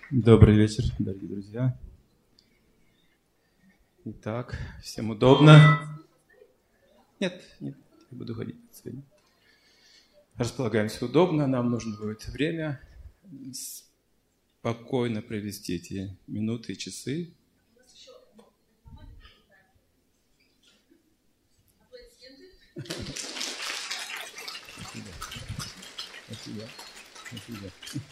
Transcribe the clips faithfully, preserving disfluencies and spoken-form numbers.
Добрый вечер, дорогие друзья. Итак, всем удобно? Нет, нет, я буду говорить сегодня. Располагаемся удобно, нам нужно будет время спокойно провести эти минуты и часы. Спасибо. Спасибо. Спасибо.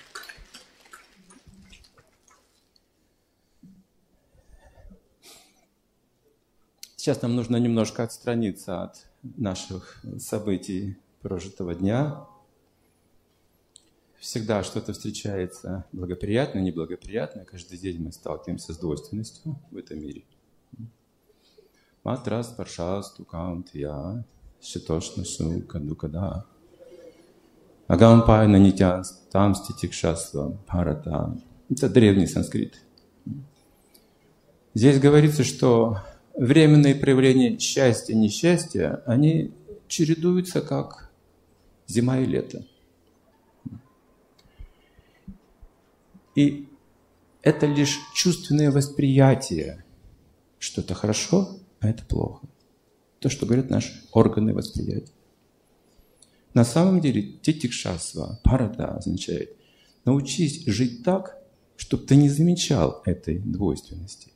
Сейчас нам нужно немножко отстраниться от наших событий прожитого дня. Всегда что-то встречается благоприятное, неблагоприятное. Каждый день мы сталкиваемся с двойственностью в этом мире. Матрас, паршас, тукам, тия, шитошна, шука, дукада. Агампай, нанитян, тамсти, тикшасва, парата. Это древний санскрит. Здесь говорится, что временные проявления счастья и несчастья, они чередуются, как зима и лето. И это лишь чувственное восприятие, что это хорошо, а это плохо. То, что говорят наши органы восприятия. На самом деле титикшасва, парада означает научись жить так, чтобы ты не замечал этой двойственности.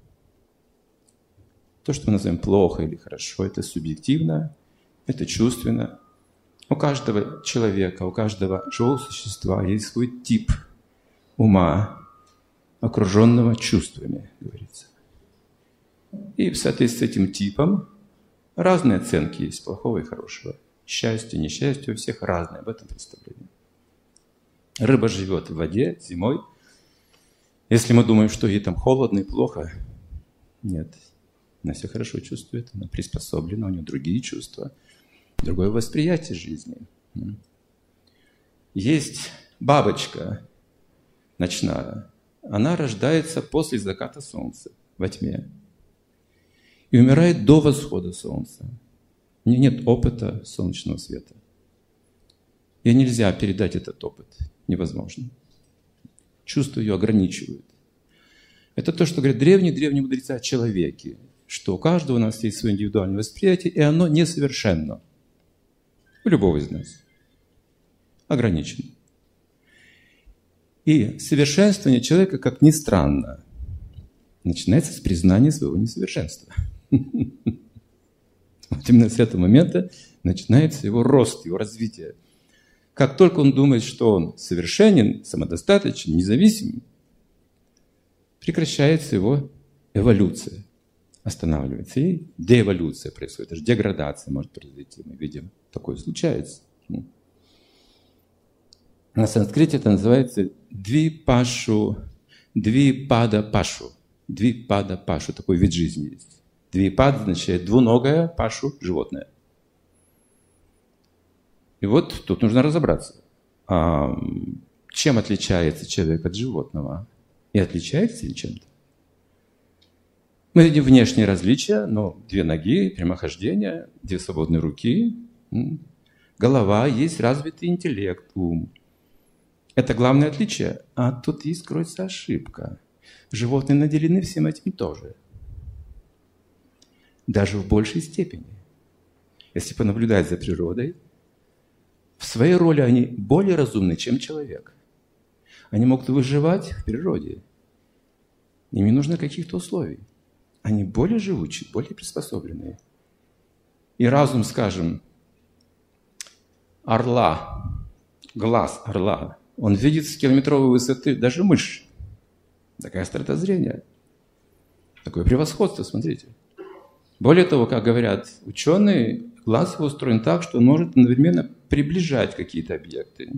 То, что мы называем плохо или хорошо, это субъективно, это чувственно. У каждого человека, у каждого живого существа есть свой тип ума, окруженного чувствами, говорится. И в соответствии с этим типом разные оценки есть, плохого и хорошего. Счастье, несчастье, у всех разные, об этом представление. Рыба живет в воде зимой. Если мы думаем, что ей там холодно и плохо, нет. Она все хорошо чувствует, она приспособлена, у нее другие чувства, другое восприятие жизни. Есть бабочка ночная, она рождается после заката солнца во тьме и умирает до восхода солнца. У нее нет опыта солнечного света. Ей нельзя передать этот опыт, невозможно. Чувства ее ограничивают. Это то, что говорят древние-древние мудрецы о человеке, что у каждого у нас есть свое индивидуальное восприятие, и оно несовершенно. У любого из нас. Ограничено. И совершенствование человека, как ни странно, начинается с признания своего несовершенства. Вот именно с этого момента начинается его рост, его развитие. Как только он думает, что он совершенен, самодостаточен, независим, прекращается его эволюция. Останавливается. И деэволюция происходит. Даже деградация может произойти. Мы видим, такое случается. На санскрите это называется двипашу, двипада-пашу. Двипада-пашу. Такой вид жизни есть. Двипад означает двуногое, пашу – животное. И вот тут нужно разобраться. А чем отличается человек от животного? И отличается ли чем-то? Мы видим внешние различия, но две ноги, прямохождение, две свободные руки, голова, есть развитый интеллект, ум. Это главное отличие. А тут и кроется ошибка. Животные наделены всем этим тоже. Даже в большей степени. Если понаблюдать за природой, в своей роли они более разумны, чем человек. Они могут выживать в природе. Им не нужно каких-то условий. Они более живучие, более приспособленные. И разум, скажем, орла, глаз орла, он видит с километровой высоты даже мышь. Такая острота зрения. Такое превосходство, смотрите. Более того, как говорят ученые, глаз его устроен так, что он может одновременно приближать какие-то объекты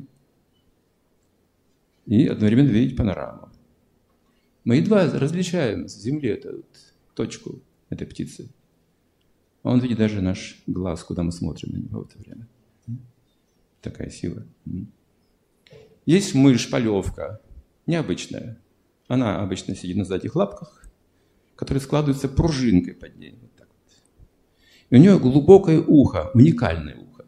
и одновременно видеть панораму. Мы едва различаем с Земли эту точку этой птицы. Он видит даже наш глаз, куда мы смотрим на него в это время. Такая сила. Есть мышь-полевка, необычная. Она обычно сидит на задних лапках, которые складываются пружинкой под ней. Вот так вот. И у нее глубокое ухо, уникальное ухо.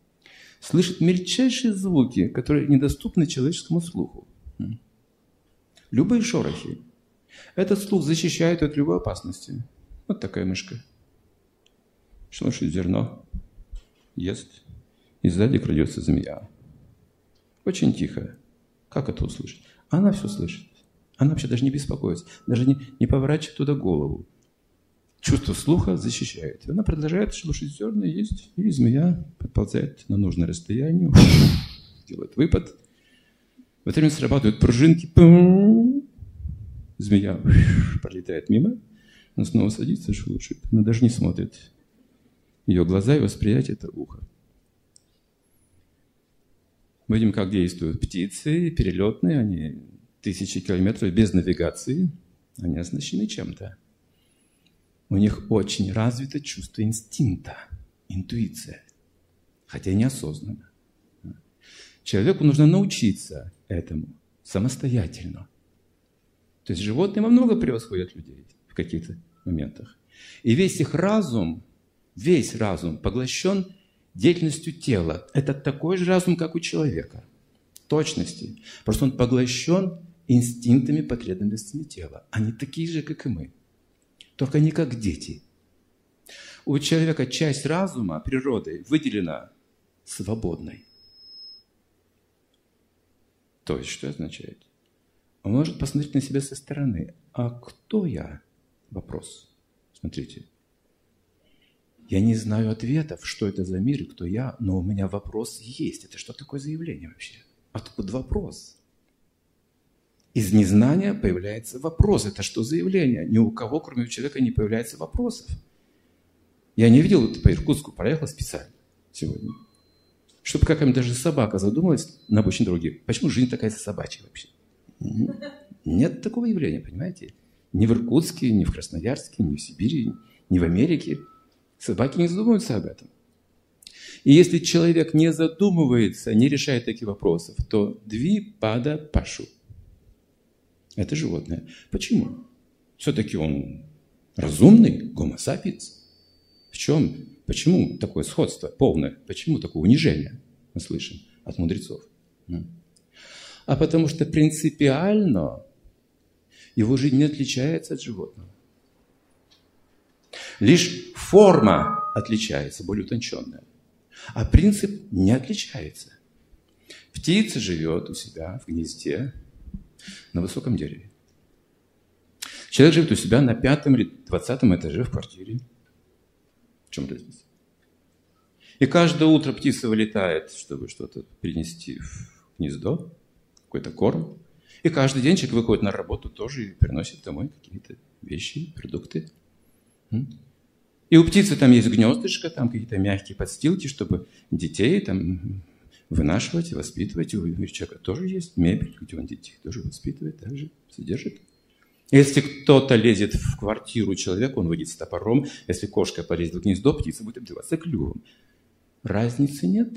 Слышит мельчайшие звуки, которые недоступны человеческому слуху. Любые шорохи. Этот слух защищает от любой опасности. Вот такая мышка. Слушает зерно, ест, и сзади крадется змея. Очень тихо. Как это услышать? Она все слышит. Она вообще даже не беспокоится, даже не, не поворачивает туда голову. Чувство слуха защищает. Она продолжает шелушить зерна, есть, и змея подползает на нужное расстояние, делает выпад. В это время срабатывают пружинки. Змея пролетает мимо, она снова садится и шелушит. Она даже не смотрит. Ее глаза и восприятие – это ухо. Мы видим, как действуют птицы, перелетные, они тысячи километров без навигации, они оснащены чем-то. У них очень развито чувство инстинкта, интуиция, хотя и неосознанно. Человеку нужно научиться этому самостоятельно. То есть животные во много превосходят людей в каких-то моментах. И весь их разум, весь разум поглощен деятельностью тела. Это такой же разум, как у человека. В точности. Просто он поглощен инстинктами, потребностями тела. Они такие же, как и мы. Только не как дети. У человека часть разума, природы, выделена свободной. То есть, что означает? Он может посмотреть на себя со стороны. А кто я? Вопрос. Смотрите. Я не знаю ответов, что это за мир и кто я, но у меня вопрос есть. Это что такое заявление вообще? Откуда вопрос? Из незнания появляется вопрос. Это что заявление? Ни у кого, кроме человека, не появляется вопросов. Я не видел, вот по Иркутску проехал специально сегодня, чтобы какая-нибудь даже собака задумалась на обочине дороги. Почему жизнь такая собачья вообще? Нет такого явления, понимаете? Ни в Иркутске, ни в Красноярске, ни в Сибири, ни в Америке. Собаки не задумываются об этом. И если человек не задумывается, не решает таких вопросов, то дви пада пашу. Это животное. Почему? Все-таки он разумный, гомо сапиенс. В чем? Почему такое сходство полное? Почему такое унижение мы слышим от мудрецов? А потому что принципиально его жизнь не отличается от животного. Лишь форма отличается, более утонченная. А принцип не отличается. Птица живет у себя в гнезде на высоком дереве. Человек живет у себя на пятом или двадцатом этаже в квартире. В чем разница? И каждое утро птица вылетает, чтобы что-то принести в гнездо, какой-то корм. И каждый день человек выходит на работу тоже и приносит домой какие-то вещи, продукты. И у птицы там есть гнездышко, там какие-то мягкие подстилки, чтобы детей там вынашивать и воспитывать. У человека тоже есть мебель, где он детей тоже воспитывает, также содержит. Если кто-то лезет в квартиру человека, он выйдет с топором. Если кошка полезет в гнездо, птица будет обдеваться клювом. Разницы нет.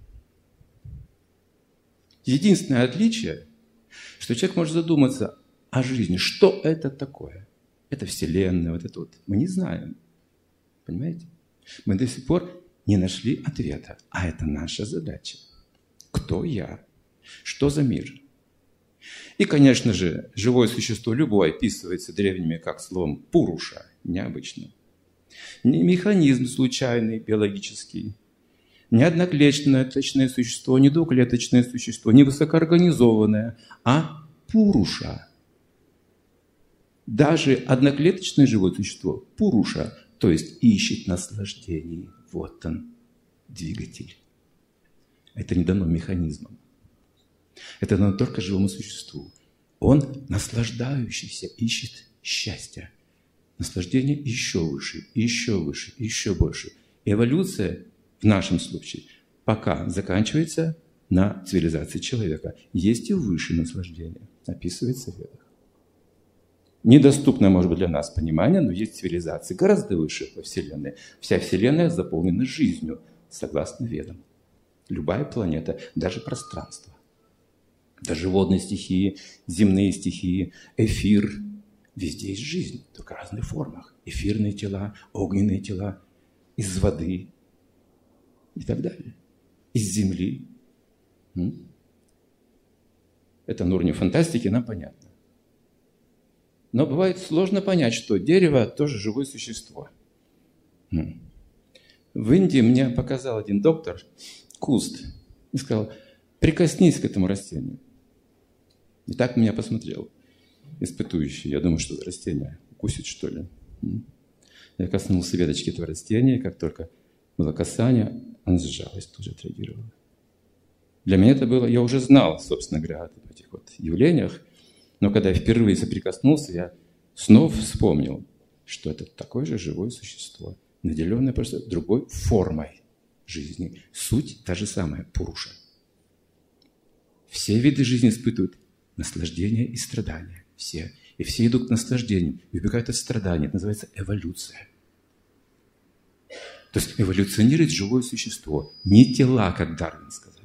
Единственное отличие, что человек может задуматься о жизни. Что это такое? Это Вселенная, вот это вот. Мы не знаем. Понимаете? Мы до сих пор не нашли ответа. А это наша задача. Кто я? Что за мир? И, конечно же, живое существо любое описывается древними как словом «пуруша», необычно. Не механизм случайный, биологический, не одноклеточное существо, не двухклеточное существо, не высокоорганизованное, а пуруша. Даже одноклеточное живое существо, пуруша, то есть ищет наслаждений. Вот он, двигатель. Это не дано механизмом. Это дано только живому существу. Он, наслаждающийся, ищет счастья. Наслаждение еще выше, еще выше, еще больше. Эволюция в нашем случае пока заканчивается на цивилизации человека. Есть и высшее наслаждение, описывается в Ведах. Недоступно, может быть, для нас понимание, но есть цивилизации гораздо выше во Вселенной. Вся Вселенная заполнена жизнью, согласно Ведам. Любая планета, даже пространство. Даже водные стихии, земные стихии, эфир. Везде есть жизнь, только в разных формах. Эфирные тела, огненные тела, из воды и так далее. Из земли. Это на уровне фантастики, нам понятно. Но бывает сложно понять, что дерево тоже живое существо. В Индии мне показал один доктор куст и сказал: прикоснись к этому растению. И так меня посмотрел испытующий. Я думаю, что растение укусит, что ли. Я коснулся веточки этого растения, и как только было касание, она сжалась, тут же отреагировала. Для меня это было, я уже знал, собственно говоря, об этих вот явлениях, но когда я впервые соприкоснулся, я снова вспомнил, что это такое же живое существо, наделенное просто другой формой жизни. Суть та же самая, пуруша. Все виды жизни испытывают наслаждение и страдания. Все. И все идут к наслаждению и убегают от страданий. Это называется эволюция. То есть эволюционирует живое существо, не тела, как Дарвин сказал.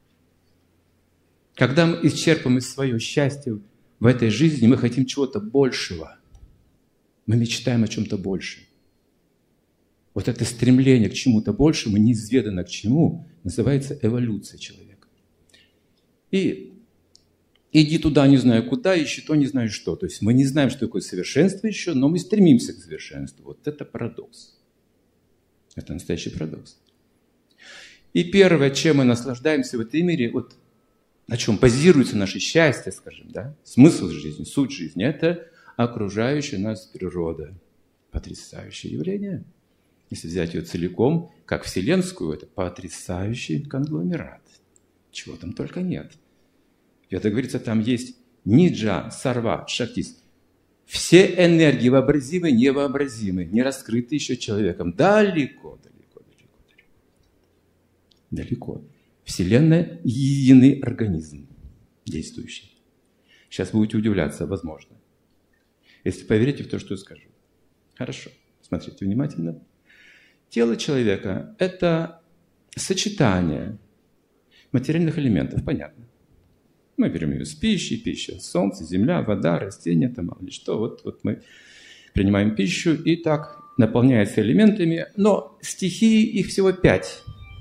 Когда мы исчерпываем свое счастье в этой жизни, мы хотим чего-то большего. Мы мечтаем о чем-то большем. Вот это стремление к чему-то большему, неизведанно к чему, называется эволюция человека. И иди туда, не знаю куда, ищи то, не знаю что. То есть мы не знаем, что такое совершенство еще, но мы стремимся к совершенству. Вот это парадокс. Это настоящий парадокс. И первое, чем мы наслаждаемся в этом мире, вот на чем базируется наше счастье, скажем, да, смысл жизни, суть жизни, это окружающая нас природа. Потрясающее явление. Если взять ее целиком, как вселенскую, это потрясающий конгломерат. Чего там только нет. Это говорится, там есть ниджа, сарва, шактис. Все энергии вообразимые, невообразимые, не раскрыты еще человеком. Далеко, далеко, далеко, далеко. Далеко. Вселенная – единый организм действующий. Сейчас будете удивляться, возможно. Если поверите в то, что я скажу. Хорошо, смотрите внимательно. Тело человека – это сочетание материальных элементов, понятно. Мы берем ее с пищей, пища, солнце, земля, вода, растения, там мало ли что. Вот, вот мы принимаем пищу, и так наполняется элементами, но стихии их всего пять.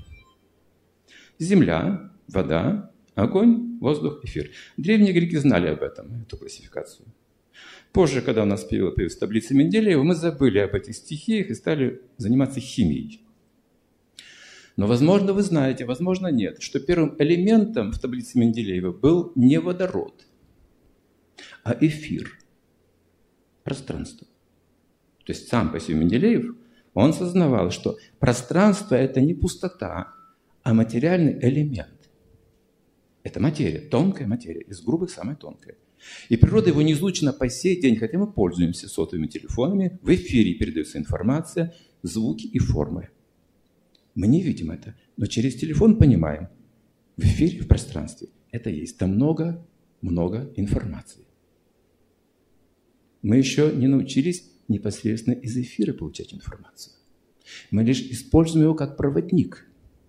Земля, вода, огонь, воздух, эфир. Древние греки знали об этом, эту классификацию. Позже, когда у нас появилась таблица Менделеева, мы забыли об этих стихиях и стали заниматься химией. Но, возможно, вы знаете, возможно, нет, что первым элементом в таблице Менделеева был не водород, а эфир, пространство. То есть сам по себе Менделеев, он сознавал, что пространство – это не пустота, а материальный элемент. Это материя, тонкая материя, из грубых самая тонкая. И природа его не изучена по сей день, хотя мы пользуемся сотовыми телефонами, в эфире передается информация, звуки и формы. Мы не видим это, но через телефон понимаем. В эфире, в пространстве это есть. Там много, много информации. Мы еще не научились непосредственно из эфира получать информацию. Мы лишь используем его как проводник.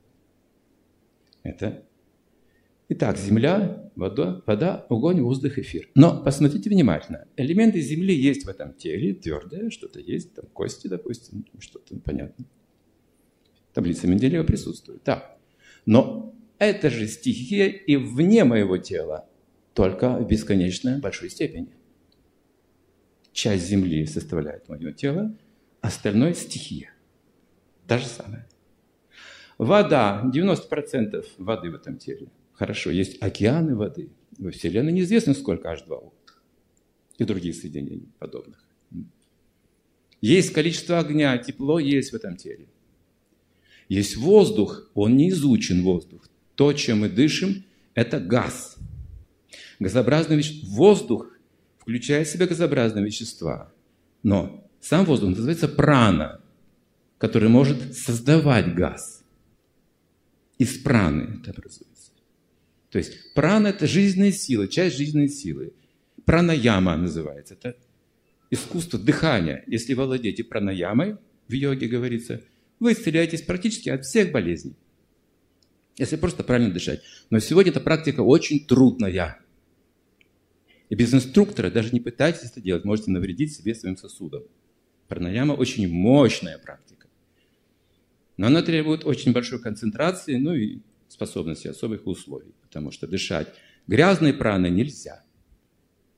Это Итак, земля, вода, вода, огонь, воздух, эфир. Но посмотрите внимательно. Элементы земли есть в этом теле, твердое, что-то есть, там кости, допустим, что-то понятно. Таблица Менделеева присутствует. Так. Но это же стихия и вне моего тела, только в бесконечно большой степени. Часть земли составляет мое тело, остальное стихия. Та же самая. Вода, девяносто процентов воды в этом теле. Хорошо, есть океаны воды. Во Вселенной неизвестно, сколько эйч два о и других соединений подобных. Есть количество огня, тепло есть в этом теле. Есть воздух, он не изучен воздух. То, чем мы дышим, это газ. Газообразный вещество. Воздух включает в себя газообразные вещества. Но сам воздух называется прана, который может создавать газ. Из праны это образуется. То есть прана – это жизненная сила, часть жизненной силы. Пранаяма называется. Это искусство дыхания. Если владеете пранаямой, в йоге говорится, вы исцеляетесь практически от всех болезней. Если просто правильно дышать. Но сегодня эта практика очень трудная. И без инструктора даже не пытайтесь это делать. Можете навредить себе своим сосудам. Пранаяма очень мощная практика. Но она требует очень большой концентрации, ну и способности особых условий. Потому что дышать грязной праной нельзя.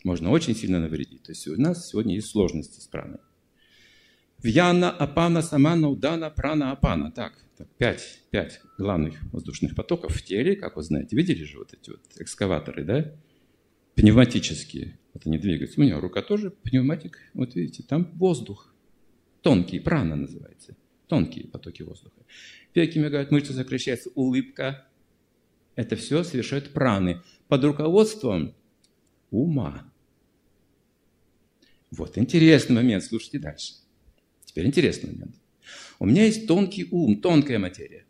можно очень сильно навредить. То есть у нас сегодня есть сложности с праной. Вьяна, апана, самана, удана, прана, апана. Так, так пять, пять главных воздушных потоков в теле, как вы знаете. Видели же вот эти вот экскаваторы, да? Пневматические. Вот они двигаются. У меня рука тоже пневматик. Вот видите, там воздух. Тонкий, прана называется. Тонкие потоки воздуха. Веки мигают, мышцы сокращаются, улыбка. Это все совершают праны под руководством ума. Вот интересный момент. Слушайте дальше. Теперь интересный момент. У меня есть тонкий ум, тонкая материя.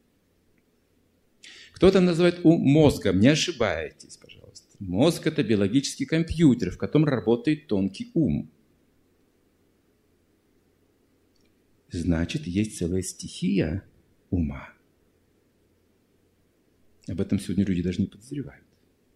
Кто-то называет ум мозгом. Не ошибаетесь, пожалуйста. Мозг – это биологический компьютер, в котором работает тонкий ум. Значит, есть целая стихия ума. Об этом сегодня люди даже не подозревают.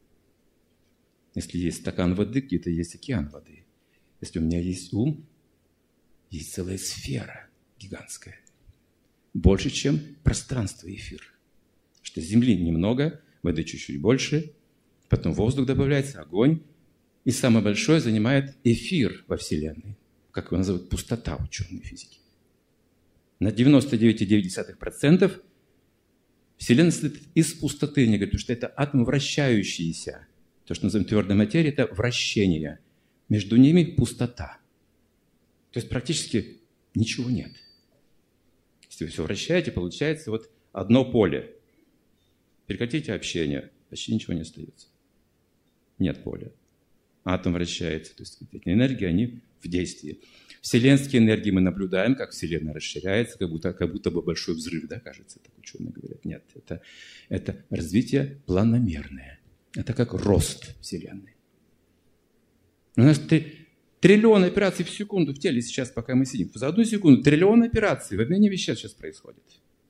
Если есть стакан воды, где-то есть океан воды. Если у меня есть ум, есть целая сфера гигантская. Больше, чем пространство и эфир. Что Земли немного, воды чуть-чуть больше, потом воздух добавляется, огонь. И самое большое занимает эфир во Вселенной. Как его называют? Пустота ученые физики. На девяносто девять целых девять десятых процента Вселенная состоит из пустоты. Они говорят, что это атомы вращающиеся. То, что называем твердой материей, это вращение. Между ними пустота. То есть практически ничего нет. Если вы все вращаете, получается вот одно поле. Прекратите общение, почти ничего не остается. Нет поля. Атом вращается. То есть эти энергии, они в действии. Вселенские энергии мы наблюдаем, как Вселенная расширяется, как будто, как будто бы большой взрыв, да, кажется, так ученые говорят. Нет, это, это развитие планомерное. Это как рост Вселенной. У нас три, триллион операций в секунду в теле сейчас, пока мы сидим. За одну секунду триллион операций в обмене веществ сейчас происходит.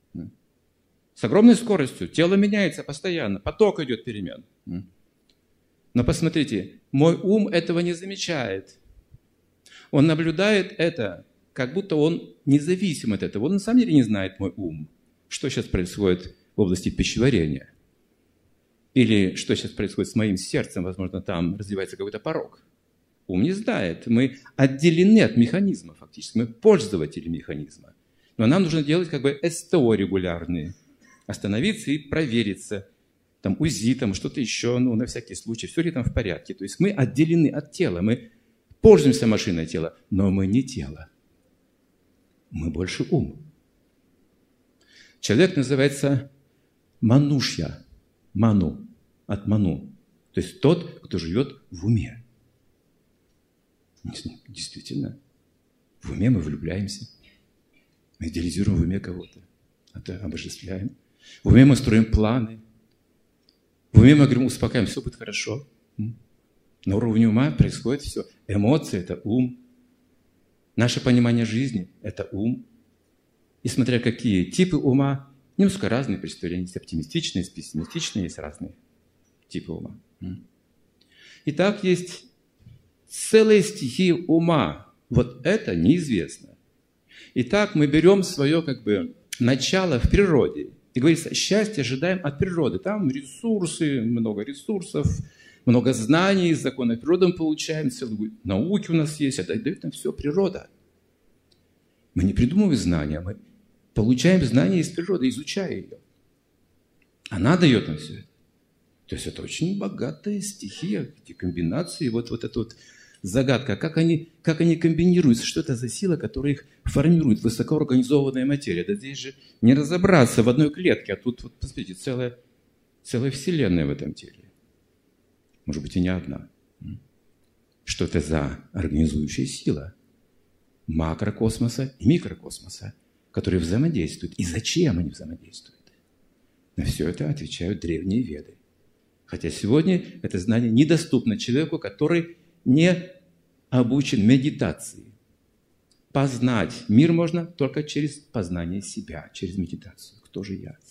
С огромной скоростью. Тело меняется постоянно. Поток идет перемен. Но посмотрите, мой ум этого не замечает. Он наблюдает это, как будто он независим от этого. Он на самом деле не знает, мой ум, что сейчас происходит в области пищеварения. Или что сейчас происходит с моим сердцем, возможно, там развивается какой-то порог. Ум не знает. Мы отделены от механизма фактически. Мы пользователи механизма. Но нам нужно делать как бы СТО регулярные. Остановиться и провериться. Там УЗИ, там что-то еще, ну, на всякий случай. Все ли там в порядке. То есть мы отделены от тела. Мы пользуемся машиной тела, но мы не тело. Мы больше ум. Человек называется манушья. Ману. От ману. То есть тот, кто живет в уме. Действительно. В уме мы влюбляемся. Мы идеализируем в уме кого-то. Это обожествляем. В уме мы строим планы. В уме мы говорим, успокаиваем, все будет хорошо. На уровне ума происходит все. Эмоции – это ум. Наше понимание жизни – это ум. И смотря какие типы ума, немножко разные представления. Есть оптимистичные, есть пессимистичные, есть разные типы ума. Итак, есть целая стихия ума. Вот это неизвестно. Итак, мы берем свое как бы начало в природе. И говорится, счастье ожидаем от природы. Там ресурсы, много ресурсов, много знаний из закона природы мы получаем, целые науки у нас есть, это дает нам все природа. Мы не придумываем знания, мы получаем знания из природы, изучая ее. Она дает нам все это. То есть это очень богатая стихия, эти комбинации, вот, вот эта вот загадка, как они, как они комбинируются, что это за сила, которая их формирует, высокоорганизованная материя. Да здесь же не разобраться в одной клетке, а тут, вот, посмотрите, целая, целая вселенная в этом теле. Может быть, и не одна. Что это за организующая сила макрокосмоса и микрокосмоса, которые взаимодействуют. И зачем они взаимодействуют? На все это отвечают древние веды. Хотя сегодня это знание недоступно человеку, который не обучен медитации. Познать мир можно только через познание себя, через медитацию. Кто же я?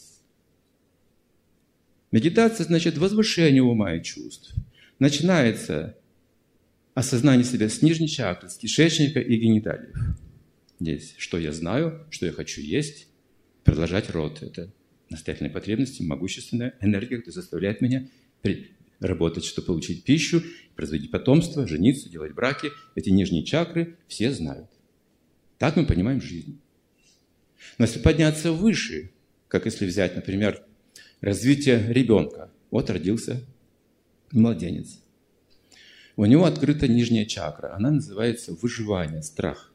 Медитация значит возвышение ума и чувств. Начинается осознание себя с нижней чакры, с кишечника и гениталиев. Здесь, что я знаю, что я хочу есть, продолжать род. Это настоятельные потребности, могущественная энергия, которая заставляет меня работать, чтобы получить пищу, производить потомство, жениться, делать браки. Эти нижние чакры все знают. Так мы понимаем жизнь. Но если подняться выше, как если взять, например, развитие ребенка. Вот родился младенец. У него открыта нижняя чакра. Она называется выживание, страх.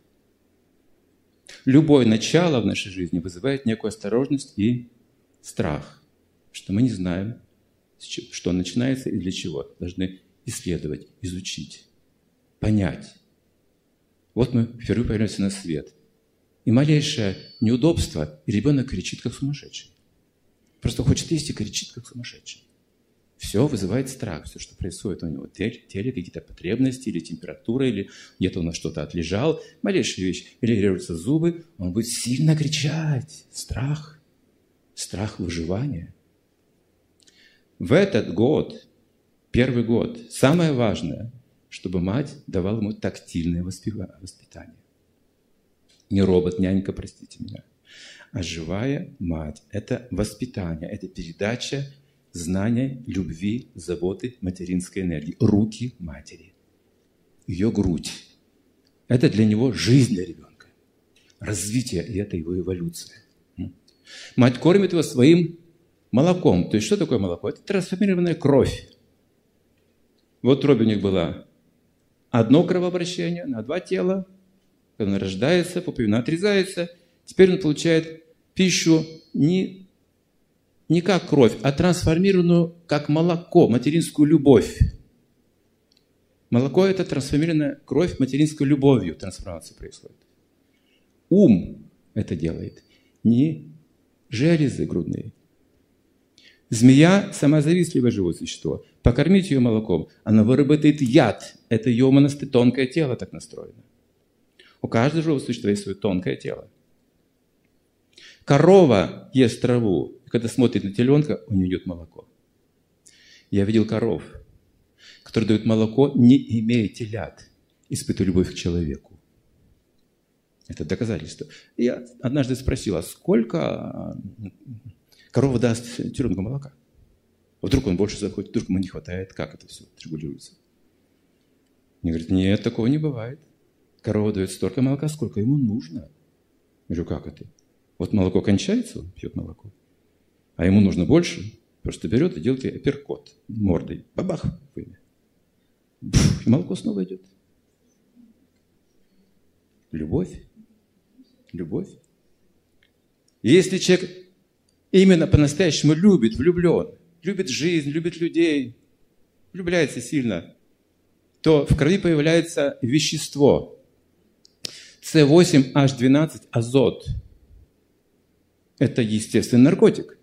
Любое начало в нашей жизни вызывает некую осторожность и страх, что мы не знаем, что начинается и для чего. Должны исследовать, изучить, понять. Вот мы впервые появляемся на свет. И малейшее неудобство, и ребенок кричит, как сумасшедший. Просто хочет есть и кричит, как сумасшедший. Все вызывает страх, все, что происходит у него в теле, теле какие-то потребности, или температура, или где-то у нас что-то отлежал, малейшая вещь, или режутся зубы, он будет сильно кричать. Страх, страх выживания. В этот год, первый год, самое важное, чтобы мать давала ему тактильное воспитание. Не робот-нянька, простите меня, а живая мать. Это воспитание, это передача знания, любви, заботы, материнской энергии. Руки матери, ее грудь. Это для него жизнь для ребенка. Развитие, и это его эволюция. Мать кормит его своим молоком. То есть, что такое молоко? Это трансформированная кровь. Вот в утробе у них было одно кровообращение на два тела. Когда он рождается, пуповина отрезается. Теперь он получает пищу не, не как кровь, а трансформированную как молоко, материнскую любовь. Молоко – это трансформированная кровь материнской любовью. Трансформация происходит. Ум это делает, не железы грудные. Змея – самозавистливое живое существо. Покормить ее молоком, она выработает яд. Это ее монасты, тонкое тело так настроено. У каждого живого существа есть свое тонкое тело. Корова ест траву, и когда смотрит на теленка, у нее идет молоко. Я видел коров, которые дают молоко, не имея телят, испытывая любовь к человеку. Это доказательство. Я однажды спросил, а сколько корова даст теленку молока? Вдруг он больше захочет, вдруг ему не хватает, как это все регулируется? Мне говорят, нет, такого не бывает. Корова дает столько молока, сколько ему нужно. Я говорю, как это? Вот молоко кончается, он пьет молоко, а ему нужно больше, просто берет и делает апперкот мордой. Бабах! И молоко снова идет. Любовь. Любовь. И если человек именно по-настоящему любит, влюблен, любит жизнь, любит людей, влюбляется сильно, то в крови появляется вещество. С восемь Аш двенадцать, азот. Это естественный наркотик.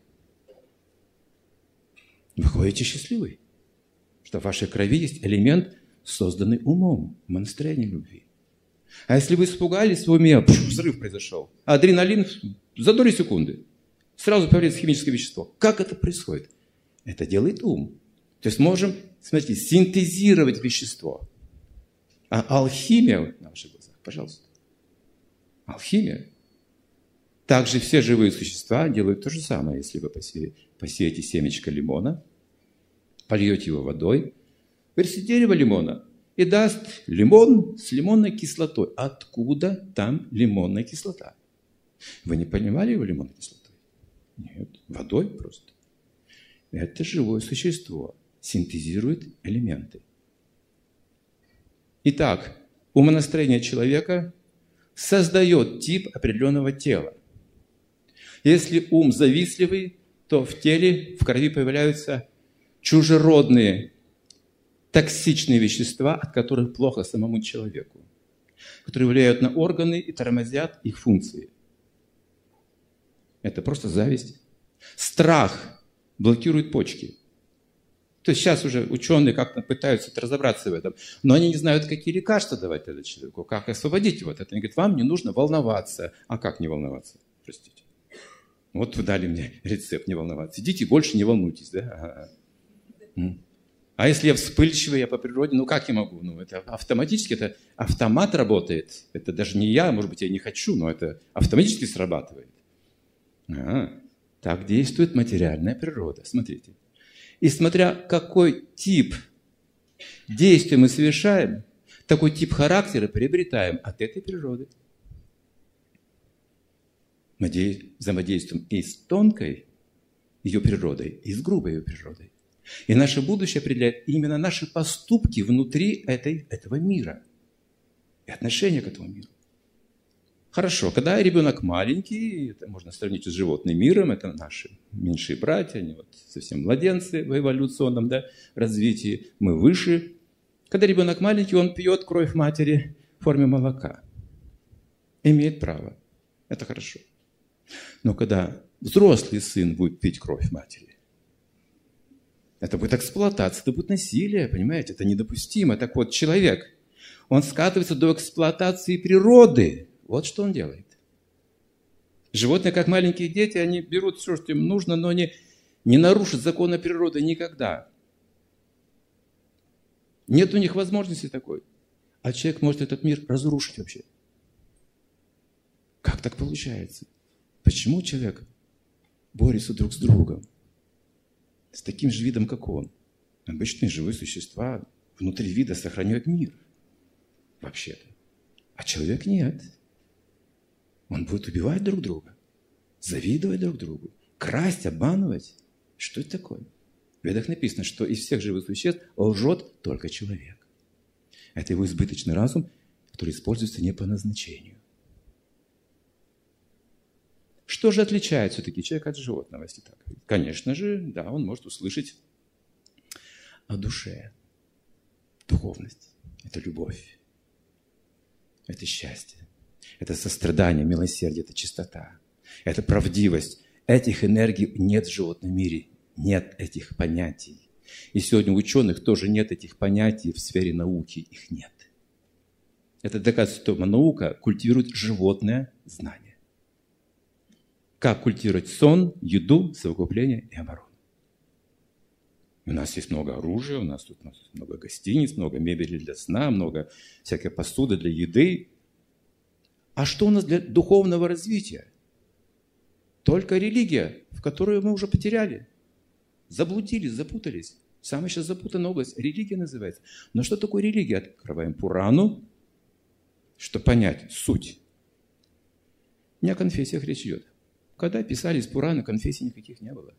Вы ходите счастливый, что в вашей крови есть элемент, созданный умом, настроение любви. А если вы испугались в уме, пш, взрыв произошел, а адреналин за доли секунды, сразу появляется химическое вещество. Как это происходит? Это делает ум. То есть можем, смотрите, синтезировать вещество. А алхимия на ваших глазах, пожалуйста. Алхимия. Также все живые существа делают то же самое. Если вы посеете, посеете семечко лимона, польете его водой, вырастет дерево лимона и даст лимон с лимонной кислотой. Откуда там лимонная кислота? Вы не понимали его лимонной кислотой? Нет, водой просто. Это живое существо синтезирует элементы. Итак, умонастроение человека создает тип определенного тела. Если ум завистливый, то в теле, в крови появляются чужеродные, токсичные вещества, от которых плохо самому человеку, которые влияют на органы и тормозят их функции. Это просто зависть. Страх блокирует почки. То есть сейчас уже ученые как-то пытаются разобраться в этом, но они не знают, какие лекарства давать этому человеку, как освободить его от этого. Они говорят, вам не нужно волноваться. А как не волноваться? Простите. Вот вы дали мне рецепт не волноваться. Идите, больше не волнуйтесь. Да? А если я вспыльчивый, я по природе, ну как я могу? Ну это автоматически, это автомат работает. Это даже не я, может быть, я не хочу, но это автоматически срабатывает. А, так действует материальная природа. Смотрите. И смотря какой тип действия мы совершаем, такой тип характера приобретаем от этой природы. Мы взаимодействуем и с тонкой ее природой, и с грубой ее природой. И наше будущее определяет именно наши поступки внутри этой, этого мира и отношение к этому миру. Хорошо, когда ребенок маленький, это можно сравнить с животным миром, это наши меньшие братья, они вот совсем младенцы в эволюционном, да, развитии, мы выше. Когда ребенок маленький, он пьет кровь матери в форме молока. Имеет право. Это хорошо. Но когда взрослый сын будет пить кровь матери, это будет эксплуатация, это будет насилие, понимаете? Это недопустимо. Так вот, человек, он скатывается до эксплуатации природы. Вот что он делает. Животные, как маленькие дети, они берут все, что им нужно, но они не нарушат законы природы никогда. Нет у них возможности такой. А человек может этот мир разрушить вообще. Как так получается? Почему человек борется друг с другом? С таким же видом, как он. Обычные живые существа внутри вида сохраняют мир. Вообще-то. А человек нет. Он будет убивать друг друга, завидовать друг другу, красть, обманывать. Что это такое? В Ведах написано, что из всех живых существ лжет только человек. Это его избыточный разум, который используется не по назначению. Что же отличает все-таки человека от животного, если так? Конечно же, да, он может услышать о душе. Духовность – это любовь, это счастье, это сострадание, милосердие, это чистота, это правдивость. Этих энергий нет в животном мире, нет этих понятий. И сегодня у ученых тоже нет этих понятий в сфере науки, их нет. Это доказывает, что наука культивирует животное знание. Как культивировать сон, еду, совокупление и оборону. У нас есть много оружия, у нас тут много гостиниц, много мебели для сна, много всякой посуды для еды. А что у нас для духовного развития? Только религия, в которую мы уже потеряли. Заблудились, запутались. Самая сейчас запутанная область. Религия называется. Но что такое религия? Открываем Пурану, чтобы понять суть. Не о конфессиях речь идет. Когда писали из Пурана, конфессий никаких не было.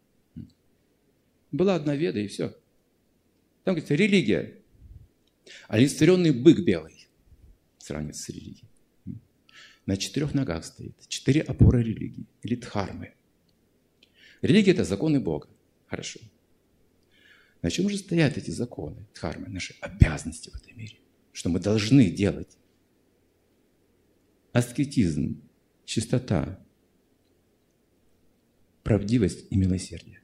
Была одна веда, и все. Там говорится, религия. Олицетворенный бык белый. Сравнивается с религией. На четырех ногах стоит. Четыре опоры религии. Или дхармы. Религия – это законы Бога. Хорошо. На чем же стоят эти законы, дхармы, наши обязанности в этом мире? Что мы должны делать? Аскетизм, чистота, правдивость и милосердие.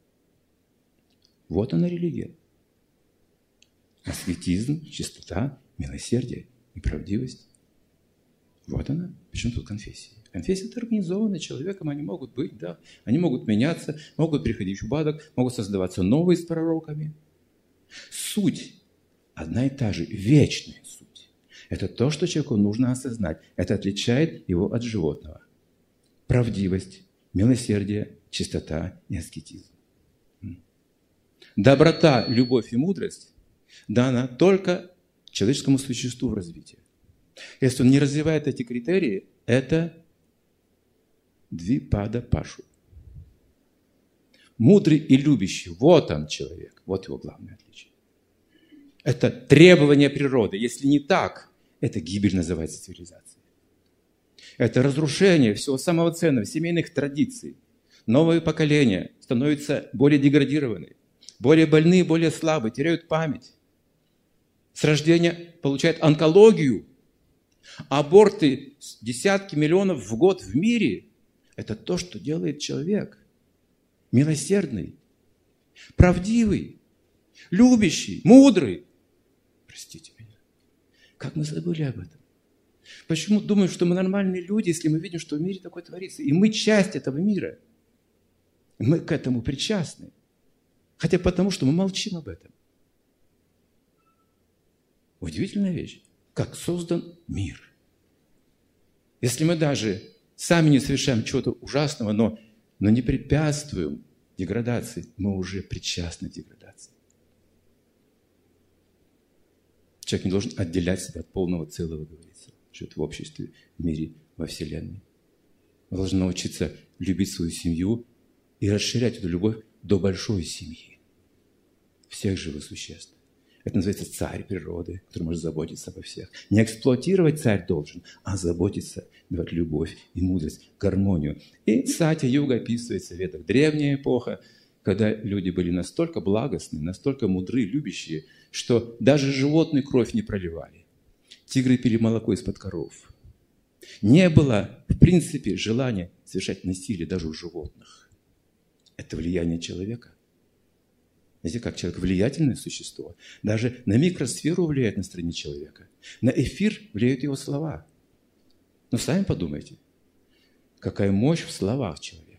Вот она религия. Аскетизм, чистота, милосердие и правдивость. Вот она. Почему тут конфессии? Конфессии – это организованные человеком, они могут быть, да. Они могут меняться, могут приходить в упадок, могут создаваться новые с пророками. Суть одна и та же, вечная суть. Это то, что человеку нужно осознать. Это отличает его от животного. Правдивость, милосердие, чистота и аскетизм. Доброта, любовь и мудрость дана только человеческому существу в развитии. Если он не развивает эти критерии, это двипада пашу. Мудрый и любящий, вот он человек, вот его главное отличие. Это требование природы. Если не так, это гибель называется цивилизацией. Это разрушение всего самого ценного, семейных традиций. Новое поколение становится более деградированные, более больные, более слабые, теряют память. С рождения получают онкологию. Аборты десятки миллионов в год в мире – это то, что делает человек. Милосердный, правдивый, любящий, мудрый. Простите меня. Как мы забыли об этом? Почему думаем, что мы нормальные люди, если мы видим, что в мире такое творится? И мы часть этого мира. Мы к этому причастны. Хотя потому, что мы молчим об этом. Удивительная вещь. Как создан мир. Если мы даже сами не совершаем чего-то ужасного, но, но не препятствуем деградации. Мы уже причастны к деградации. Человек не должен отделять себя от полного целого, говорится. Живет в обществе, в мире, во Вселенной. Мы должны научиться любить свою семью и расширять эту любовь до большой семьи. Всех живых существ. Это называется царь природы, который может заботиться обо всех. Не эксплуатировать царь должен, а заботиться, давать любовь и мудрость, гармонию. И Сатья-юга описывается в Ведах. Древняя эпоха, когда люди были настолько благостны, настолько мудры, любящие, что даже животную кровь не проливали. Тигры пили молоко из-под коров. Не было, в принципе, желания совершать насилие даже у животных. Это влияние человека. Знаете, как человек влиятельное существо. Даже на микросферу влияет настроение человека. На эфир влияют его слова. Но сами подумайте, какая мощь в словах человека.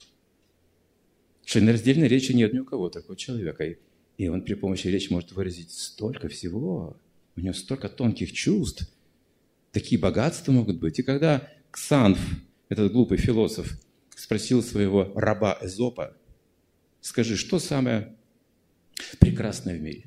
В членораздельной речи нет ни у кого такого человека. И он при помощи речи может выразить столько всего. У него столько тонких чувств. Такие богатства могут быть. И когда Ксанф, этот глупый философ, спросил своего раба Эзопа, скажи, что самое прекрасное в мире?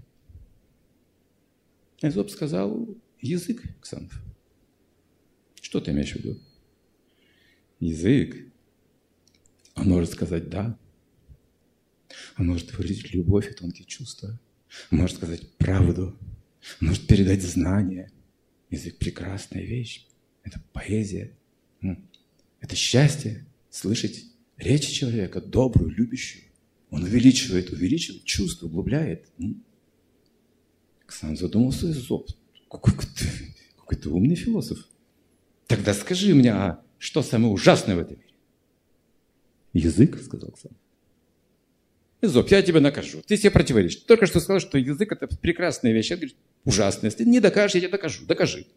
Эзоп сказал, язык, Ксанф. Что ты имеешь в виду? Язык. Он может сказать «да». Он может выразить любовь и тонкие чувства. Он может сказать правду. Он может передать знания. Язык – прекрасная вещь. Это поэзия. Это счастье слышать речь человека, добрую, любящую. Он увеличивает, увеличивает чувство, углубляет. Ксанф задумался, Эзоп. Какой ты, какой ты умный философ. Тогда скажи мне, а что самое ужасное в этом мире? Язык, сказал Ксанф. Эзоп, я тебя накажу. Ты себе противоречишь. Только что сказал, что язык – это прекрасная вещь. Я говорю, ужасная. Если ты не докажешь, я тебе докажу. Докажи.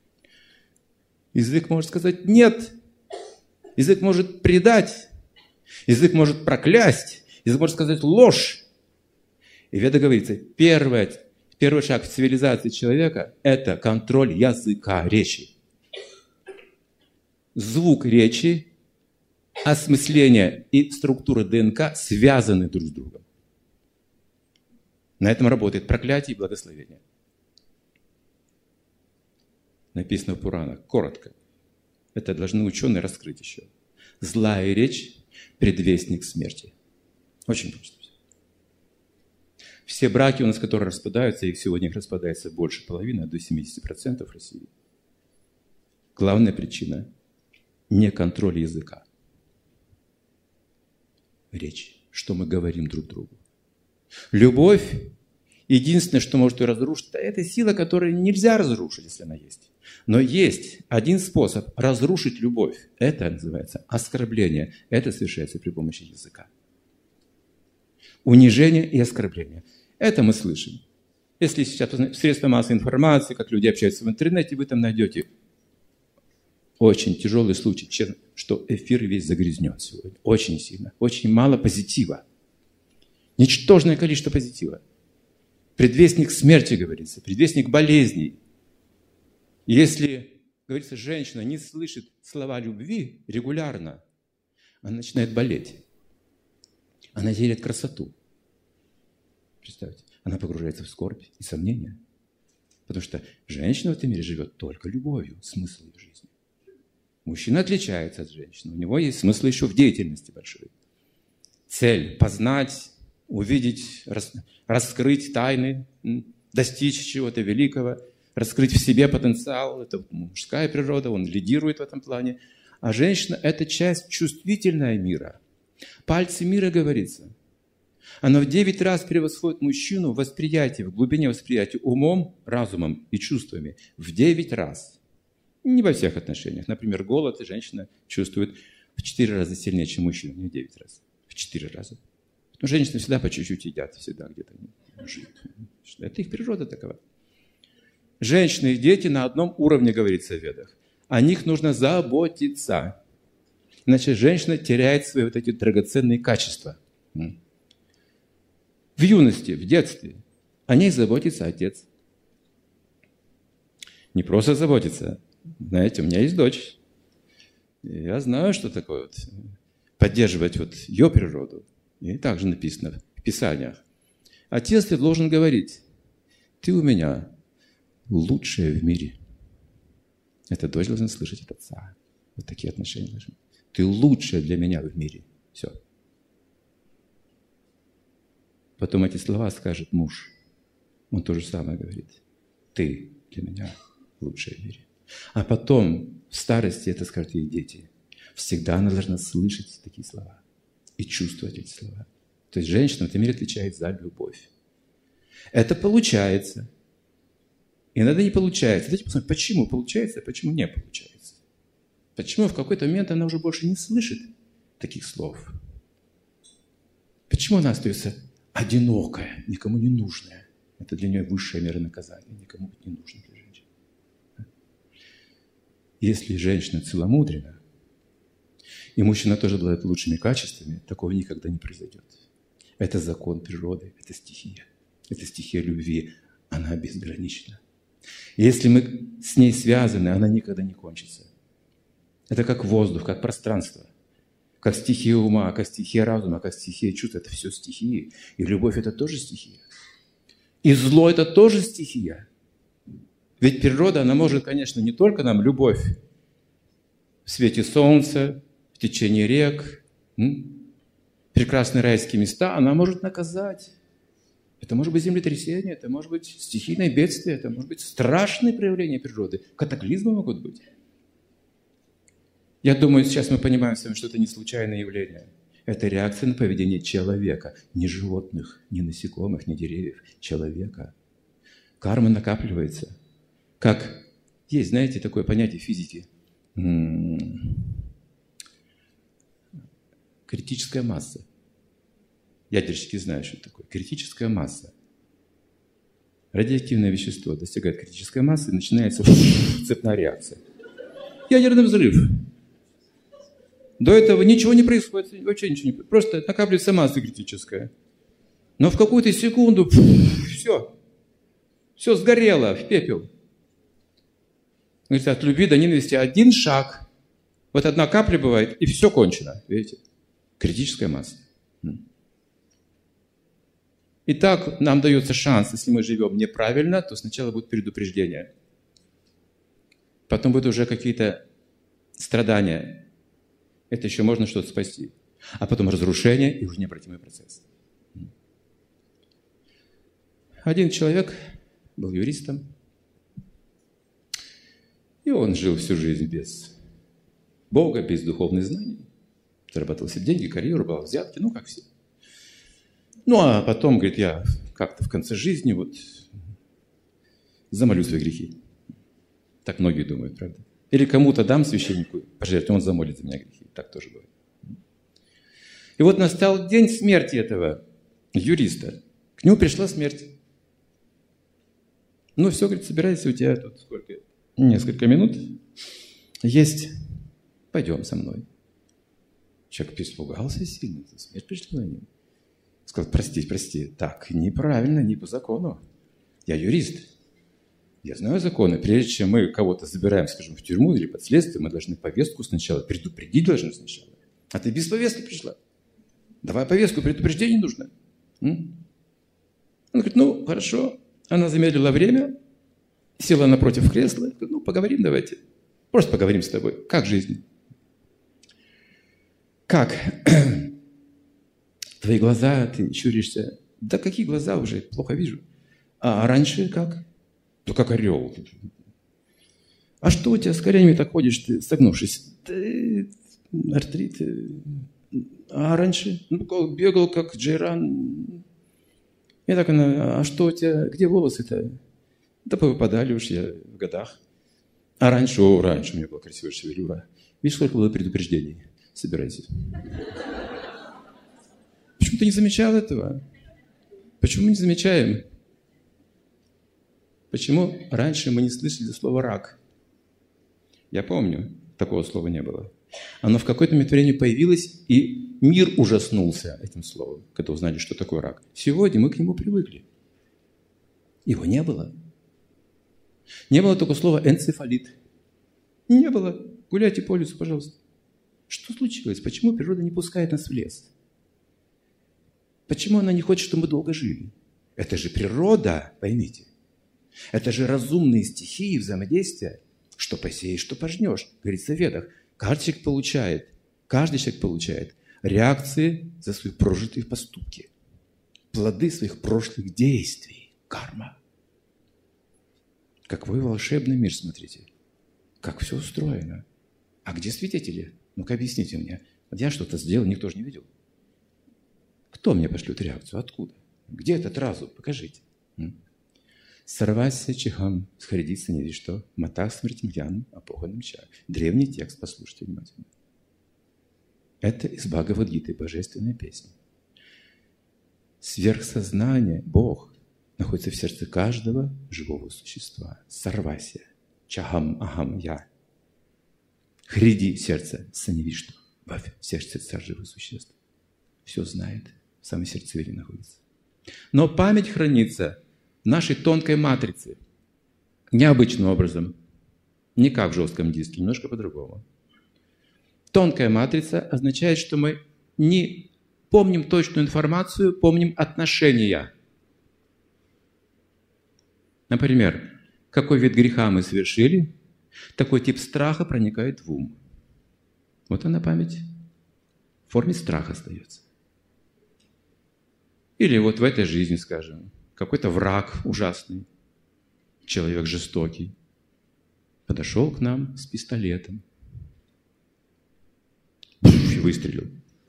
Язык может сказать «нет». Язык может предать. Язык может проклясть. Язык может сказать ложь. И в Ведах говорится, первый, первый шаг в цивилизации человека – это контроль языка, речи. Звук речи, осмысление и структура ДНК связаны друг с другом. На этом работает проклятие и благословение. Написано в Пуранах, коротко. Это должны ученые раскрыть еще. Злая речь – предвестник смерти. Очень просто. Все браки у нас, которые распадаются, их сегодня их распадается больше половины, до семьдесят процентов в России. Главная причина – не контроль языка. Речь, что мы говорим друг другу. Любовь, единственное, что может ее разрушить, это сила, которую нельзя разрушить, если она есть. Но есть один способ разрушить любовь. Это называется оскорбление. Это совершается при помощи языка. Унижение и оскорбление. Это мы слышим. Если сейчас в средства массовой информации, как люди общаются в интернете, вы там найдете очень тяжелый случай, что эфир весь загрязнен сегодня. Очень сильно. Очень мало позитива. Ничтожное количество позитива. Предвестник смерти, говорится. Предвестник болезней. Если, говорится, женщина не слышит слова любви регулярно, она начинает болеть. Она теряет красоту. Представьте, она погружается в скорбь и сомнения. Потому что женщина в этом мире живет только любовью, смысл ее жизни. Мужчина отличается от женщины. У него есть смысл еще в деятельности большой. Цель – познать, увидеть, рас, раскрыть тайны, достичь чего-то великого, раскрыть в себе потенциал. Это мужская природа, он лидирует в этом плане. А женщина – это часть чувствительная мира. Пальцы мира, говорится. Она в девять раз превосходит мужчину в восприятии, в глубине восприятия умом, разумом и чувствами. В девять раз. Не во всех отношениях. Например, голод женщина чувствует в четыре раза сильнее, чем мужчина. Не в девять раз. В четыре раза. Но женщины всегда по чуть-чуть едят. Всегда где-то живут. Это их природа такова. Женщины и дети на одном уровне, говорится в Ведах. О них нужно заботиться. Иначе женщина теряет свои вот эти драгоценные качества. В юности, в детстве о ней заботится отец. Не просто заботится. Знаете, у меня есть дочь. Я знаю, что такое вот поддерживать вот ее природу. И также написано в Писаниях. Отец ты должен говорить: ты у меня лучшая в мире. Это дочь должна слышать от отца. Вот такие отношения должны. Ты лучшая для меня в мире. Все. Потом эти слова скажет муж. Он то же самое говорит. Ты для меня лучшая в мире. А потом в старости это скажут ей дети. Всегда она должна слышать такие слова и чувствовать эти слова. То есть женщина в этом мире отвечает за любовь. Это получается. Иногда не получается. Давайте посмотрим, почему получается, а почему не получается. Почему в какой-то момент она уже больше не слышит таких слов. Почему она остается одинокая, никому не нужная. Это для нее высшая мера наказания. Никому быть не нужно для женщины. Если женщина целомудрена, и мужчина тоже обладает лучшими качествами, такого никогда не произойдет. Это закон природы, это стихия. Это стихия любви. Она безгранична. И если мы с ней связаны, она никогда не кончится. Это как воздух, как пространство, как стихия ума, как стихия разума, как стихия чувств. Это все стихии. И любовь – это тоже стихия. И зло – это тоже стихия. Ведь природа, она может, конечно, не только нам любовь в свете солнца, в течение рек, м? прекрасные райские места, она может наказать. Это может быть землетрясение, это может быть стихийное бедствие, это может быть страшные проявления природы. Катаклизмы могут быть. Я думаю, сейчас мы понимаем с вами, что это не случайное явление. Это реакция на поведение человека. Не животных, не насекомых, не деревьев. Человека. Карма накапливается. Как есть, знаете, такое понятие физики. Критическая масса. Ядерщики знают, что это такое. Критическая масса. Радиоактивное вещество достигает критической массы, и начинается цепная реакция. Ядерный взрыв. До этого ничего не происходит, вообще ничего не происходит. Просто накапливается масса критическая. Но в какую-то секунду все. Все сгорело в пепел. Говорится, от любви до ненависти один шаг. Вот одна капля бывает, и все кончено. Видите? Критическая масса. Итак, нам дается шанс, если мы живем неправильно, то сначала будет предупреждение. Потом будут уже какие-то страдания. Это еще можно что-то спасти. А потом разрушение и уже необратимый процесс. Один человек был юристом, и он жил всю жизнь без Бога, без духовных знаний. Зарабатывал себе деньги, карьеру, брал взятки, ну, как все. Ну, а потом, говорит, я как-то в конце жизни вот замолю свои грехи. Так многие думают, правда? Или кому-то дам священнику пожертвовать, он замолит за меня грехи. Так тоже бывает. И вот настал день смерти этого юриста. К нему пришла смерть. Ну, все, говорит, собирайся, у тебя тут сколько? Несколько минут есть. Пойдем со мной. Человек испугался сильно, смерть пришла на него. Сказал, прости, прости, так неправильно, не по закону. Я юрист. Я знаю законы. Прежде чем мы кого-то забираем, скажем, в тюрьму или под следствие, мы должны повестку сначала, предупредить должны сначала. А ты без повестки пришла. Давай повестку, предупреждение нужно. М? Он говорит, ну, хорошо. Она замедлила время, села напротив кресла. Говорит, ну, поговорим давайте. Просто поговорим с тобой. Как жизнь? Как? Твои глаза, ты щуришься. Да какие глаза уже? Плохо вижу. А раньше как? Ну, как орел. А что у тебя с коленями так ходишь, ты согнувшись? Да, артрит. А раньше? Ну, как, бегал, как Джейран. И так она, а что у тебя, где волосы-то? Да повыпадали уж я в годах. А раньше, о, раньше у меня была красивая шевелюра. Видишь, сколько было предупреждений? Собирайся. Почему ты не замечал этого? Почему мы не замечаем? Почему раньше мы не слышали слова «рак»? Я помню, такого слова не было. Оно в какой-то момент времени появилось, и мир ужаснулся этим словом, когда узнали, что такое рак. Сегодня мы к нему привыкли. Его не было. Не было только слова «энцефалит». Не было. Гуляйте по лесу, пожалуйста. Что случилось? Почему природа не пускает нас в лес? Почему она не хочет, чтобы мы долго жили? Это же природа, поймите. Это же разумные стихии взаимодействия. Что посеешь, что пожнешь. Говорится в Ведах. Каждый человек получает, каждый человек получает реакции за свои прожитые поступки. Плоды своих прошлых действий. Карма. Какой волшебный мир, смотрите. Как все устроено. А где свидетели? Ну-ка объясните мне. Вот я что-то сделал, никто же не видел. Кто мне пошлет реакцию? Откуда? Где этот разум? Покажите. Сарвася чихам, схаридиться не видишь что. Матах смертимьян, апоганым ча. Древний текст, послушайте внимательно. Это из Бхагавад-гиты, божественная песня. Сверхсознание, Бог, находится в сердце каждого живого существа. Сарвася, чахам, ахам, я. Хриди сердце, саневишту, во сердце царь живых существ. Все знает, в самой сердцевине находится. Но память хранится в нашей тонкой матрице. Необычным образом. Не как в жестком диске, немножко по-другому. Тонкая матрица означает, что мы не помним точную информацию, помним отношения. Например, какой вид греха мы совершили, такой тип страха проникает в ум. Вот она память. В форме страха остается. Или вот в этой жизни, скажем, какой-то враг ужасный, человек жестокий, подошел к нам с пистолетом и выстрелил.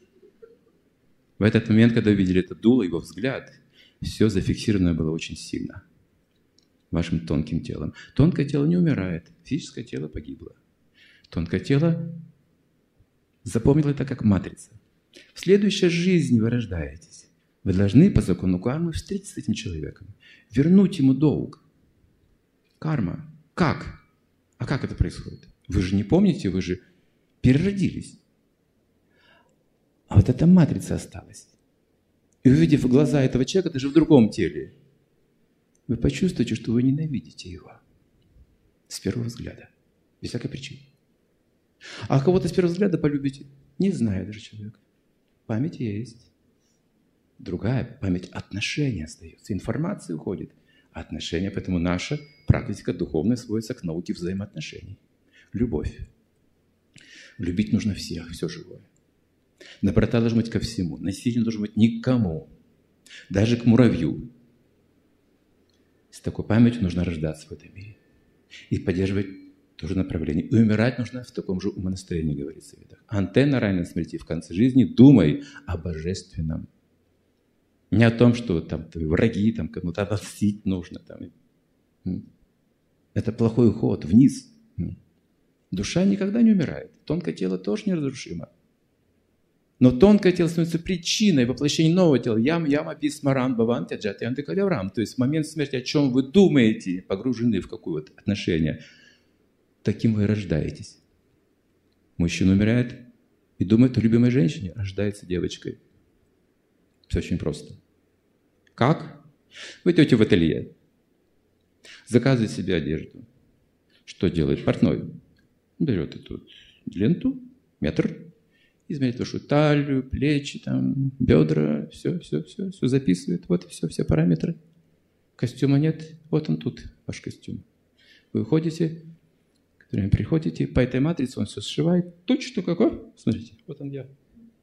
В этот момент, когда увидели это дуло, его взгляд, все зафиксировано было очень сильно вашим тонким телом. Тонкое тело не умирает, физическое тело погибло. Тонкое тело запомнило это как матрица. В следующей жизни вы рождаетесь. Вы должны по закону кармы встретиться с этим человеком, вернуть ему долг. Карма. Как? А как это происходит? Вы же не помните, вы же переродились. А вот эта матрица осталась. И увидев глаза этого человека, даже в другом теле, вы почувствуете, что вы ненавидите его. С первого взгляда. Без всякой причины. А кого-то с первого взгляда полюбите, не зная даже человека. Память есть. Другая память отношения остается. Информация уходит. А отношения, поэтому наша практика духовная сводится к науке взаимоотношений. Любовь. Любить нужно всех, все живое. Доброта должна быть ко всему. Насилие не должно быть никому. Даже к муравью. С такой памятью нужно рождаться в этом мире. И поддерживать то же направление. И умирать нужно в таком же умонастроении, говорится в Ведах. Антенна ранней смерти в конце жизни. Думай о божественном. Не о том, что там твои враги, там кому-то отомстить нужно. Там. Это плохой уход вниз. Душа никогда не умирает. Тонкое тело тоже неразрушимо. Но тонкое тело становится причиной воплощения нового тела. Ям, яма, писмаран, баванти, аджати, антикаляврам. То есть в момент смерти, о чем вы думаете, погружены в какое-то отношение, таким вы рождаетесь. Мужчина умирает и думает о любимой женщине, рождается девочкой. Все очень просто. Как? Вы идете в ателье, заказываете себе одежду. Что делает портной? Берет эту ленту, метр, измеряет вашу талию, плечи, там, бедра, все, все, все, все записывает. Вот все, все параметры. Костюма нет, вот он тут, ваш костюм. Вы уходите, к которому приходите, по этой матрице он все сшивает. Точно какой? Смотрите, вот он я.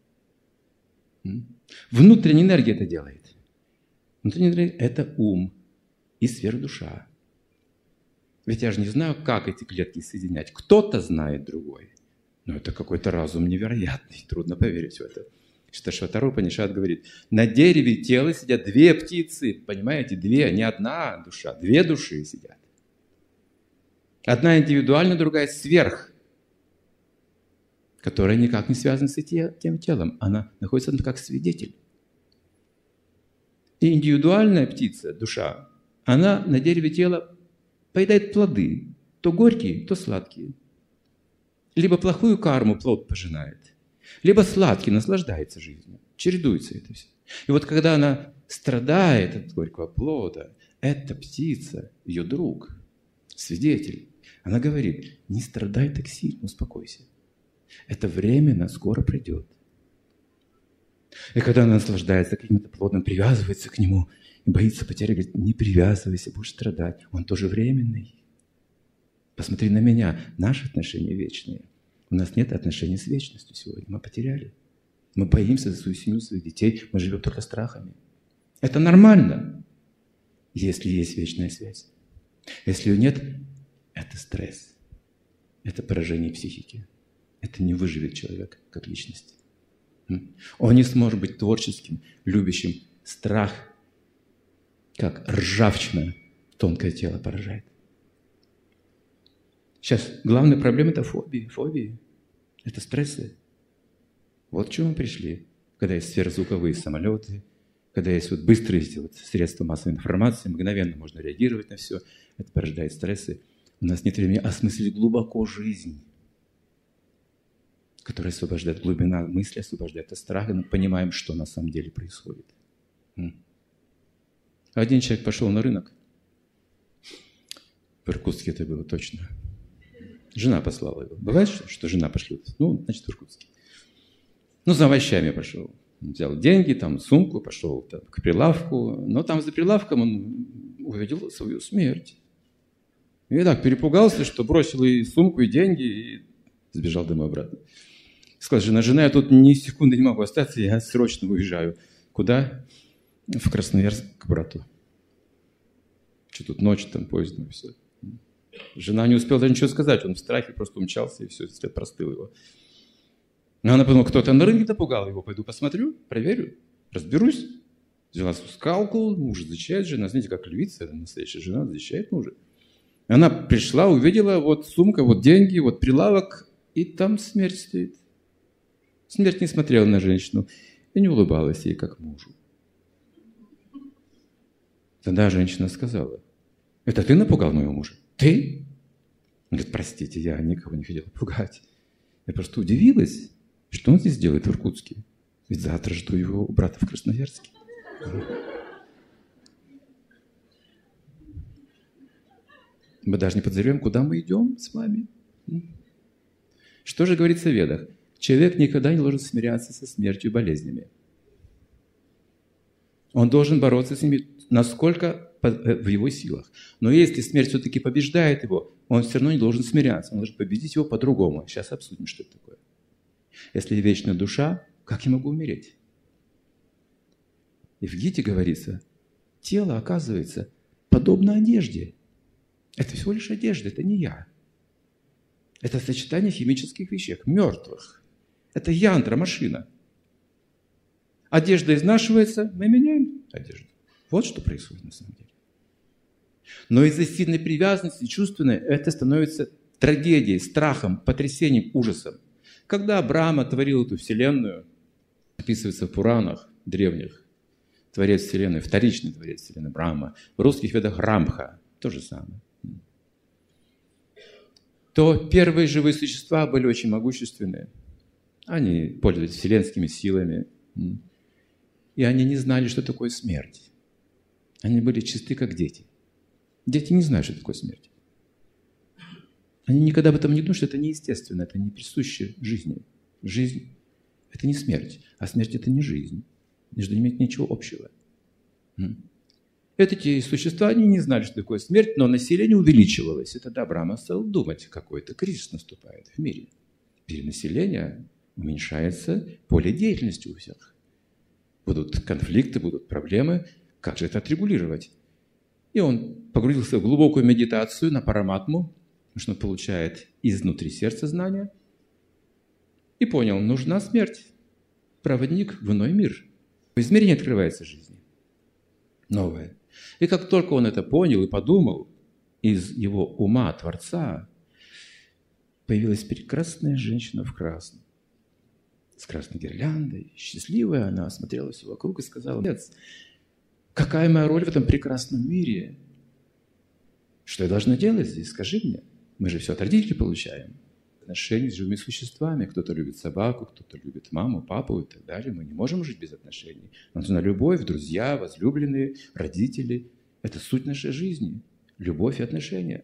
Внутренняя энергия это делает. Внутренняя энергия – это ум и сверхдуша. Ведь я же не знаю, как эти клетки соединять. Кто-то знает другой. Но это какой-то разум невероятный. Трудно поверить в это. Шташватара Упанишад говорит, на дереве тела сидят две птицы. Понимаете, две, не одна душа. Две души сидят. Одна индивидуальна, другая сверх, которая никак не связана с этим телом. Она находится как свидетель. И индивидуальная птица, душа, она на дереве тела поедает плоды. То горькие, то сладкие. Либо плохую карму плод пожинает, либо сладкий, наслаждается жизнью. Чередуется это все. И вот когда она страдает от горького плода, эта птица, ее друг, свидетель, она говорит, не страдай так сильно, успокойся. Это временно, скоро придет. И когда она наслаждается каким-то плодом, привязывается к нему и боится потери, говорит, не привязывайся, будешь страдать. Он тоже временный. Посмотри на меня. Наши отношения вечные. У нас нет отношений с вечностью сегодня. Мы потеряли. Мы боимся за свою семью, своих детей. Мы живем только страхами. Это нормально, если есть вечная связь. Если ее нет, это стресс. Это поражение психики. Это не выживет человек как личность. Он не сможет быть творческим, любящим. Страх, как ржавчина, тонкое тело поражает. Сейчас главная проблема – это фобии. Фобии – это стрессы. Вот к чему мы пришли. Когда есть сверхзвуковые самолеты, когда есть вот быстрые вот средства массовой информации, мгновенно можно реагировать на все. Это порождает стрессы. У нас нет времени осмыслить глубоко жизнь, которая освобождает глубина мысли, освобождает от страха. Мы понимаем, что на самом деле происходит. Один человек пошел на рынок. В Иркутске это было точно. Жена послала его. Бывает, что, что жена пошлет? Ну, значит, в Иркутске. Ну, за овощами пошел. Взял деньги, там, сумку, пошел там, к прилавку. Но там за прилавком он увидел свою смерть. И так перепугался, что бросил и сумку, и деньги, и сбежал домой обратно. Сказал, жена, жена, я тут ни секунды не могу остаться, я срочно уезжаю. Куда? В Красноярск к брату. Что тут ночь, там поездом и все. Жена не успела даже ничего сказать, он в страхе просто умчался, и все, след простыл его. Но она подумала, кто-то на рынке напугал его, пойду посмотрю, проверю, разберусь. Взяла скалку, муж защищает, жена, знаете, как львица, настоящая жена защищает мужа. Она пришла, увидела, вот сумка, вот деньги, вот прилавок, и там смерть стоит. Смерть не смотрела на женщину и не улыбалась ей, как мужу. Тогда женщина сказала, это ты напугал моего мужа? Ты? Он говорит, простите, я никого не хотела пугать. Я просто удивилась, что он здесь делает в Иркутске. Ведь завтра жду его у брата в Красноярске. Мы даже не подозреваем, куда мы идем с вами. Что же говорится в Ведах? Человек никогда не должен смиряться со смертью и болезнями. Он должен бороться с ними, насколько в его силах. Но если смерть все-таки побеждает его, он все равно не должен смиряться. Он должен победить его по-другому. Сейчас обсудим, что это такое. Если вечная душа, как я могу умереть? И в Гите говорится, тело, оказывается, подобно одежде. Это всего лишь одежда, это не я. Это сочетание химических веществ, мертвых. Это янтра, машина. Одежда изнашивается, мы меняем одежду. Вот что происходит на самом деле. Но из-за сильной привязанности, чувственной, это становится трагедией, страхом, потрясением, ужасом. Когда Брахма творил эту вселенную, описывается в Пуранах древних, творец вселенной, вторичный творец вселенной Брахма, в русских ведах Рамха, то же самое. То первые живые существа были очень могущественные. Они пользовались вселенскими силами. И они не знали, что такое смерть. Они были чисты, как дети. Дети не знают, что такое смерть. Они никогда об этом не думают, что это неестественно, это не присуще жизни. Жизнь – это не смерть, а смерть – это не жизнь. Между ними нет ничего общего. Эти существа, они не знали, что такое смерть, но население увеличивалось. И тогда Брахма стал думать, какой-то кризис наступает в мире. Перенаселение, уменьшается поле деятельности у всех. Будут конфликты, будут проблемы. Как же это отрегулировать? И он погрузился в глубокую медитацию на параматму, потому что он получает изнутри сердца знания, и понял, нужна смерть. Проводник в иной мир. В измерении открывается жизнь. Новое. И как только он это понял и подумал, из его ума Творца появилась прекрасная женщина в красном. С красной гирляндой, счастливая, она осмотрела все вокруг и сказала, отец, какая моя роль в этом прекрасном мире? Что я должна делать здесь? Скажи мне. Мы же все от родителей получаем. Отношения с живыми существами. Кто-то любит собаку, кто-то любит маму, папу и так далее. Мы не можем жить без отношений. Нам нужна любовь, друзья, возлюбленные, родители. Это суть нашей жизни. Любовь и отношения.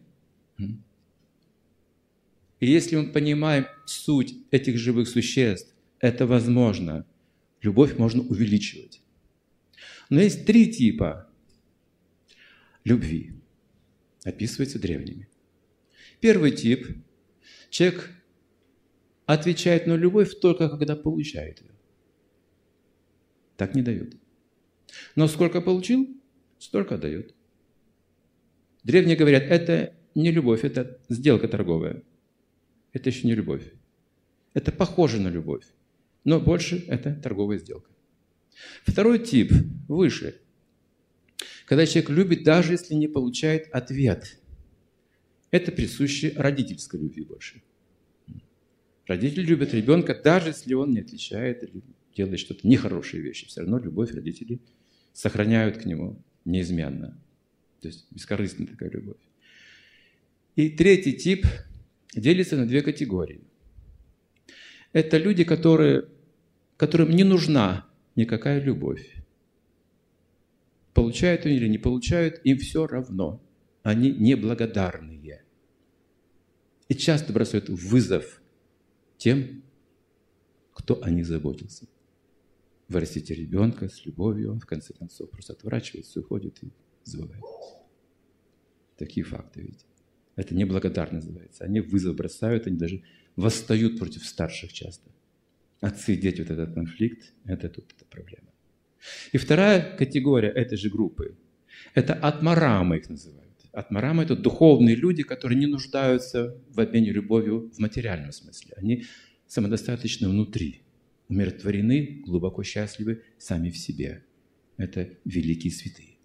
И если мы понимаем суть этих живых существ, это возможно. Любовь можно увеличивать. Но есть три типа любви, описывается древними. Первый тип – человек отвечает на любовь только когда получает ее. Так не дает. Но сколько получил, столько дает. Древние говорят, это не любовь, это сделка торговая. Это еще не любовь. Это похоже на любовь, но больше это торговая сделка. Второй тип, выше, когда человек любит, даже если не получает ответ. Это присуще родительской любви больше. Родители любят ребенка, даже если он не отвечает или делает что-то нехорошие вещи. Все равно любовь родителей сохраняют к нему неизменно. То есть бескорыстная такая любовь. И третий тип делится на две категории. Это люди, которые, которым не нужна никакая любовь. Получают они или не получают, им все равно. Они неблагодарные. И часто бросают вызов тем, кто о них заботился. Вы растите ребенка с любовью, он в конце концов просто отворачивается, уходит и забывает. Такие факты, видите. Это неблагодарность называется. Они вызов бросают, они даже восстают против старших часто. Отцы и дети, вот этот конфликт, это тут эта проблема. И вторая категория этой же группы – это атмарамы их называют. Атмарамы – это духовные люди, которые не нуждаются в обмене любовью в материальном смысле. Они самодостаточны внутри, умиротворены, глубоко счастливы сами в себе. Это великие святые.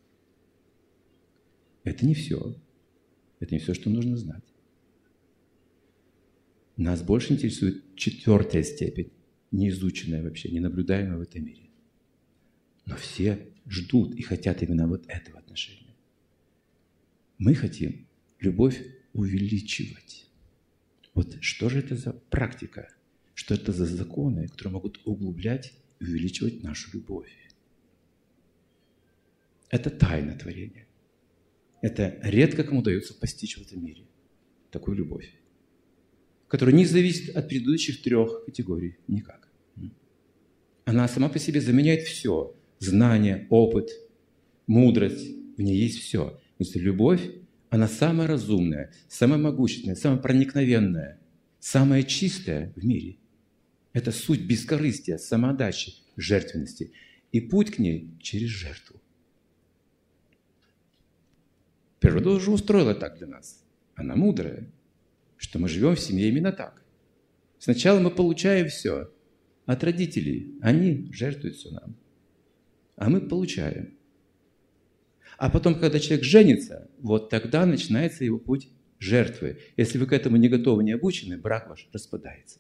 Это не все. Это не все, что нужно знать. Нас больше интересует четвертая степень, неизученная вообще, ненаблюдаемая в этом мире. Но все ждут и хотят именно вот этого отношения. Мы хотим любовь увеличивать. Вот что же это за практика? Что это за законы, которые могут углублять и увеличивать нашу любовь? Это тайна творения. Это редко кому удается постичь в этом мире такую любовь, которая не зависит от предыдущих трех категорий никак. Она сама по себе заменяет все. Знание, опыт, мудрость. В ней есть все. То есть любовь, она самая разумная, самая могущественная, самая проникновенная, самая чистая в мире. Это суть бескорыстия, самоотдачи, жертвенности. И путь к ней через жертву. Природа уже устроила так для нас. Она мудрая, что мы живем в семье именно так. Сначала мы получаем все от родителей. Они жертвуют все нам. А мы получаем. А потом, когда человек женится, вот тогда начинается его путь жертвы. Если вы к этому не готовы, не обучены, брак ваш распадается.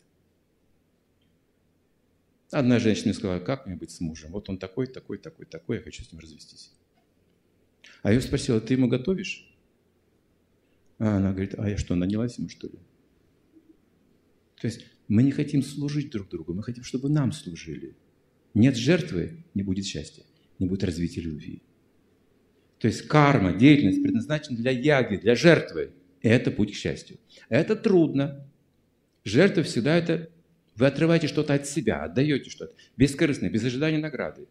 Одна женщина сказала, как мне быть с мужем? Вот он такой, такой, такой, такой, я хочу с ним развестись. А я ее спросила, ты ему готовишь? А она говорит, а я что, нанялась ему, что ли? То есть мы не хотим служить друг другу, мы хотим, чтобы нам служили. Нет жертвы, не будет счастья, не будет развития любви. То есть карма, деятельность предназначена для яги, для жертвы. И это путь к счастью. Это трудно. Жертва всегда это... Вы отрываете что-то от себя, отдаете что-то. Бескорыстно, без ожидания награды.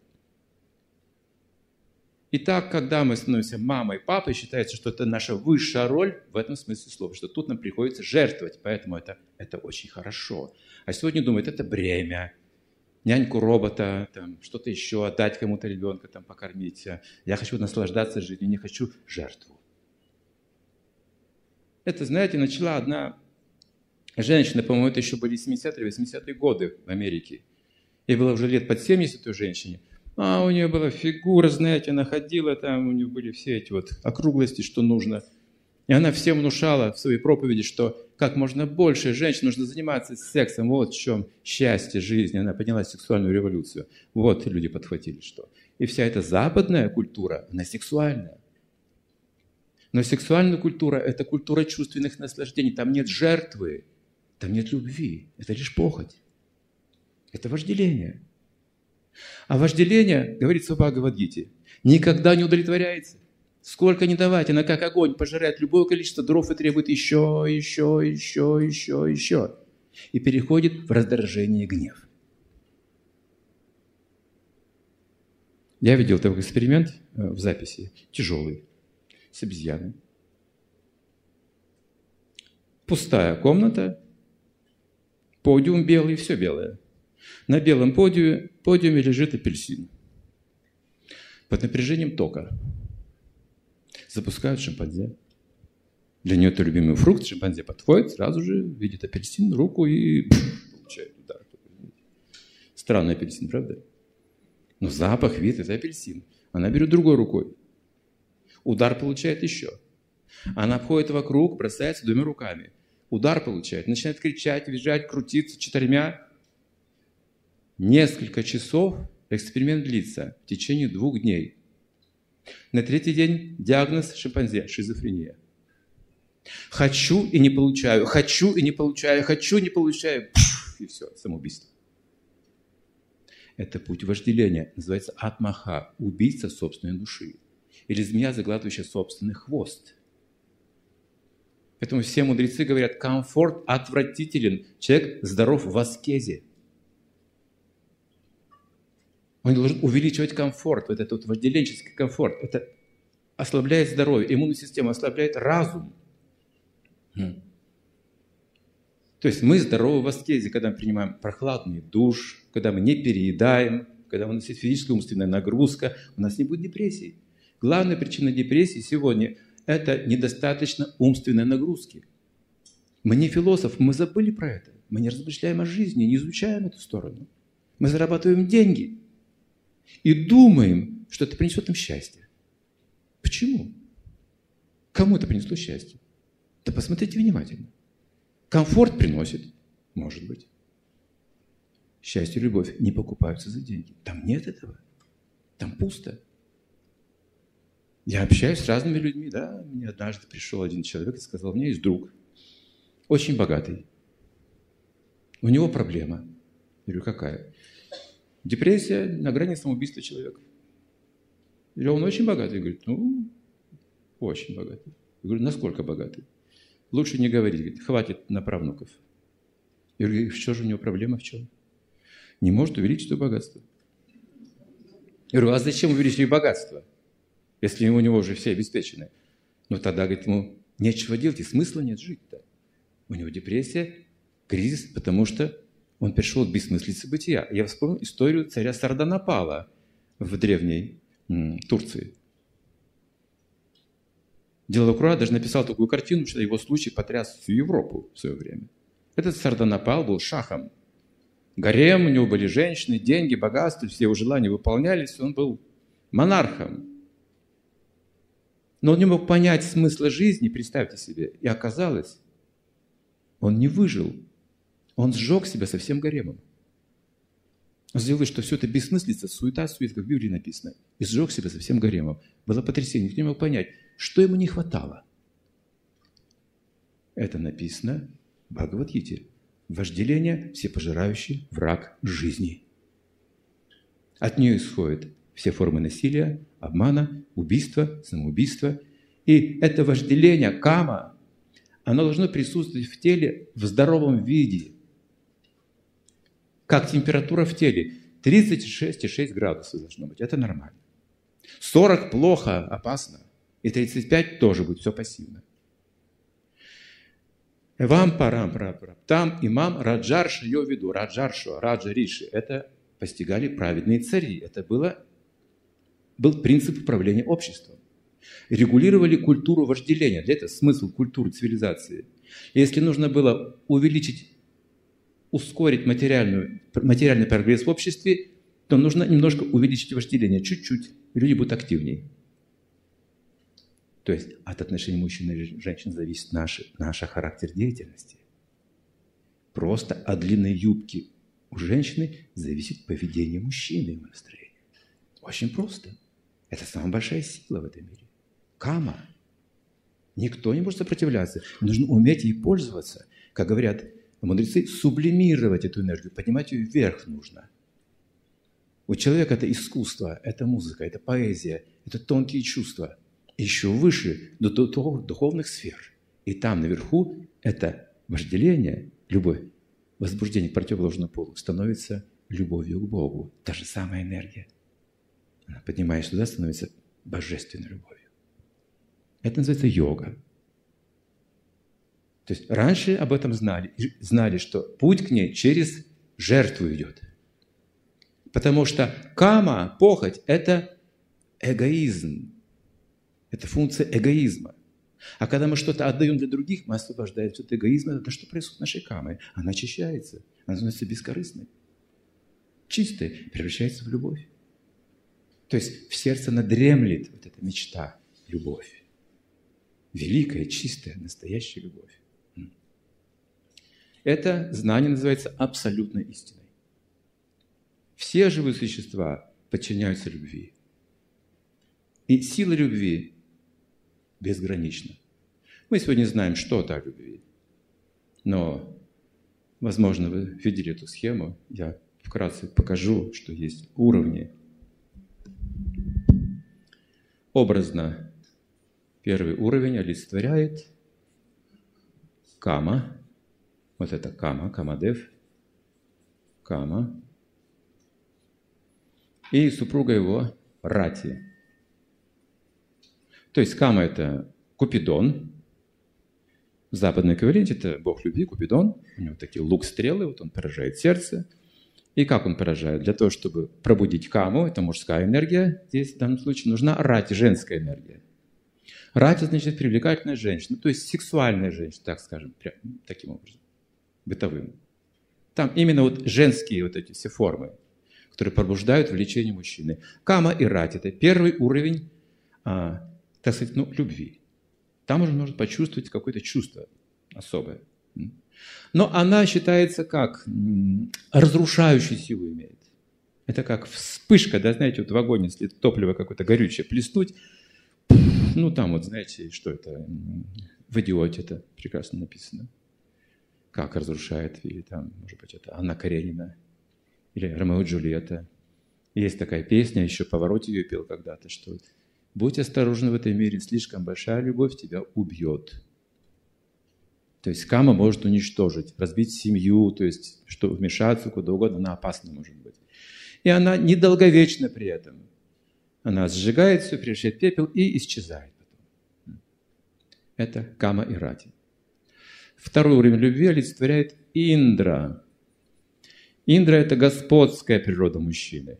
Итак, когда мы становимся мамой, папой, считается, что это наша высшая роль в этом смысле слова, что тут нам приходится жертвовать, поэтому это, это очень хорошо. А сегодня думают, это бремя, няньку робота, там, что-то еще, отдать кому-то ребенка, там, покормить. Я хочу наслаждаться жизнью, не хочу жертву. Это, знаете, начала одна женщина, по-моему, это еще были семидесятые, восьмидесятые годы в Америке. Ей было уже лет под семьдесят той женщине. А у нее была фигура, знаете, она ходила там, у нее были все эти вот округлости, что нужно. И она всем внушала в своей проповеди, что как можно больше женщин нужно заниматься сексом. Вот в чем счастье жизни. Она подняла сексуальную революцию. Вот люди подхватили, что. И вся эта западная культура, она сексуальная. Но сексуальная культура – это культура чувственных наслаждений. Там нет жертвы, там нет любви. Это лишь похоть. Это вожделение. А вожделение, говорится в Бхагавад-гите, никогда не удовлетворяется. Сколько не давать, она как огонь пожирает любое количество дров и требует еще, еще, еще, еще, еще. И переходит в раздражение и гнев. Я видел такой эксперимент в записи, тяжелый, с обезьяной. Пустая комната, подиум белый, все белое. На белом подиуме, подиуме лежит апельсин. Под напряжением тока запускают шимпанзе. Для нее это любимый фрукт. Шимпанзе подходит, сразу же видит апельсин, руку и получает удар. Странный апельсин, правда? Но запах, вид – это апельсин. Она берет другой рукой. Удар получает еще. Она обходит вокруг, бросается двумя руками. Удар получает, начинает кричать, визжать, крутиться четырьмя. Несколько часов эксперимент длится в течение двух дней. На третий день диагноз шимпанзе – шизофрения. Хочу и не получаю, хочу и не получаю, хочу и не получаю. Пфф, и все, самоубийство. Это путь вожделения, называется атмаха, убийца собственной души. Или змея, заглатывающая собственный хвост. Поэтому все мудрецы говорят, комфорт отвратителен, человек здоров в аскезе. Он должен увеличивать комфорт, вот этот вот вожделенческий комфорт. Это ослабляет здоровье, иммунную систему, ослабляет разум. То есть мы здоровы в аскезе, когда мы принимаем прохладный душ, когда мы не переедаем, когда у нас есть физическая умственная нагрузка, у нас не будет депрессии. Главная причина депрессии сегодня – это недостаточно умственной нагрузки. Мы не философ, мы забыли про это. Мы не размышляем о жизни, не изучаем эту сторону. Мы зарабатываем деньги и думаем, что это принесет им счастье. Почему? Кому это принесло счастье? Да посмотрите внимательно. Комфорт приносит, может быть. Счастье и любовь не покупаются за деньги. Там нет этого. Там пусто. Я общаюсь с разными людьми, да. Мне однажды пришел один человек и сказал, у меня есть друг, очень богатый. У него проблема. Я говорю, какая? Депрессия на грани самоубийства человека. Я говорю, он очень богатый? Говорит, ну, очень богатый. Я говорю, насколько богатый? Лучше не говорить, говорит, хватит на правнуков. Я говорю, что же у него проблема в чем? Не может увеличить свое богатство. Я говорю, а зачем увеличить богатство, если у него уже все обеспечены? Ну тогда, говорит, ему нечего делать, и смысла нет жить-то. У него депрессия, кризис, потому что он пришел к бессмыслице бытия. Я вспомнил историю царя Сарданапала в древней м, Турции. Делакруа даже написал такую картину, что его случай потряс всю Европу в свое время. Этот Сарданапал был шахом. Гарем, у него были женщины, деньги, богатство, все его желания выполнялись, он был монархом. Но он не мог понять смысла жизни, представьте себе. И оказалось, он не выжил. Он сжег себя со всем гаремом. Он сделал, что все это бессмыслица, суета, сует, как в Библии написано. И сжег себя со всем гаремом. Было потрясение, никто не мог понять, что ему не хватало. Это написано в Бхагавад-гите. Вожделение – всепожирающий враг жизни. От нее исходят все формы насилия, обмана, убийства, самоубийства. И это вожделение, кама, оно должно присутствовать в теле в здоровом виде. Как температура в теле. тридцать шесть и шесть градусов должно быть. Это нормально. сорок плохо, опасно. И тридцать пять тоже будет все пассивно. Вам парам прапрап. Там имам Раджарша ее веду. Раджаршо, Раджа Риши. Это постигали праведные цари. Это было, был принцип управления обществом. Регулировали культуру вожделения. Для этого смысл культуры, цивилизации. Если нужно было увеличить, ускорить материальную, материальный прогресс в обществе, то нужно немножко увеличить вожделение. Чуть-чуть. Люди будут активнее. То есть от отношений мужчин и женщин зависит наш, наш характер деятельности. Просто от длинной юбки у женщины зависит поведение мужчины, его настроение. Очень просто. Это самая большая сила в этом мире. Кама. Никто не может сопротивляться. Нужно уметь ей пользоваться. Как говорят мудрецы, сублимировать эту энергию, поднимать ее вверх нужно. У человека это искусство, это музыка, это поэзия, это тонкие чувства. Еще выше, до духовных сфер. И там наверху это вожделение, любовь, возбуждение к противоположному полу становится любовью к Богу. Та же самая энергия. Она, поднимаясь туда, становится божественной любовью. Это называется йога. То есть раньше об этом знали, знали, что путь к ней через жертву идет. Потому что кама, похоть, это эгоизм. Это функция эгоизма. А когда мы что-то отдаем для других, мы освобождаемся от эгоизма. Это что происходит с нашей камой? Она очищается, она становится бескорыстной. Чистой превращается в любовь. То есть в сердце надремлет вот эта мечта, любовь. Великая, чистая, настоящая любовь. Это знание называется абсолютной истиной. Все живые существа подчиняются любви. И сила любви безгранична. Мы сегодня знаем что-то о любви. Но, возможно, вы видели эту схему. Я вкратце покажу, что есть уровни. Образно, первый уровень олицетворяет кама. Вот это кама, камадев, кама. И супруга его рати. То есть кама – это Купидон. В западной эквиваленте это бог любви, Купидон. У него такие лук-стрелы, вот он поражает сердце. И как он поражает? Для того, чтобы пробудить каму, это мужская энергия, здесь в данном случае нужна рати, женская энергия. Рати значит привлекательная женщина, то есть сексуальная женщина, так скажем, прям, таким образом, бытовым. Там именно вот женские вот эти все формы, которые пробуждают влечение мужчины. Кама и рати – это первый уровень, а, так сказать, ну, любви. Там уже можно почувствовать какое-то чувство особое. Но она считается как разрушающую силу имеет. Это как вспышка, да, знаете, вот в огонь, если топливо какое-то горючее плеснуть, ну, там вот, знаете, что это, в «Идиоте» это прекрасно написано. Как разрушает, или там, может быть, это Анна Каренина, или Ромео и Джульетта. Есть такая песня, еще Паваротти ее пел когда-то, что «Будь осторожен в этом мире, слишком большая любовь тебя убьет». То есть кама может уничтожить, разбить семью, то есть что вмешаться куда угодно, она опасна может быть. И она недолговечна при этом. Она сжигает все, превращает в пепел и исчезает потом. Это кама и рати. Второй уровень любви олицетворяет Индра. Индра – это господская природа мужчины.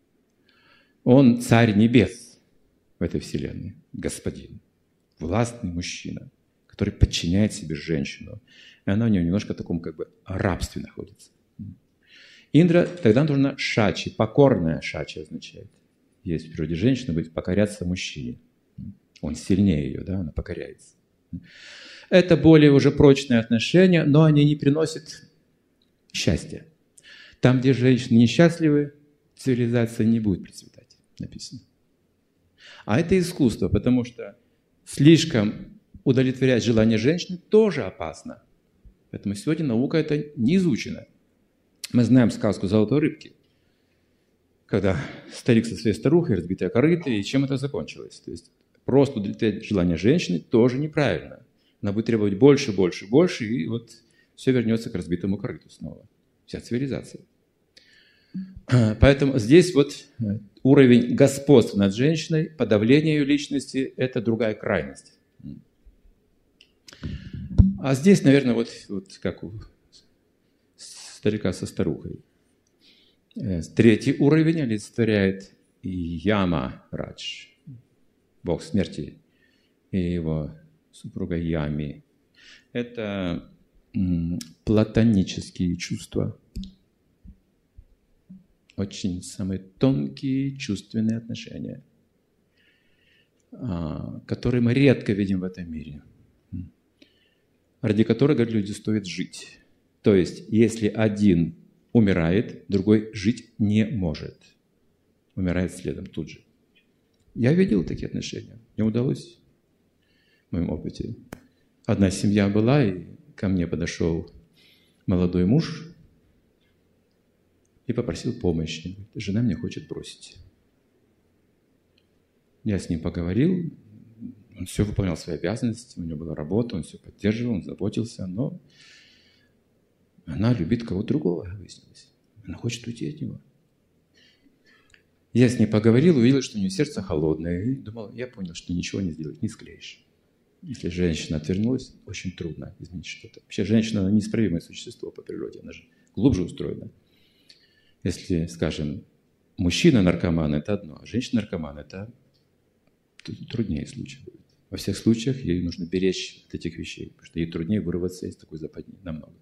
Он царь небес в этой вселенной, господин, властный мужчина, который подчиняет себе женщину. И она у него немножко в таком как бы рабстве находится. Индра тогда нужна шачи, покорная шачи означает. Есть в природе женщины быть покоряться мужчине. Он сильнее ее, да, она покоряется. Это более уже прочные отношения, но они не приносят счастья. Там, где женщины несчастливы, цивилизация не будет процветать, написано. А это искусство, потому что слишком удовлетворять желания женщины тоже опасно. Поэтому сегодня наука это не изучена. Мы знаем сказку «Золотой рыбки», когда старик со своей старухой, разбитая корыто, и чем это закончилось? То есть просто удовлетворять желания женщины тоже неправильно. Она будет требовать больше, больше, больше, и вот все вернется к разбитому корыту снова. Вся цивилизация. Поэтому здесь вот уровень господства над женщиной, подавление ее личности – это другая крайность. А здесь, наверное, вот, вот как у старика со старухой. Третий уровень олицетворяет Яма Радж, бог смерти, и его супруга Ями. Это м, платонические чувства. Очень самые тонкие чувственные отношения, которые мы редко видим в этом мире, ради которых, говорят люди, стоит жить. То есть, если один умирает, другой жить не может. Умирает следом тут же. Я видел такие отношения. Мне удалось в моем опыте. Одна семья была, и ко мне подошел молодой муж и попросил помощи. Жена меня хочет бросить. Я с ним поговорил. Он все выполнял свои обязанности, у него была работа, он все поддерживал, он заботился, но она любит кого-то другого, выяснилось. Она хочет уйти от него. Я с ней поговорил, увидел, что у нее сердце холодное. И думал, я понял, что ничего не сделать, не склеишь. Если женщина отвернулась, очень трудно изменить что-то. Вообще женщина, она неисправимое существо по природе, она же глубже устроена. Если, скажем, мужчина-наркоман – это одно, а женщина-наркоман – это труднее случай будет. Во всех случаях ей нужно беречь от этих вещей, потому что ей труднее вырваться из такой западни, намного.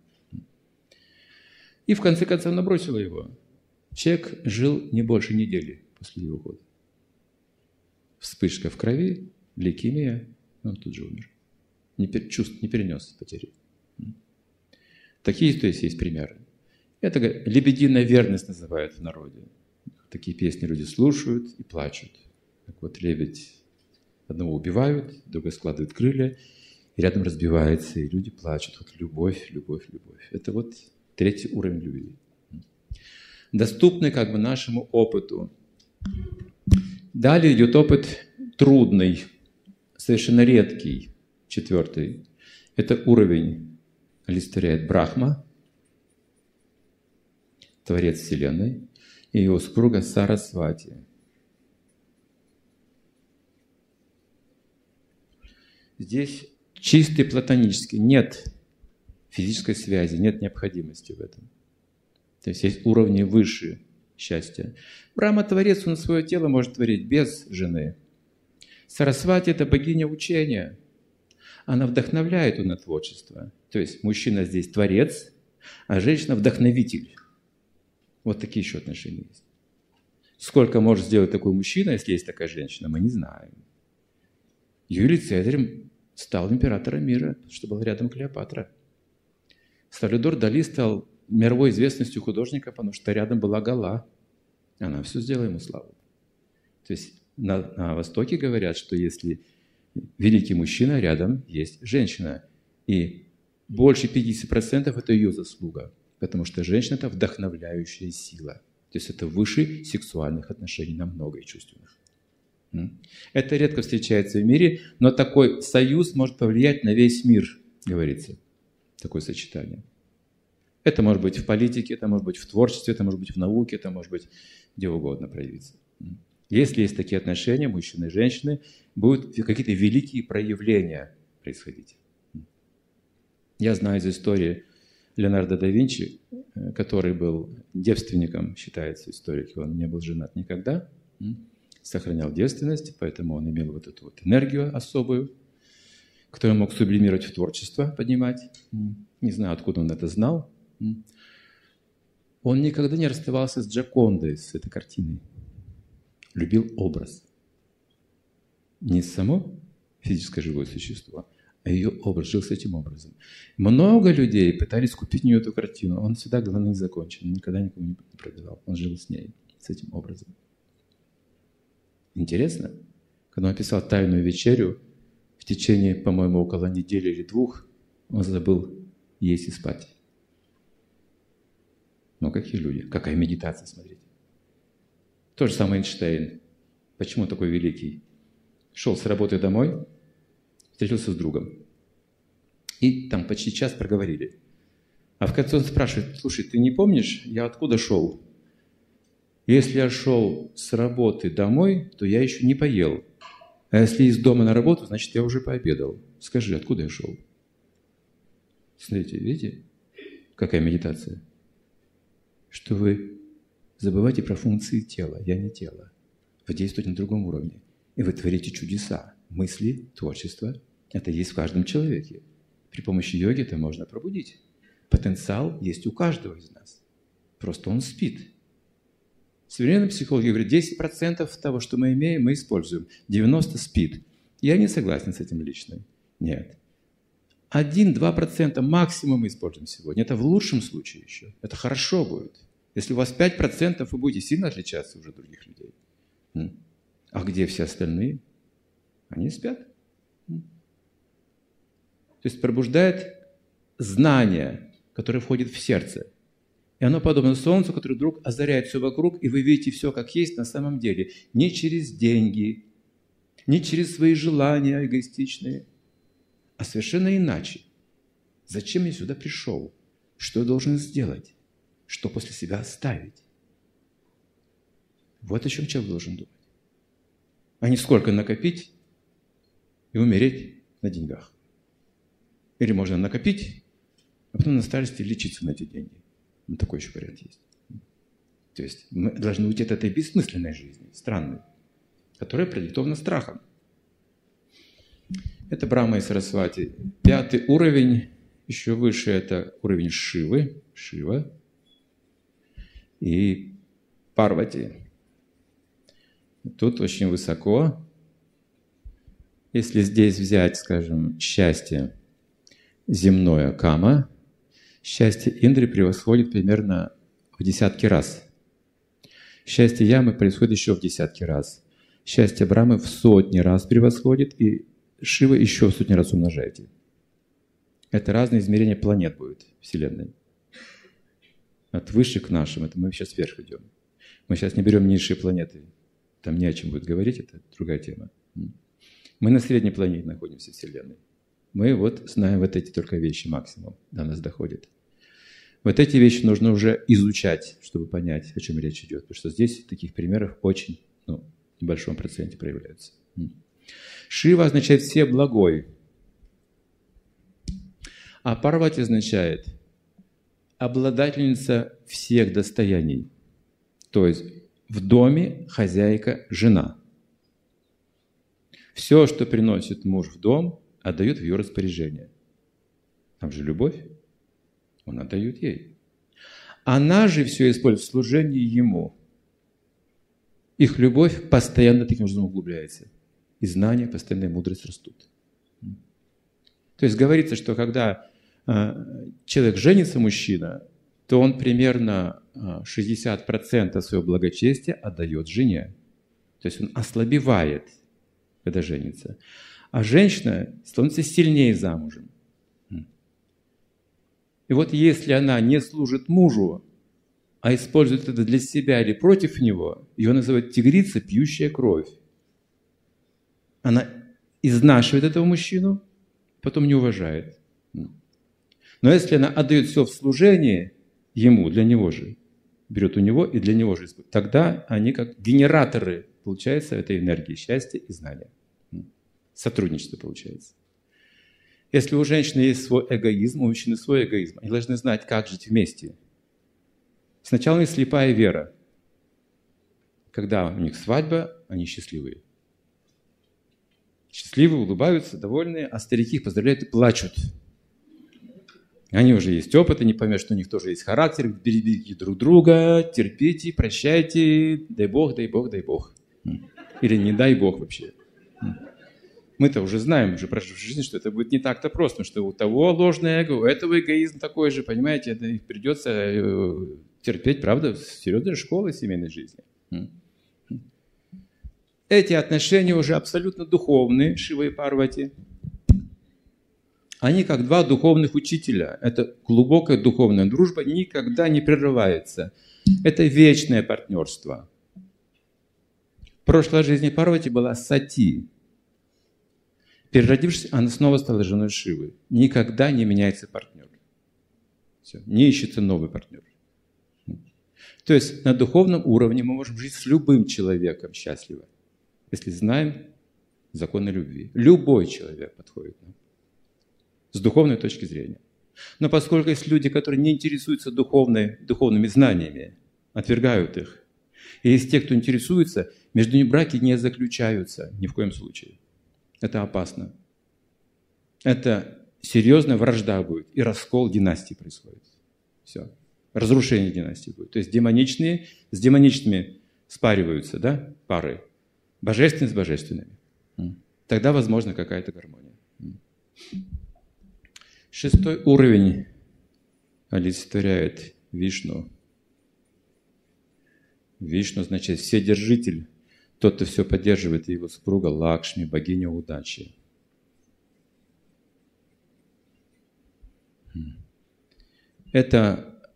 И в конце концов она бросила его. Человек жил не больше недели после его ухода. Вспышка в крови, лейкемия, он тут же умер. Не, пер, чувств, не перенес потери. Такие, то есть, есть примеры. Это лебединая верность называют в народе. Такие песни люди слушают и плачут. Как вот лебедь одного убивают, другой складывает крылья, и рядом разбивается, и люди плачут. Вот любовь, любовь, любовь. Это вот третий уровень любви. Доступный как бы нашему опыту. Далее идет опыт трудный, совершенно редкий, четвертый. Это уровень, олицетворяет Брахма, Творец Вселенной, и его супруга Сарасвати. Здесь чистый платонический, нет физической связи, нет необходимости в этом. То есть есть уровни выше счастья. Брахма Творец, он свое тело может творить без жены. Сарасвати – это богиня учения. Она вдохновляет на творчество. То есть мужчина здесь творец, а женщина – вдохновитель. Вот такие еще отношения есть. Сколько может сделать такой мужчина, если есть такая женщина, мы не знаем. Юлий Цезарь стал императором мира, потому что был рядом Клеопатра. Сальвадор Дали стал мировой известностью художника, потому что рядом была Гала. Она все сделала ему славу. То есть на, на Востоке говорят, что если великий мужчина, рядом есть женщина. И больше пятьдесят процентов это ее заслуга. Потому что женщина – это вдохновляющая сила. То есть это выше сексуальных отношений, намного и чувственных. Это редко встречается в мире, но такой союз может повлиять на весь мир, говорится. Такое сочетание. Это может быть в политике, это может быть в творчестве, это может быть в науке, это может быть где угодно проявиться. Если есть такие отношения, мужчины и женщины, будут какие-то великие проявления происходить. Я знаю из истории Леонардо да Винчи, который был девственником, считается историк, он не был женат никогда, сохранял девственность, поэтому он имел вот эту вот энергию особую, которую мог сублимировать в творчество, поднимать. Не знаю, откуда он это знал. Он никогда не расставался с Джокондой, с этой картиной. Любил образ. Не само физическое живое существо, а ее образ, жил с этим образом. Много людей пытались купить у нее эту картину. Он всегда, главное, не закончен, никогда никому не продавал. Он жил с ней, с этим образом. Интересно, когда он писал «Тайную вечерю», в течение, по-моему, около недели или двух, он забыл есть и спать. Ну, какие люди? Какая медитация, смотрите. То же самое Эйнштейн. Почему такой великий? Шел с работы домой, встретился с другом. И там почти час проговорили. А в конце он спрашивает: слушай, ты не помнишь, я откуда шел? Если я шел с работы домой, то я еще не поел. А если из дома на работу, значит, я уже пообедал. Скажи, откуда я шел? Смотрите, видите, какая медитация? Что вы забываете про функции тела. Я не тело. Вы действуете на другом уровне. И вы творите чудеса. Мысли, творчество. Это есть в каждом человеке. При помощи йоги это можно пробудить. Потенциал есть у каждого из нас. Просто он спит. Современные психологи говорят, десять процентов того, что мы имеем, мы используем. девяносто процентов спит. Я не согласен с этим лично. Нет. один-два процента максимум мы используем сегодня. Это в лучшем случае еще. Это хорошо будет. Если у вас пять процентов, вы будете сильно отличаться уже от других людей. А где все остальные? Они спят. То есть пробуждает знание, которое входит в сердце. И оно подобно солнцу, которое вдруг озаряет все вокруг, и вы видите все, как есть на самом деле. Не через деньги, не через свои желания эгоистичные, а совершенно иначе. Зачем я сюда пришел? Что я должен сделать? Что после себя оставить? Вот о чем человек должен думать. А не сколько накопить и умереть на деньгах. Или можно накопить, а потом на старости лечиться на эти деньги. Ну, такой еще вариант есть. То есть мы должны уйти от этой бессмысленной жизни, странной, которая продиктована страхом. Это Брахма и Сарасвати. Пятый уровень, еще выше, это уровень Шивы, Шива и Парвати. Тут очень высоко. Если здесь взять, скажем, счастье земное Кама, счастье Индры превосходит примерно в десятки раз. Счастье Ямы происходит еще в десятки раз. Счастье Брамы в сотни раз превосходит, и Шива еще в сотни раз умножаете. Это разные измерения планет будет в Вселенной. От высших к нашим, это мы сейчас вверх идем. Мы сейчас не берем низшие планеты. Там не о чем будет говорить, это другая тема. Мы на средней планете находимся в Вселенной. Мы вот знаем вот эти только вещи максимум, до нас доходит. Вот эти вещи нужно уже изучать, чтобы понять, о чем речь идет. Потому что здесь таких примеров очень, ну, в небольшом проценте проявляются. Шива означает «все благой». А Парвати означает «обладательница всех достояний». То есть в доме хозяйка – жена. Все, что приносит муж в дом, отдает в ее распоряжение. Там же любовь. Он отдает ей. Она же все использует в служении ему. Их любовь постоянно таким образом углубляется. И знания, постоянная мудрость растут. То есть говорится, что когда э, человек женится, мужчина, то он примерно э, шестьдесят процентов своего благочестия отдает жене. То есть он ослабевает, когда женится. А женщина становится сильнее замужем. И вот если она не служит мужу, а использует это для себя или против него, ее называют тигрица, пьющая кровь. Она изнашивает этого мужчину, потом не уважает. Но если она отдает все в служение ему, для него же, берет у него и для него же использует, тогда они как генераторы, получается, этой энергии счастья и знания. Сотрудничество получается. Если у женщины есть свой эгоизм, у мужчины свой эгоизм, они должны знать, как жить вместе. Сначала у них слепая вера. Когда у них свадьба, они счастливые. Счастливые, улыбаются, довольные, а старики их поздравляют и плачут. Они уже есть опыт, они поймут, что у них тоже есть характер, берегите друг друга, терпите, прощайте, дай Бог, дай Бог, дай Бог. Или не дай Бог вообще. Мы-то уже знаем, уже прожив жизнь, что это будет не так-то просто, что у того ложное эго, у этого эгоизм такой же, понимаете, это придется терпеть, правда, серьезная школа семейной жизни. Эти отношения уже абсолютно духовные, Шива и Парвати. Они как два духовных учителя. Это глубокая духовная дружба никогда не прерывается. Это вечное партнерство. В прошлой жизни Парвати была Сати. Переродившись, она снова стала женой Шивы. Никогда не меняется партнер. Все. Не ищется новый партнер. То есть на духовном уровне мы можем жить с любым человеком счастливо, если знаем законы любви. Любой человек подходит нам с духовной точки зрения. Но поскольку есть люди, которые не интересуются духовной, духовными знаниями, отвергают их, и есть те, кто интересуется, между ними браки не заключаются ни в коем случае. Это опасно. Это серьезная вражда будет, и раскол династии происходит. Все. Разрушение династии будет. То есть демоничные с демоничными спариваются, да, пары. Божественные с божественными. Тогда возможна какая-то гармония. Шестой уровень олицетворяет Вишну. Вишну значит вседержитель. Тот, кто все поддерживает, и его супруга Лакшми, богиня удачи. Это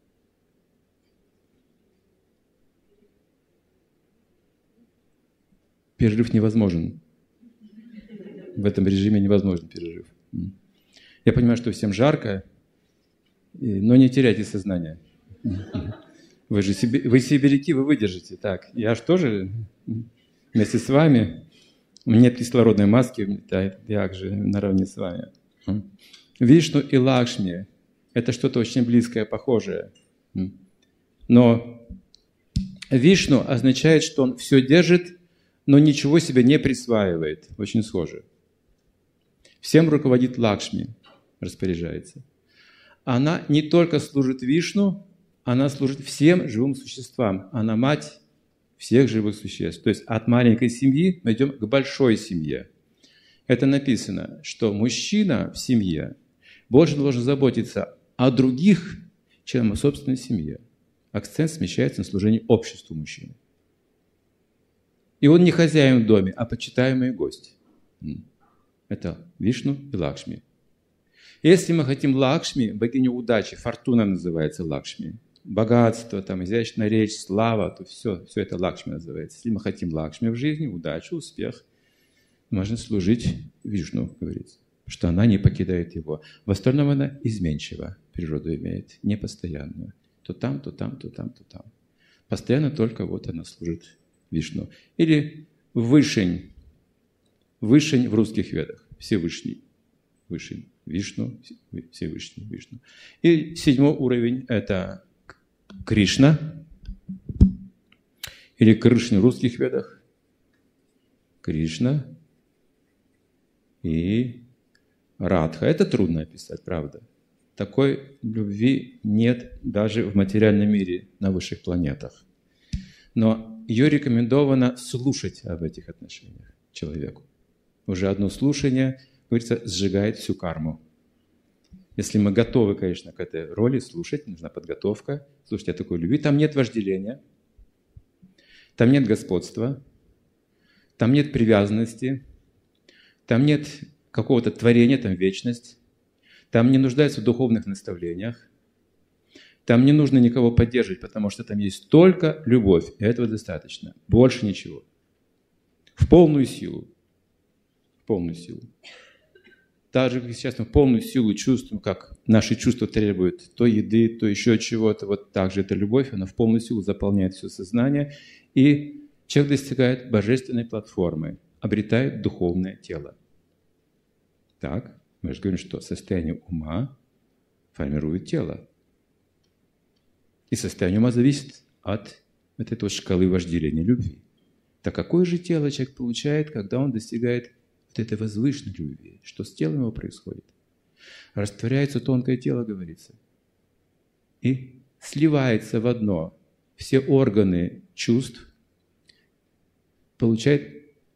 перерыв невозможен. В этом режиме невозможен перерыв. Я понимаю, что всем жарко, но не теряйте сознание. Вы же себе, вы сибиряки, вы выдержите. Так, я же тоже вместе с вами. У меня нет кислородной маски, так, я же наравне с вами. Вишну и Лакшми – это что-то очень близкое, похожее. Но Вишну означает, что он все держит, но ничего себе не присваивает. Очень схоже. Всем руководит Лакшми, распоряжается. Она не только служит Вишну, она служит всем живым существам. Она мать всех живых существ. То есть от маленькой семьи мы идем к большой семье. Это написано, что мужчина в семье больше должен заботиться о других, чем о собственной семье. Акцент смещается на служение обществу мужчины. И он не хозяин в доме, а почитаемый гость. Это Вишну и Лакшми. Если мы хотим Лакшми, богиню удачи, фортуна называется Лакшми, богатство, там, изящная речь, слава, то все, все это Лакшми называется. Если мы хотим Лакшми в жизни, удачу, успех, можно служить Вишну, говорится, что она не покидает его. В остальном она изменчива, природу имеет, непостоянную. То там, то там, то там, то там. Постоянно только вот она служит Вишну. Или Вышень. Вышень в русских ведах. Всевышний. Вышень. Вишну. Всевышний. Вишну. И седьмой уровень – это Кришна. Или Кришна в русских ведах. Кришна. И Радха. Это трудно описать, правда. Такой любви нет даже в материальном мире на высших планетах. Но ее рекомендовано слушать об этих отношениях человеку. Уже одно слушание, говорится, сжигает всю карму. Если мы готовы, конечно, к этой роли, слушать, нужна подготовка, слушать о такой любви. Там нет вожделения, там нет господства, там нет привязанности, там нет какого-то творения, там вечность. Там не нуждаются в духовных наставлениях. Там не нужно никого поддерживать, потому что там есть только любовь. И этого достаточно. Больше ничего. В полную силу. В полную силу. Так же, как сейчас мы в полную силу чувствуем, как наши чувства требуют то еды, то еще чего-то. Вот так же эта любовь, она в полную силу заполняет все сознание. И человек достигает божественной платформы, обретает духовное тело. Так. Мы же говорим, что состояние ума формирует тело. И состояние ума зависит от вот этой вот шкалы вожделения любви. Так какое же тело человек получает, когда он достигает вот этой возвышенной любви? Что с телом его происходит? Растворяется тонкое тело, говорится. И сливается в одно. Все органы чувств получают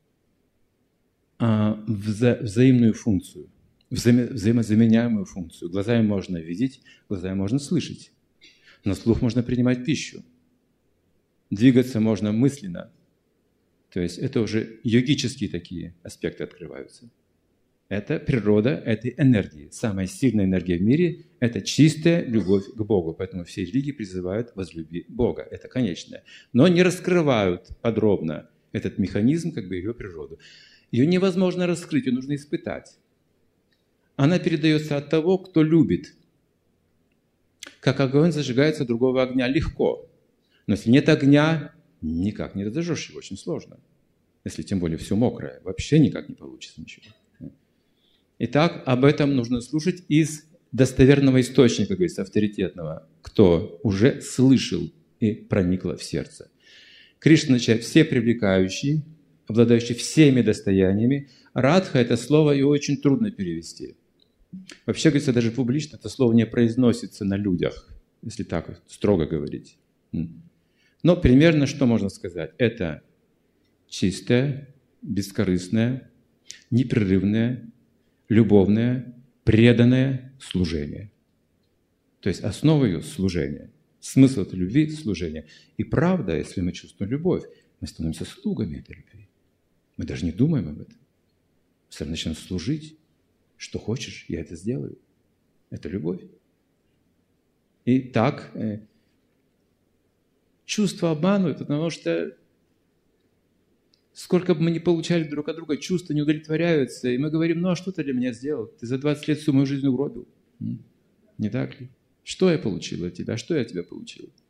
а, вза- взаимную функцию. Взаимо- взаимозаменяемую функцию. Глазами можно видеть, глазами можно слышать. На слух можно принимать пищу. Двигаться можно мысленно. То есть это уже йогические такие аспекты открываются. Это природа этой энергии. Самая сильная энергия в мире – это чистая любовь к Богу. Поэтому все религии призывают возлюби Бога. Это конечное. Но не раскрывают подробно этот механизм, как бы ее природу. Ее невозможно раскрыть, ее нужно испытать. Она передается от того, кто любит. Как огонь зажигается от другого огня легко. Но если нет огня, никак не разожжешь его, очень сложно. Если тем более все мокрое, вообще никак не получится ничего. Итак, об этом нужно слушать из достоверного источника, говорится, авторитетного, кто уже слышал и проникло в сердце. Кришна означает «все привлекающие», обладающие всеми достояниями. Радха – это слово, его очень трудно перевести. Вообще, говорится, даже публично это слово не произносится на людях, если так строго говорить. Но примерно что можно сказать? Это чистое, бескорыстное, непрерывное, любовное, преданное служение. То есть основа ее – служение. Смысл этой любви – служение. И правда, если мы чувствуем любовь, мы становимся слугами этой любви. Мы даже не думаем об этом. Мы сами начинаем служить. Что хочешь, я это сделаю. Это любовь. И так э, чувства обманывают, потому что сколько бы мы ни получали друг от друга, чувства не удовлетворяются. И мы говорим, ну а что ты для меня сделал? Ты за двадцать лет всю мою жизнь угробил. Не так ли? Что я получил от тебя? Что я от тебя получил?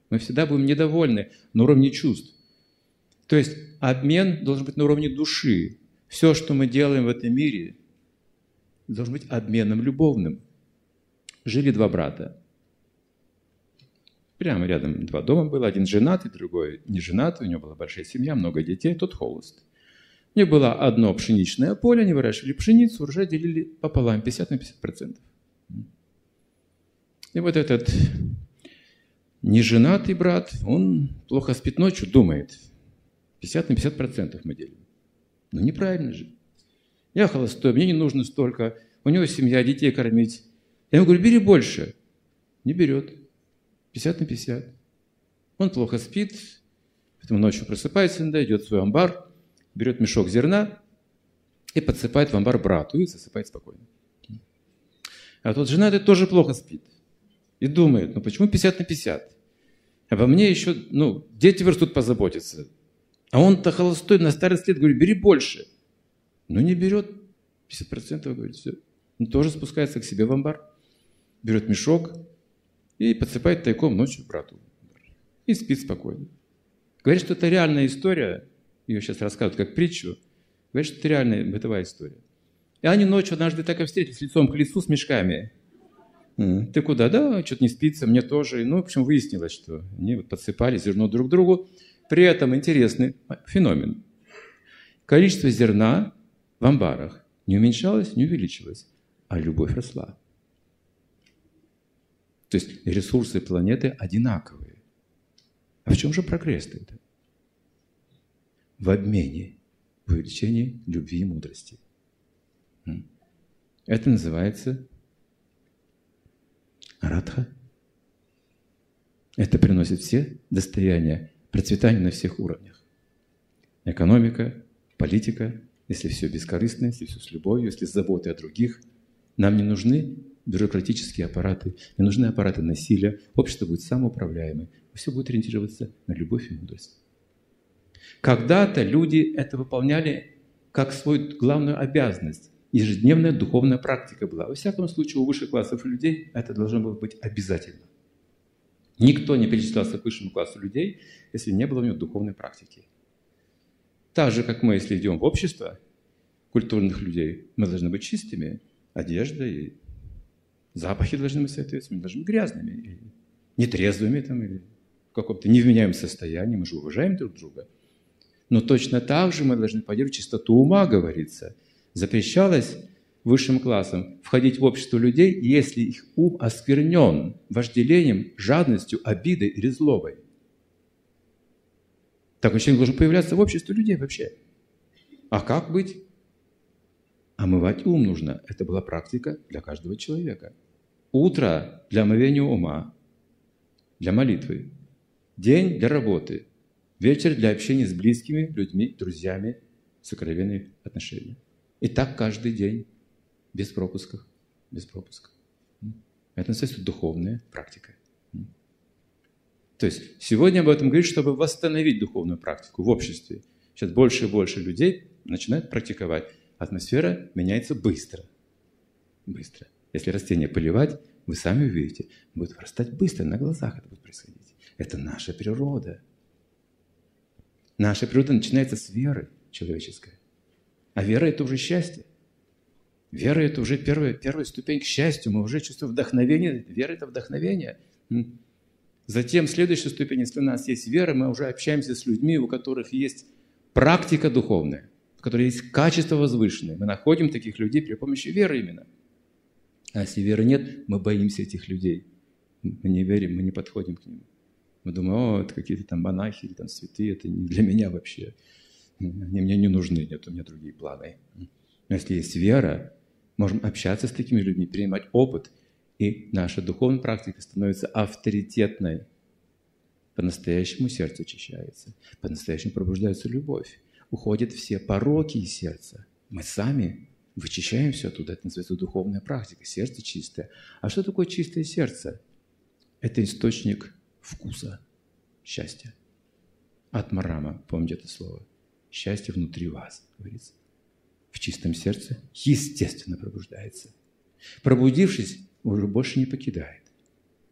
Мы всегда будем недовольны на уровне чувств. То есть обмен должен быть на уровне души. Все, что мы делаем в этом мире, должен быть обменом любовным. Жили два брата. Прямо рядом два дома было. Один женатый, другой не женатый. У него была большая семья, много детей. Тот холост. У них было одно пшеничное поле. Они выращивали пшеницу, урожай делили пополам, пятьдесят на пятьдесят процентов. И вот этот неженатый брат, он плохо спит ночью, думает. пятьдесят на пятьдесят процентов мы делим. Ну, неправильно же. Я холостой, мне не нужно столько. У него семья, детей кормить. Я ему говорю, бери больше. Не берет. пятьдесят на пятьдесят. Он плохо спит, поэтому ночью просыпается, иногда идет в свой амбар, берет мешок зерна и подсыпает в амбар брату и засыпает спокойно. А тот женатый тоже плохо спит. И думает, ну почему пятьдесят на пятьдесят? Обо мне еще, ну, дети вырастут, позаботиться. А он-то холостой, на старость лет, говорит, бери больше. Но не берет, пятьдесят процентов, говорит, все. Он тоже спускается к себе в амбар, берет мешок и подсыпает тайком ночью брату. И спит спокойно. Говорит, что это реальная история, ее сейчас рассказывают как притчу. Говорит, что это реальная бытовая история. И они ночью однажды так и встретились лицом к лицу с мешками. Ты куда? Да, что-то не спится, мне тоже. Ну, в общем, выяснилось, что они вот подсыпали зерно друг другу. При этом интересный феномен. Количество зерна в амбарах не уменьшалось, не увеличилось, а любовь росла. То есть ресурсы планеты одинаковые. А в чем же прогресс-то это? В обмене, в увеличении любви и мудрости. Это называется радха. Это приносит все достояния процветания на всех уровнях. Экономика, политика, если все бескорыстно, если все с любовью, если с заботой о других. Нам не нужны бюрократические аппараты, не нужны аппараты насилия. Общество будет самоуправляемое. Все будет ориентироваться на любовь и мудрость. Когда-то люди это выполняли как свою главную обязанность. Ежедневная духовная практика была. Во всяком случае, у высших классов людей это должно было быть обязательно. Никто не перечислялся к высшему классу людей, если не было у него духовной практики. Так же, как мы, если идем в общество культурных людей, мы должны быть чистыми, одежда и запахи должны быть соответственно, должны быть грязными, или нетрезвыми, там, или в каком-то невменяемом состоянии, мы же уважаем друг друга. Но точно так же мы должны поддерживать чистоту ума, говорится. Запрещалось высшим классам входить в общество людей, если их ум осквернен вожделением, жадностью, обидой или злобой. Такой человек должен появляться в обществе людей вообще. А как быть? Омывать ум нужно. Это была практика для каждого человека. Утро для омывения ума, для молитвы. День для работы. Вечер для общения с близкими людьми, друзьями, сокровенные отношения. И так каждый день, без пропусков, без пропусков. Это называется духовная практика. То есть сегодня об этом говорит, чтобы восстановить духовную практику в обществе. Сейчас больше и больше людей начинают практиковать. Атмосфера меняется быстро. Быстро. Если растение поливать, вы сами увидите, будет вырастать быстро, на глазах это будет происходить. Это наша природа. Наша природа начинается с веры человеческой. А вера – это уже счастье. Вера – это уже первая, первая ступень к счастью. Мы уже чувствуем вдохновение. Вера – это вдохновение. Затем следующая ступень, если у нас есть вера, мы уже общаемся с людьми, у которых есть практика духовная, у которых есть качество возвышенное. Мы находим таких людей при помощи веры именно. А если веры нет, мы боимся этих людей. Мы не верим, мы не подходим к ним. Мы думаем, о, это какие-то там монахи или там святые, это не для меня вообще. Они мне не нужны, нет, у меня другие планы. Но если есть вера, можем общаться с такими людьми, принимать опыт, и наша духовная практика становится авторитетной. По-настоящему сердце очищается, по-настоящему пробуждается любовь. Уходят все пороки из сердца. Мы сами вычищаем все оттуда. Это называется духовная практика. Сердце чистое. А что такое чистое сердце? Это источник вкуса, счастья. Атмарама, помните это слово? Счастье внутри вас, говорится. В чистом сердце естественно пробуждается. Пробудившись, уже больше не покидает.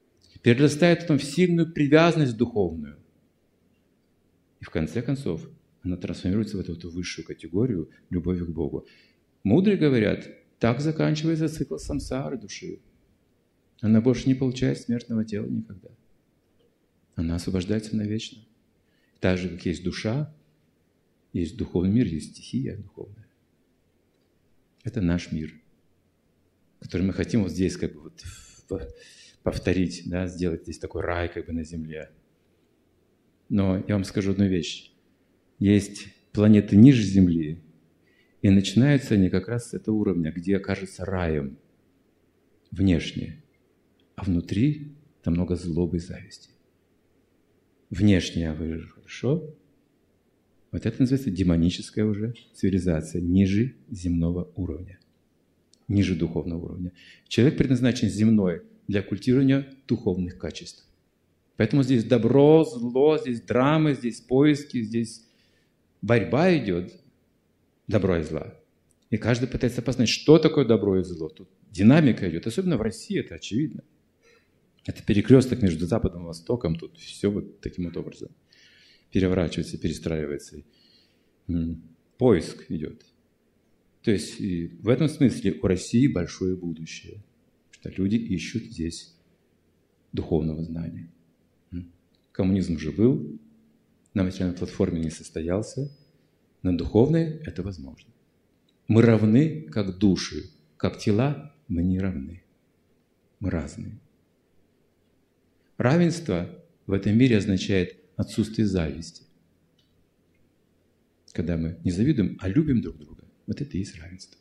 перерастает потом в сильную привязанность духовную. И в конце концов она трансформируется в эту, эту высшую категорию любови к Богу. Мудрые говорят, так заканчивается цикл самсары души. Она больше не получает смертного тела никогда. Она освобождается навечно. Так же, как есть душа, есть духовный мир, есть стихия духовная. Это наш мир, который мы хотим вот здесь как бы вот повторить, да, сделать здесь такой рай как бы на земле. Но я вам скажу одну вещь. Есть планеты ниже Земли, и начинаются они как раз с этого уровня, где окажется раем внешне, а внутри там много злобы и зависти. Внешне я выжил хорошо. Вот это называется демоническая уже цивилизация, ниже земного уровня, ниже духовного уровня. Человек предназначен земной для культивирования духовных качеств. Поэтому здесь добро, зло, здесь драмы, здесь поиски, здесь борьба идет, добро и зла. И каждый пытается познать, что такое добро и зло. Тут динамика идет, особенно в России, это очевидно. Это перекресток между Западом и Востоком, тут все вот таким вот образом переворачивается, перестраивается. Поиск идет. То есть и в этом смысле у России большое будущее, что люди ищут здесь духовного знания. Коммунизм же был, на материальной платформе не состоялся, на духовной это возможно. Мы равны как души, как тела мы не равны. Мы разные. Равенство в этом мире означает отсутствие зависти. Когда мы не завидуем, а любим друг друга. Вот это и есть равенство.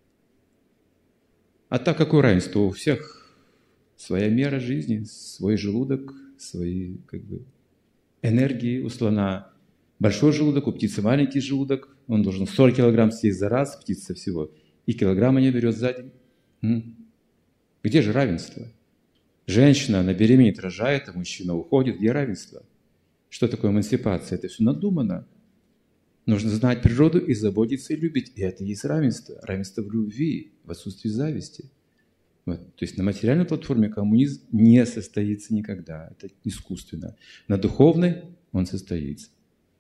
А так какое равенство? У всех своя мера жизни, свой желудок, свои как бы, энергии. У слона большой желудок, у птицы маленький желудок. Он должен сорок килограмм съесть за раз, птица всего. И килограмма не берет за день. М? Где же равенство? Женщина, она беременеет, рожает, а мужчина уходит. Где равенство? Что такое эмансипация? Это все надумано. Нужно знать природу и заботиться, и любить. И это и есть равенство. Равенство в любви, в отсутствии зависти. Вот. То есть на материальной платформе коммунизм не состоится никогда. Это искусственно. На духовной он состоится.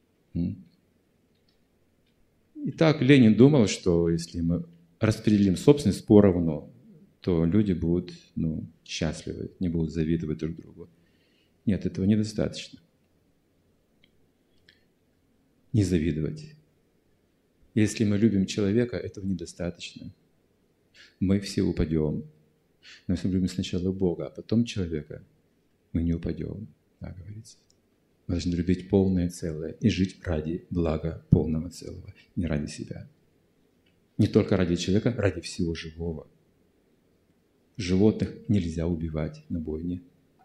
Итак, Ленин думал, что если мы распределим собственность поровну, то люди будут ну, счастливы, не будут завидовать друг другу. Нет, этого недостаточно. Не завидовать. Если мы любим человека, этого недостаточно. Мы все упадем. Но если мы любим сначала Бога, а потом человека, мы не упадем, так говорится. Мы должны любить полное целое и жить ради блага полного целого, не ради себя. Не только ради человека, ради всего живого. Животных нельзя убивать на бойне.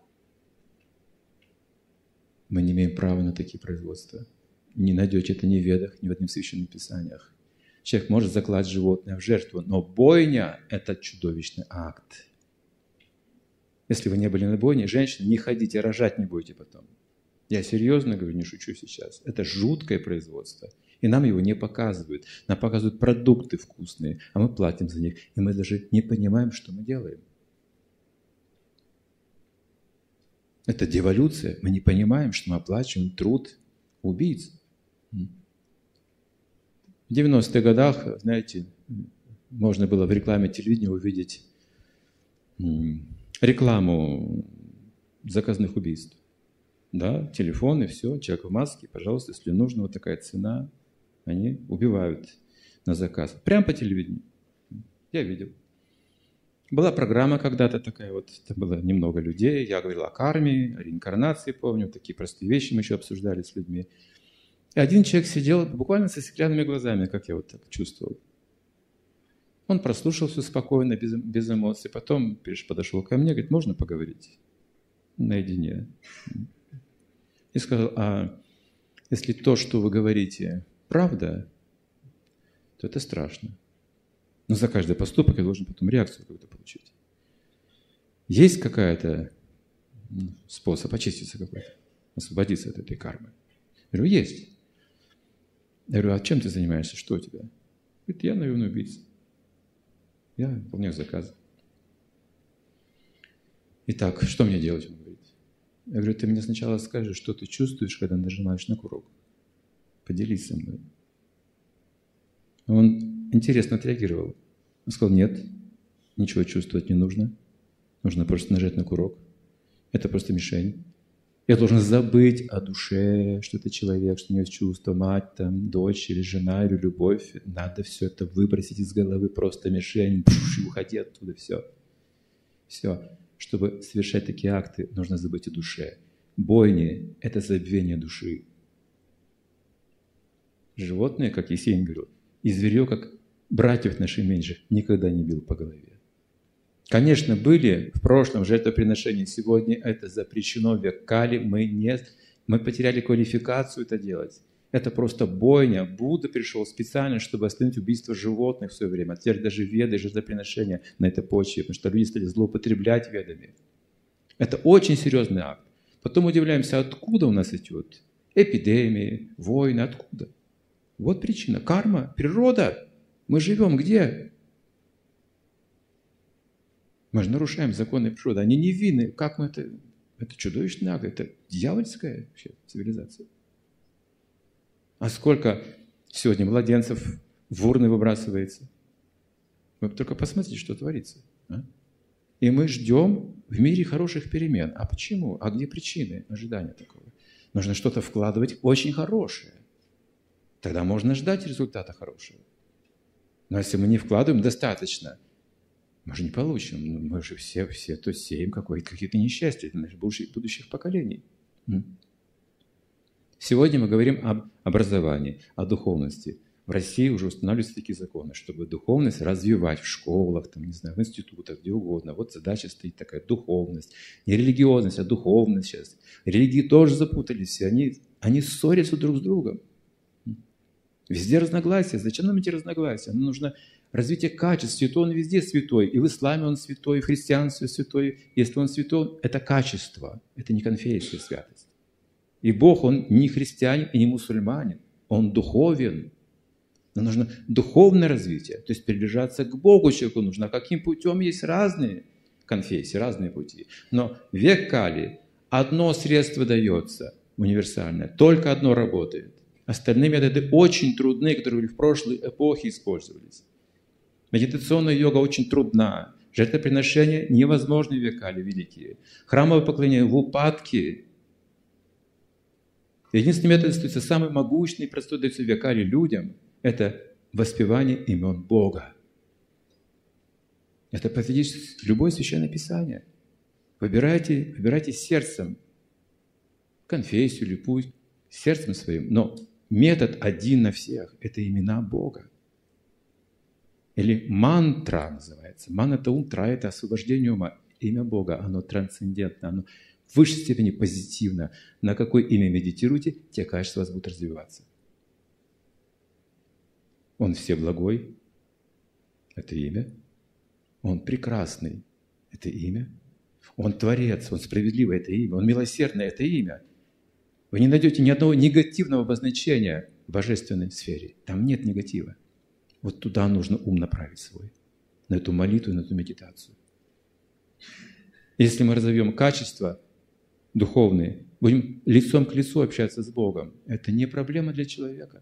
Мы не имеем права на такие производства. Не найдете это ни в Ведах, ни в одних священных писаниях. Человек может закласть животное в жертву, но бойня – это чудовищный акт. Если вы не были на бойне, женщины, не ходите, рожать не будете потом. Я серьезно говорю, не шучу сейчас. Это жуткое производство. И нам его не показывают. Нам показывают продукты вкусные, а мы платим за них. И мы даже не понимаем, что мы делаем. Это деволюция. Мы не понимаем, что мы оплачиваем труд убийц. В девяностых годах, знаете, можно было в рекламе телевидения увидеть рекламу заказных убийств. Да, телефон и все, человек в маске, пожалуйста, если нужно, вот такая цена, они убивают на заказ. Прямо по телевидению. Я видел. Была программа когда-то такая, вот там было немного людей, я говорил о карме, о реинкарнации, помню, такие простые вещи мы еще обсуждали с людьми. И один человек сидел буквально со стеклянными глазами, как я вот так чувствовал. Он прослушал все спокойно, без, без эмоций, потом подошел ко мне, говорит, можно поговорить наедине? И сказал, а если то, что вы говорите, правда, то это страшно. Но за каждый поступок я должен потом реакцию какую-то получить. Есть какая-то ну, способ очиститься какой-то, освободиться от этой кармы? Я говорю, есть. Я говорю, а чем ты занимаешься? Что у тебя? Говорит, я наемный убийца. Я выполняю заказы. Итак, что мне делать, он говорит. Я говорю, ты мне сначала скажи, что ты чувствуешь, когда нажимаешь на курок. Поделись со мной. Он интересно отреагировал. Он сказал, нет, ничего чувствовать не нужно. Нужно просто нажать на курок. Это просто мишень. Я должен забыть о душе, что это человек, что у него есть чувство, мать, там, дочь или жена, или любовь. Надо все это выбросить из головы, просто мишень, пш, и уходи оттуда, все. Все. Чтобы совершать такие акты, нужно забыть о душе. Бойни – это забвение души. Животные, как Есенин говорил, и зверье, как братьев наших меньших, никогда не бил по голове. Конечно, были в прошлом жертвоприношения, сегодня это запрещено, век Кали, мы, не, мы потеряли квалификацию это делать. Это просто бойня. Будда пришел специально, чтобы остановить убийство животных в свое время. А теперь даже веды, жертвоприношения на этой почве, потому что люди стали злоупотреблять ведами. Это очень серьезный акт. Потом удивляемся, откуда у нас эти вот эпидемии, войны, откуда? Вот причина. Карма, природа. Мы живем где? Мы же нарушаем законы природы. Они невинны. Как мы это... Это чудовищный акт. Это дьявольская вообще цивилизация. А сколько сегодня младенцев в урны выбрасывается? Вы только посмотрите, что творится. А? И мы ждем в мире хороших перемен. А почему? А где причины ожидания такого? Нужно что-то вкладывать очень хорошее. Тогда можно ждать результата хорошего. Но если мы не вкладываем достаточно, мы же не получим. Мы же все, все то сеем какие-то несчастья для наших будущих поколений. Сегодня мы говорим об образовании, о духовности. В России уже устанавливаются такие законы, чтобы духовность развивать в школах, там, не знаю, в институтах, где угодно. Вот задача стоит такая – духовность. Не религиозность, а духовность сейчас. Религии тоже запутались все. Они, они ссорятся друг с другом. Везде разногласия. Зачем нам эти разногласия? Нам нужно развитие качеств. Святой он везде святой. И в исламе он святой, и в христианстве святой. Если он святой, это качество. Это не конфессия, святость. И Бог, Он не христианин и не мусульманин. Он духовен. Но нужно духовное развитие. То есть приближаться к Богу человеку нужно. А каким путем? Есть разные конфессии, разные пути. Но в век Кали одно средство дается универсальное. Только одно работает. Остальные методы очень трудны, которые в прошлой эпохе использовались. Медитационная йога очень трудна. Жертвоприношения невозможны в век Кали великие. Храмовое поклонение в упадке. Единственный метод остается самый могущественный и простой дается в век Кали людям – это воспевание имен Бога. Это подтверждает любое священное писание. Выбирайте, выбирайте сердцем конфессию или путь, сердцем своим. Но метод один на всех – это имена Бога. Или мантра называется. Ман – это ум, тра – это освобождение ума. Имя Бога, оно трансцендентно, оно в высшей степени позитивно. На какое имя медитируете, те качества у вас будут развиваться. Он всеблагой – это имя. Он прекрасный – это имя. Он творец, он справедливый – это имя. Он милосердный – это имя. Вы не найдете ни одного негативного обозначения в божественной сфере. Там нет негатива. Вот туда нужно ум направить свой. На эту молитву, на эту медитацию. Если мы разовьем качества духовные, будем лицом к лицу общаться с Богом, это не проблема для человека.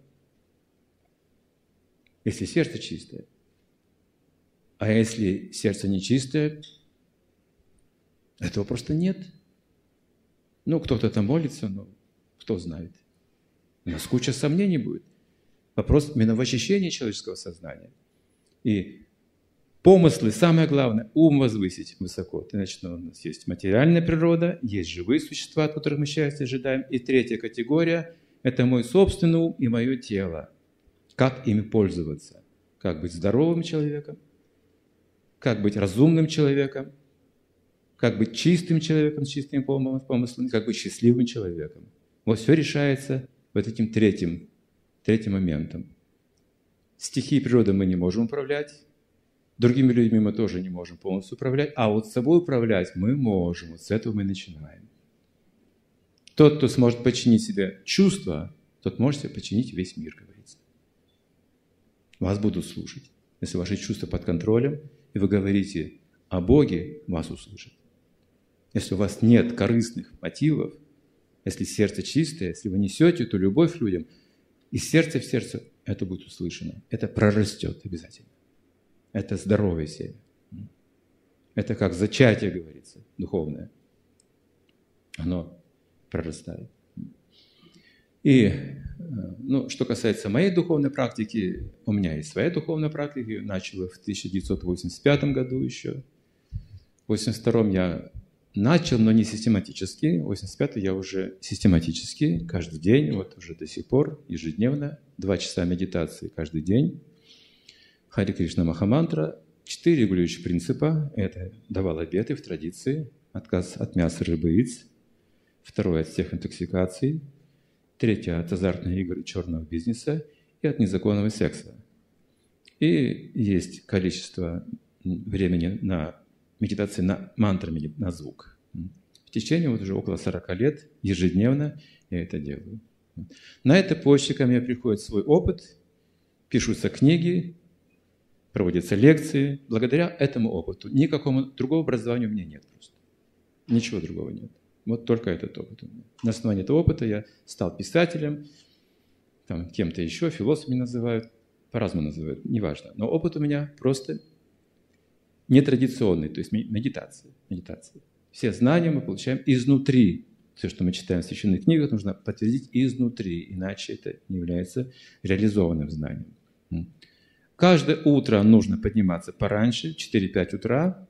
Если сердце чистое. А если сердце нечистое, этого просто нет. Ну, кто-то там молится, но кто знает. У нас куча сомнений будет. Вопрос именно в очищении человеческого сознания. И помыслы, самое главное, ум возвысить высоко. Иначе у нас есть материальная природа, есть живые существа, от которых мы счастья ожидаем. И третья категория – это мой собственный ум и мое тело. Как ими пользоваться? Как быть здоровым человеком? Как быть разумным человеком? Как быть чистым человеком с чистыми помыслами? Как быть счастливым человеком? Вот все решается вот этим третьим, третьим моментом. Стихией природы мы не можем управлять. Другими людьми мы тоже не можем полностью управлять. А вот собой управлять мы можем. Вот с этого мы начинаем. Тот, кто сможет подчинить себе чувства, тот может себе подчинить весь мир, говорится. Вас будут слушать. Если ваши чувства под контролем, и вы говорите о Боге, вас услышат. Если у вас нет корыстных мотивов, если сердце чистое, если вы несете эту любовь людям, из сердца в сердце это будет услышано. Это прорастет обязательно. Это здоровое семя. Это как зачатие, говорится, духовное. Оно прорастает. И, ну, что касается моей духовной практики, у меня есть своя духовная практика. Начала в тысяча девятьсот восемьдесят пятом году еще. В восемьдесят втором я начал, но не систематически. В восемьдесят пятом я уже систематически, каждый день, вот уже до сих пор, ежедневно, два часа медитации каждый день. Хари Кришна Махамантра. Четыре регулирующих принципа. Это давал обеты в традиции. Отказ от мяса, рыбы, яиц. Второе – от всех интоксикаций. Третье – от азартных игр и черного бизнеса. И от незаконного секса. И есть количество времени на медитации на мантрами, на звук. В течение вот уже около сорока лет ежедневно я это делаю. На этой почте ко мне приходит свой опыт, пишутся книги, проводятся лекции. Благодаря этому опыту никакого другого образования у меня нет просто. Ничего другого нет. Вот только этот опыт у меня. На основании этого опыта я стал писателем, там, кем-то еще, философами называют, по-разному называют, неважно. Но опыт у меня просто нетрадиционный, то есть медитация. медитация. Все знания мы получаем изнутри. Все, что мы читаем в священных книгах, нужно подтвердить изнутри, иначе это не является реализованным знанием. Каждое утро нужно подниматься пораньше, в четыре-пять утра.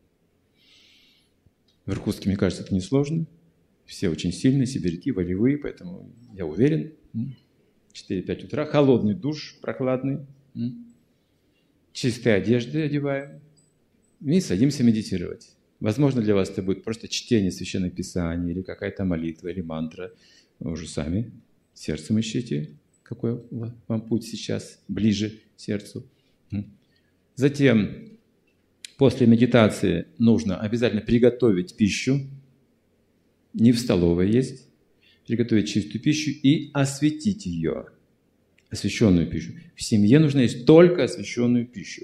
В Иркутске, мне кажется, это несложно. Все очень сильные, сибиряки, волевые, поэтому я уверен. четыре-пять утра, холодный душ, прохладный. Чистые одежды одеваем. И садимся медитировать. Возможно, для вас это будет просто чтение священных писаний, или какая-то молитва, или мантра. Вы уже сами сердцем ищите, какой вам путь сейчас ближе к сердцу. Затем, после медитации нужно обязательно приготовить пищу. Не в столовой есть. Приготовить чистую пищу и осветить ее. Освященную пищу. В семье нужно есть только освященную пищу.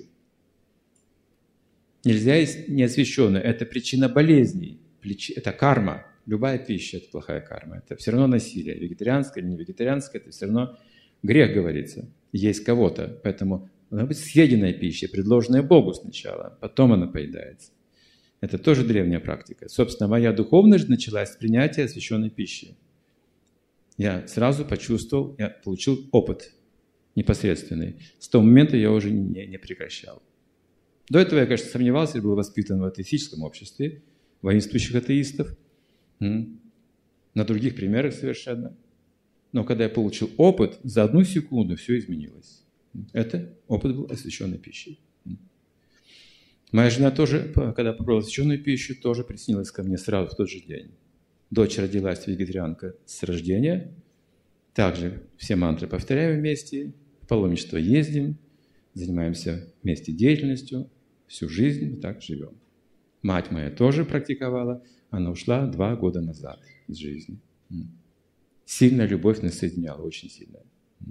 Нельзя есть неосвященную. Это причина болезней. Это карма. Любая пища – это плохая карма. Это все равно насилие. Вегетарианское или не вегетарианское – это все равно грех, говорится. Есть кого-то. Поэтому должна быть съеденная пища, предложенная Богу сначала. Потом она поедается. Это тоже древняя практика. Собственно, моя духовность началась с принятия освященной пищи. Я сразу почувствовал, я получил опыт непосредственный. С того момента я уже не, не прекращал. До этого я, конечно, сомневался, я был воспитан в атеистическом обществе, воинствующих атеистов, на других примерах совершенно. Но когда я получил опыт, за одну секунду все изменилось. Это опыт был освященной пищей. Моя жена тоже, когда попробовала освященную пищу, тоже приснилась ко мне сразу в тот же день. Дочь родилась вегетарианка с рождения. Также все мантры повторяем вместе, в паломничество ездим, занимаемся вместе деятельностью, всю жизнь мы так живем. Мать моя тоже практиковала, она ушла два года назад из жизни. Сильная любовь нас соединяла, очень сильная.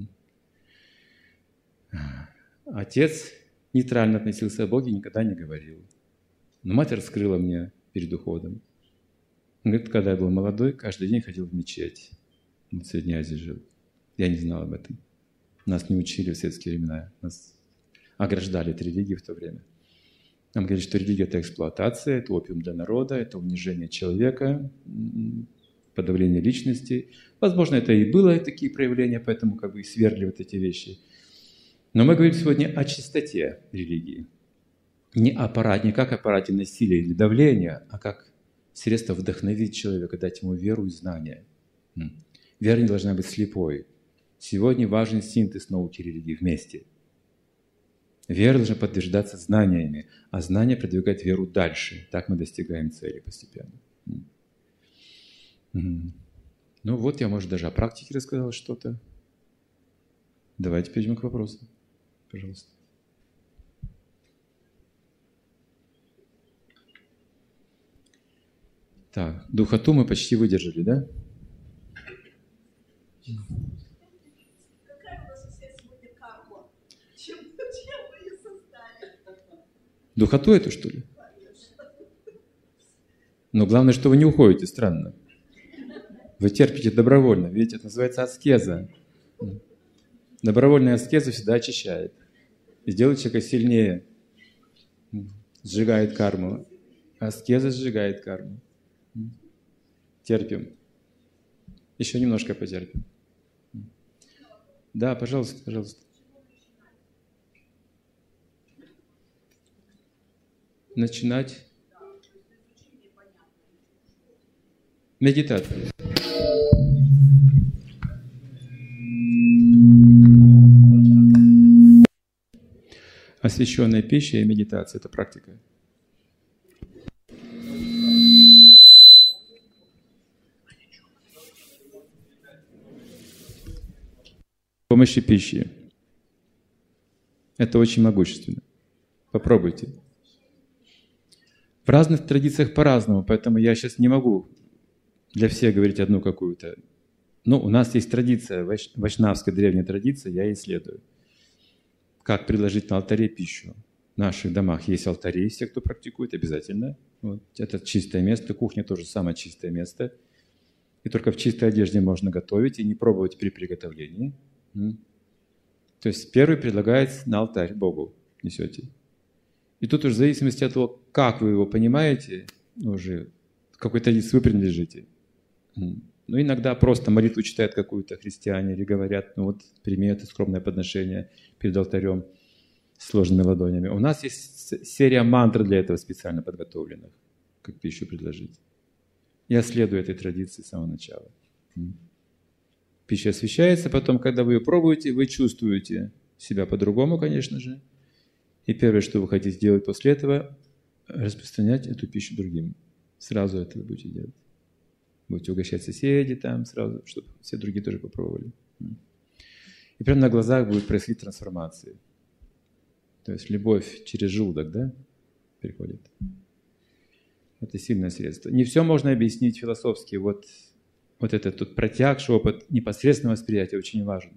Отец нейтрально относился к Богу, никогда не говорил. Но мать раскрыла мне перед уходом. Он говорит, когда я был молодой, каждый день ходил в мечеть. В Средней Азии жил. Я не знал об этом. Нас не учили в советские времена. Нас ограждали от религии в то время. Нам говорили, что религия – это эксплуатация, это опиум для народа, это унижение человека, подавление личности. Возможно, это и было такие проявления, поэтому как бы и свергли вот эти вещи. Но мы говорим сегодня о чистоте религии. Не, аппарат, не как аппарате насилия или давления, а как средство вдохновить человека, дать ему веру и знания. Вера не должна быть слепой. Сегодня важен синтез науки и религии вместе. Вера должна подтверждаться знаниями, а знания продвигают веру дальше. Так мы достигаем цели постепенно. Ну вот, я, может, даже о практике рассказал что-то. Давайте перейдем к вопросу. Пожалуйста. Так, духоту мы почти выдержали, да? Какая у нас у всех сегодня карма? Чем, чем вы ее создали? Духоту эту, что ли? Но главное, что вы не уходите, странно. Вы терпите добровольно. Видите, это называется аскеза. Добровольная аскеза всегда очищает. И делает человека сильнее. Сжигает карму. Аскеза сжигает карму. Терпим. Еще немножко потерпим. Да, пожалуйста, пожалуйста. Начинать медитацию. Освященная пища и медитация – это практика. С помощью пищи. Это очень могущественно. Попробуйте. В разных традициях по-разному, поэтому я сейчас не могу для всех говорить одну какую-то. Но у нас есть традиция, вайшнавская древняя традиция, я ей исследую. Как предложить на алтаре пищу. В наших домах есть алтари, все, кто практикует, обязательно. Вот. Это чистое место, кухня тоже самое чистое место. И только в чистой одежде можно готовить и не пробовать при приготовлении. То есть первый предлагается на алтарь Богу несете. И тут уже в зависимости от того, как вы его понимаете, уже к какой традиции вы принадлежите. Ну, иногда просто молитву читают какую-то христиане или говорят, ну вот, прими это скромное подношение перед алтарем с сложными ладонями. У нас есть серия мантр для этого специально подготовленных, как пищу предложить. Я следую этой традиции с самого начала. Пища освящается, потом, когда вы ее пробуете, вы чувствуете себя по-другому, конечно же. И первое, что вы хотите сделать после этого, распространять эту пищу другим. Сразу это вы будете делать. Будете угощать соседей там сразу, чтобы все другие тоже попробовали. И прямо на глазах будет происходить трансформация. То есть любовь через желудок, да, приходит. Это сильное средство. Не все можно объяснить философски. Вот, вот этот тут протягший опыт непосредственного восприятия очень важен.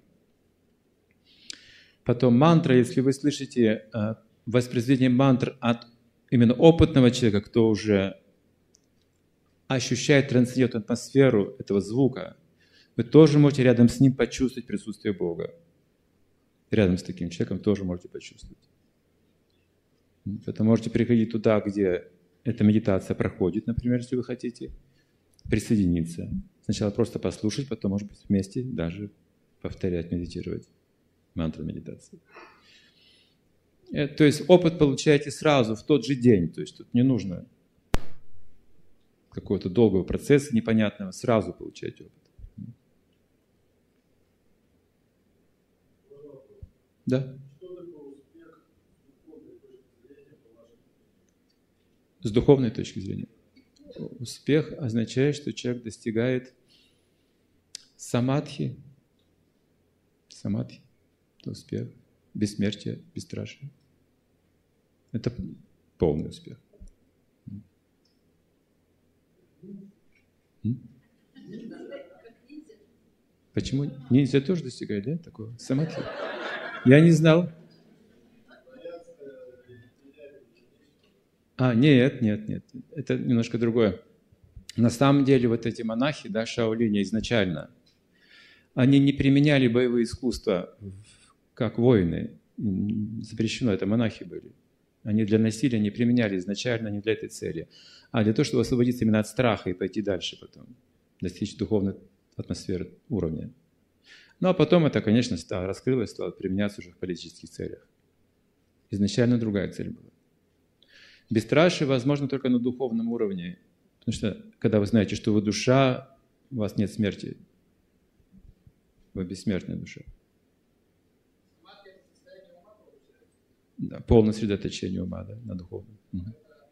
Потом мантра, если вы слышите э, воспроизведение мантр от именно опытного человека, кто уже ощущает трансцендентную атмосферу этого звука, вы тоже можете рядом с ним почувствовать присутствие Бога. Рядом с таким человеком тоже можете почувствовать. Поэтому можете приходить туда, где эта медитация проходит, например, если вы хотите, присоединиться. Сначала просто послушать, потом, может быть, вместе даже повторять, медитировать. Мантра медитации. То есть опыт получаете сразу, в тот же день. То есть тут не нужно какого-то долгого процесса непонятного. Сразу получаете опыт. Да? С духовной точки зрения. Успех означает, что человек достигает самадхи. Самадхи. Это успех. Бессмертие, бесстрашие. Это полный успех. Почему? Ниндзя тоже достигает, да, такого? Самадхи. Я не знал. А, нет, нет, нет. Это немножко другое. На самом деле вот эти монахи, да, Шаолиня изначально, они не применяли боевые искусства как воины. Запрещено, это монахи были. Они для насилия не применяли изначально, не для этой цели, а для того, чтобы освободиться именно от страха и пойти дальше потом, достичь духовной атмосферы, уровня. Ну а потом это, конечно, стало, раскрылось, стало применяться уже в политических целях. Изначально другая цель была. Бесстрашие возможно только на духовном уровне, потому что когда вы знаете, что вы душа, у вас нет смерти. Вы бессмертная душа. Да, полное сосредоточение ума, да, на духовном. Угу.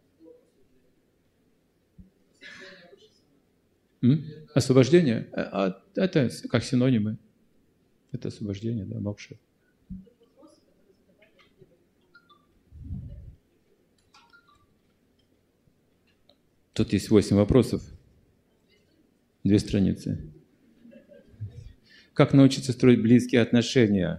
М? Освобождение? А, это как синонимы. Это освобождение, да, мокша. Тут есть восемь вопросов. Две страницы. Как научиться строить близкие отношения?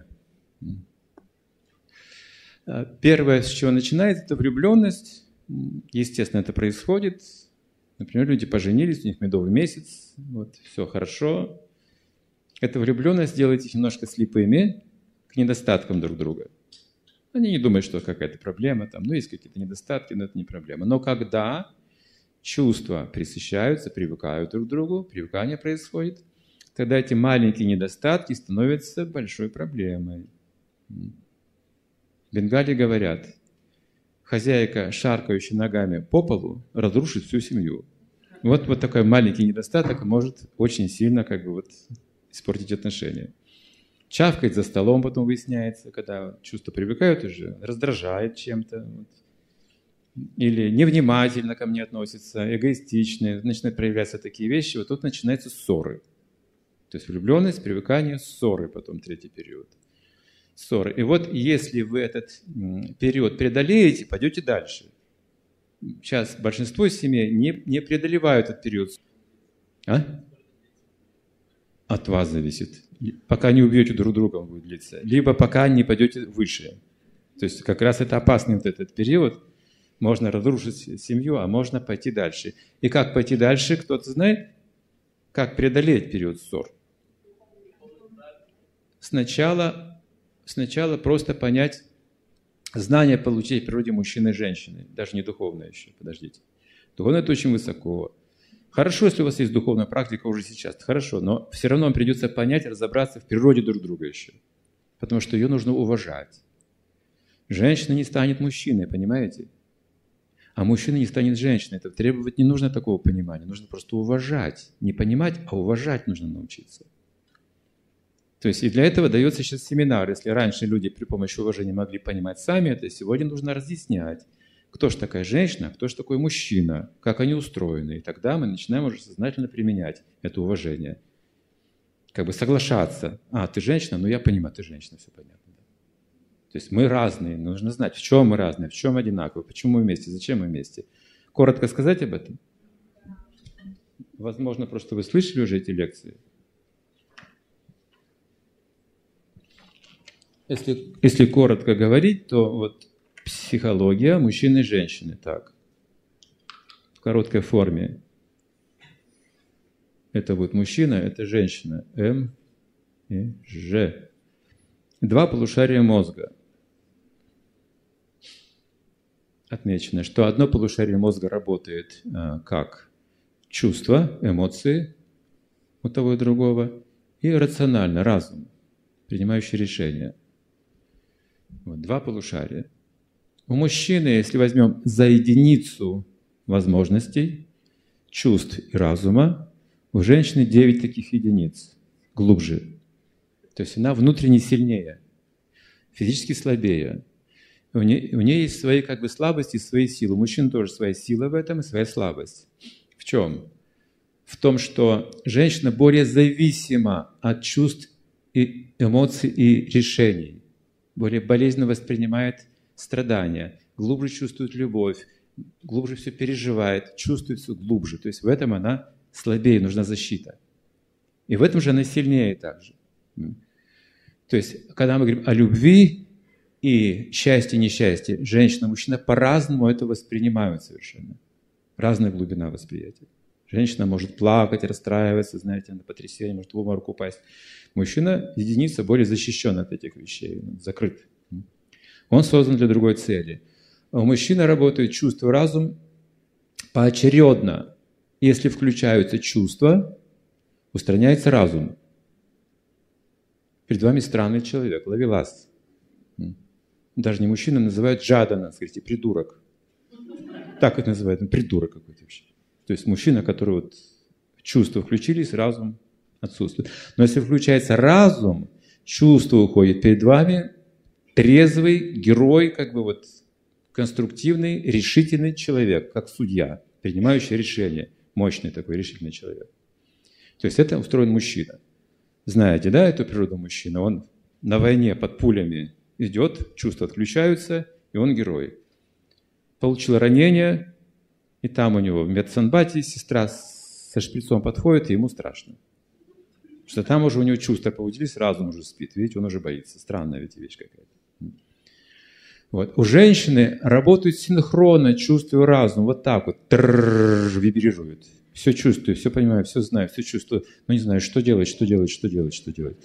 Первое, с чего начинается, это влюбленность. Естественно, это происходит. Например, люди поженились, у них медовый месяц, вот, все хорошо. Эта влюбленность делает их немножко слепыми к недостаткам друг друга. Они не думают, что какая-то проблема, там, ну, есть какие-то недостатки, но это не проблема. Но когда чувства пресыщаются, привыкают друг к другу, привыкание происходит, тогда эти маленькие недостатки становятся большой проблемой. В Бенгалии говорят, хозяйка, шаркающая ногами по полу, разрушит всю семью. Вот, вот такой маленький недостаток может очень сильно как бы вот испортить отношения. Чавкать за столом потом выясняется, когда чувства привыкают уже, раздражает чем-то. Вот. Или невнимательно ко мне относится, эгоистичные, начинают проявляться такие вещи, вот тут начинаются ссоры. То есть влюбленность, привыкание, ссоры потом третий период. Ссоры. И вот если вы этот период преодолеете, пойдете дальше. Сейчас большинство семей не, не преодолевают этот период. А? От вас зависит. Пока не убьете друг друга, он будет длиться. Либо пока не пойдете выше. То есть как раз это опасный вот этот период. Можно разрушить семью, а можно пойти дальше. И как пойти дальше, кто-то знает? Как преодолеть период ссор? Сначала, сначала просто понять, знание получить в природе мужчины и женщины. Даже не духовное еще, подождите. Духовное – это очень высоко. Хорошо, если у вас есть духовная практика уже сейчас, хорошо, но все равно вам придется понять, разобраться в природе друг друга еще. Потому что ее нужно уважать. Женщина не станет мужчиной, понимаете? А мужчина не станет женщиной. Это требовать не нужно такого понимания. Нужно просто уважать. Не понимать, а уважать нужно научиться. То есть и для этого дается сейчас семинар. Если раньше люди при помощи уважения могли понимать сами это, сегодня нужно разъяснять, кто же такая женщина, кто же такой мужчина, как они устроены. И тогда мы начинаем уже сознательно применять это уважение. Как бы соглашаться. А, ты женщина? Ну, я понимаю, ты женщина, все понятно. То есть мы разные, нужно знать, в чем мы разные, в чем одинаковые, почему мы вместе, зачем мы вместе. Коротко сказать об этом? Возможно, просто вы слышали уже эти лекции. Если, если коротко говорить, то вот психология мужчины и женщины, так, в короткой форме. Это вот мужчина, это женщина, М и Ж. Два полушария мозга. Отмечено, что одно полушарие мозга работает а, как чувства, эмоции у того и другого, и рационально, разум, принимающий решения. Вот, два полушария. У мужчины, если возьмем за единицу возможностей, чувств и разума, у женщины девять таких единиц, глубже. То есть она внутренне сильнее, физически слабее. У нее, у нее есть свои как бы слабости и свои силы. У мужчин тоже своя сила в этом и своя слабость. В чем? В том, что женщина более зависима от чувств и эмоций и решений. Более болезненно воспринимает страдания, глубже чувствует любовь, глубже все переживает, чувствует все глубже. То есть в этом она слабее, нужна защита. И в этом же она сильнее также. То есть, когда мы говорим о любви и счастье, несчастье, женщина, мужчина по-разному это воспринимают совершенно. Разная глубина восприятия. Женщина может плакать, расстраиваться, знаете, на потрясение, может в обморок упасть. Мужчина, единица, более защищен от этих вещей, закрыт. Он создан для другой цели. У мужчины работают чувства и разум поочередно. Если включаются чувства, устраняется разум. Перед вами странный человек, ловелас. Даже не мужчина, называют джадана, скажите, придурок. Так это называют, он придурок какой-то вообще. То есть мужчина, который вот чувства включились, разум отсутствует. Но если включается разум, чувство уходит перед вами, трезвый герой, как бы вот конструктивный, решительный человек, как судья, принимающий решение, мощный такой решительный человек. То есть это устроен мужчина. Знаете, да, эту природу мужчины? Он на войне под пулями идет, чувства отключаются, и он герой. Получил ранение, и там у него в медсанбате сестра со шприцом подходит, и ему страшно. Потому что там уже у него чувства поудились, разум уже спит. Видите, он уже боится. Странная ведь вещь какая-то. Вот. У женщины работают синхронно чувство и разум. Вот так вот. Трррррр, вибрирует. Все чувствую, все понимаю, все знаю, все чувствую. Но не знаю, что делать, что делать, что делать, что делать.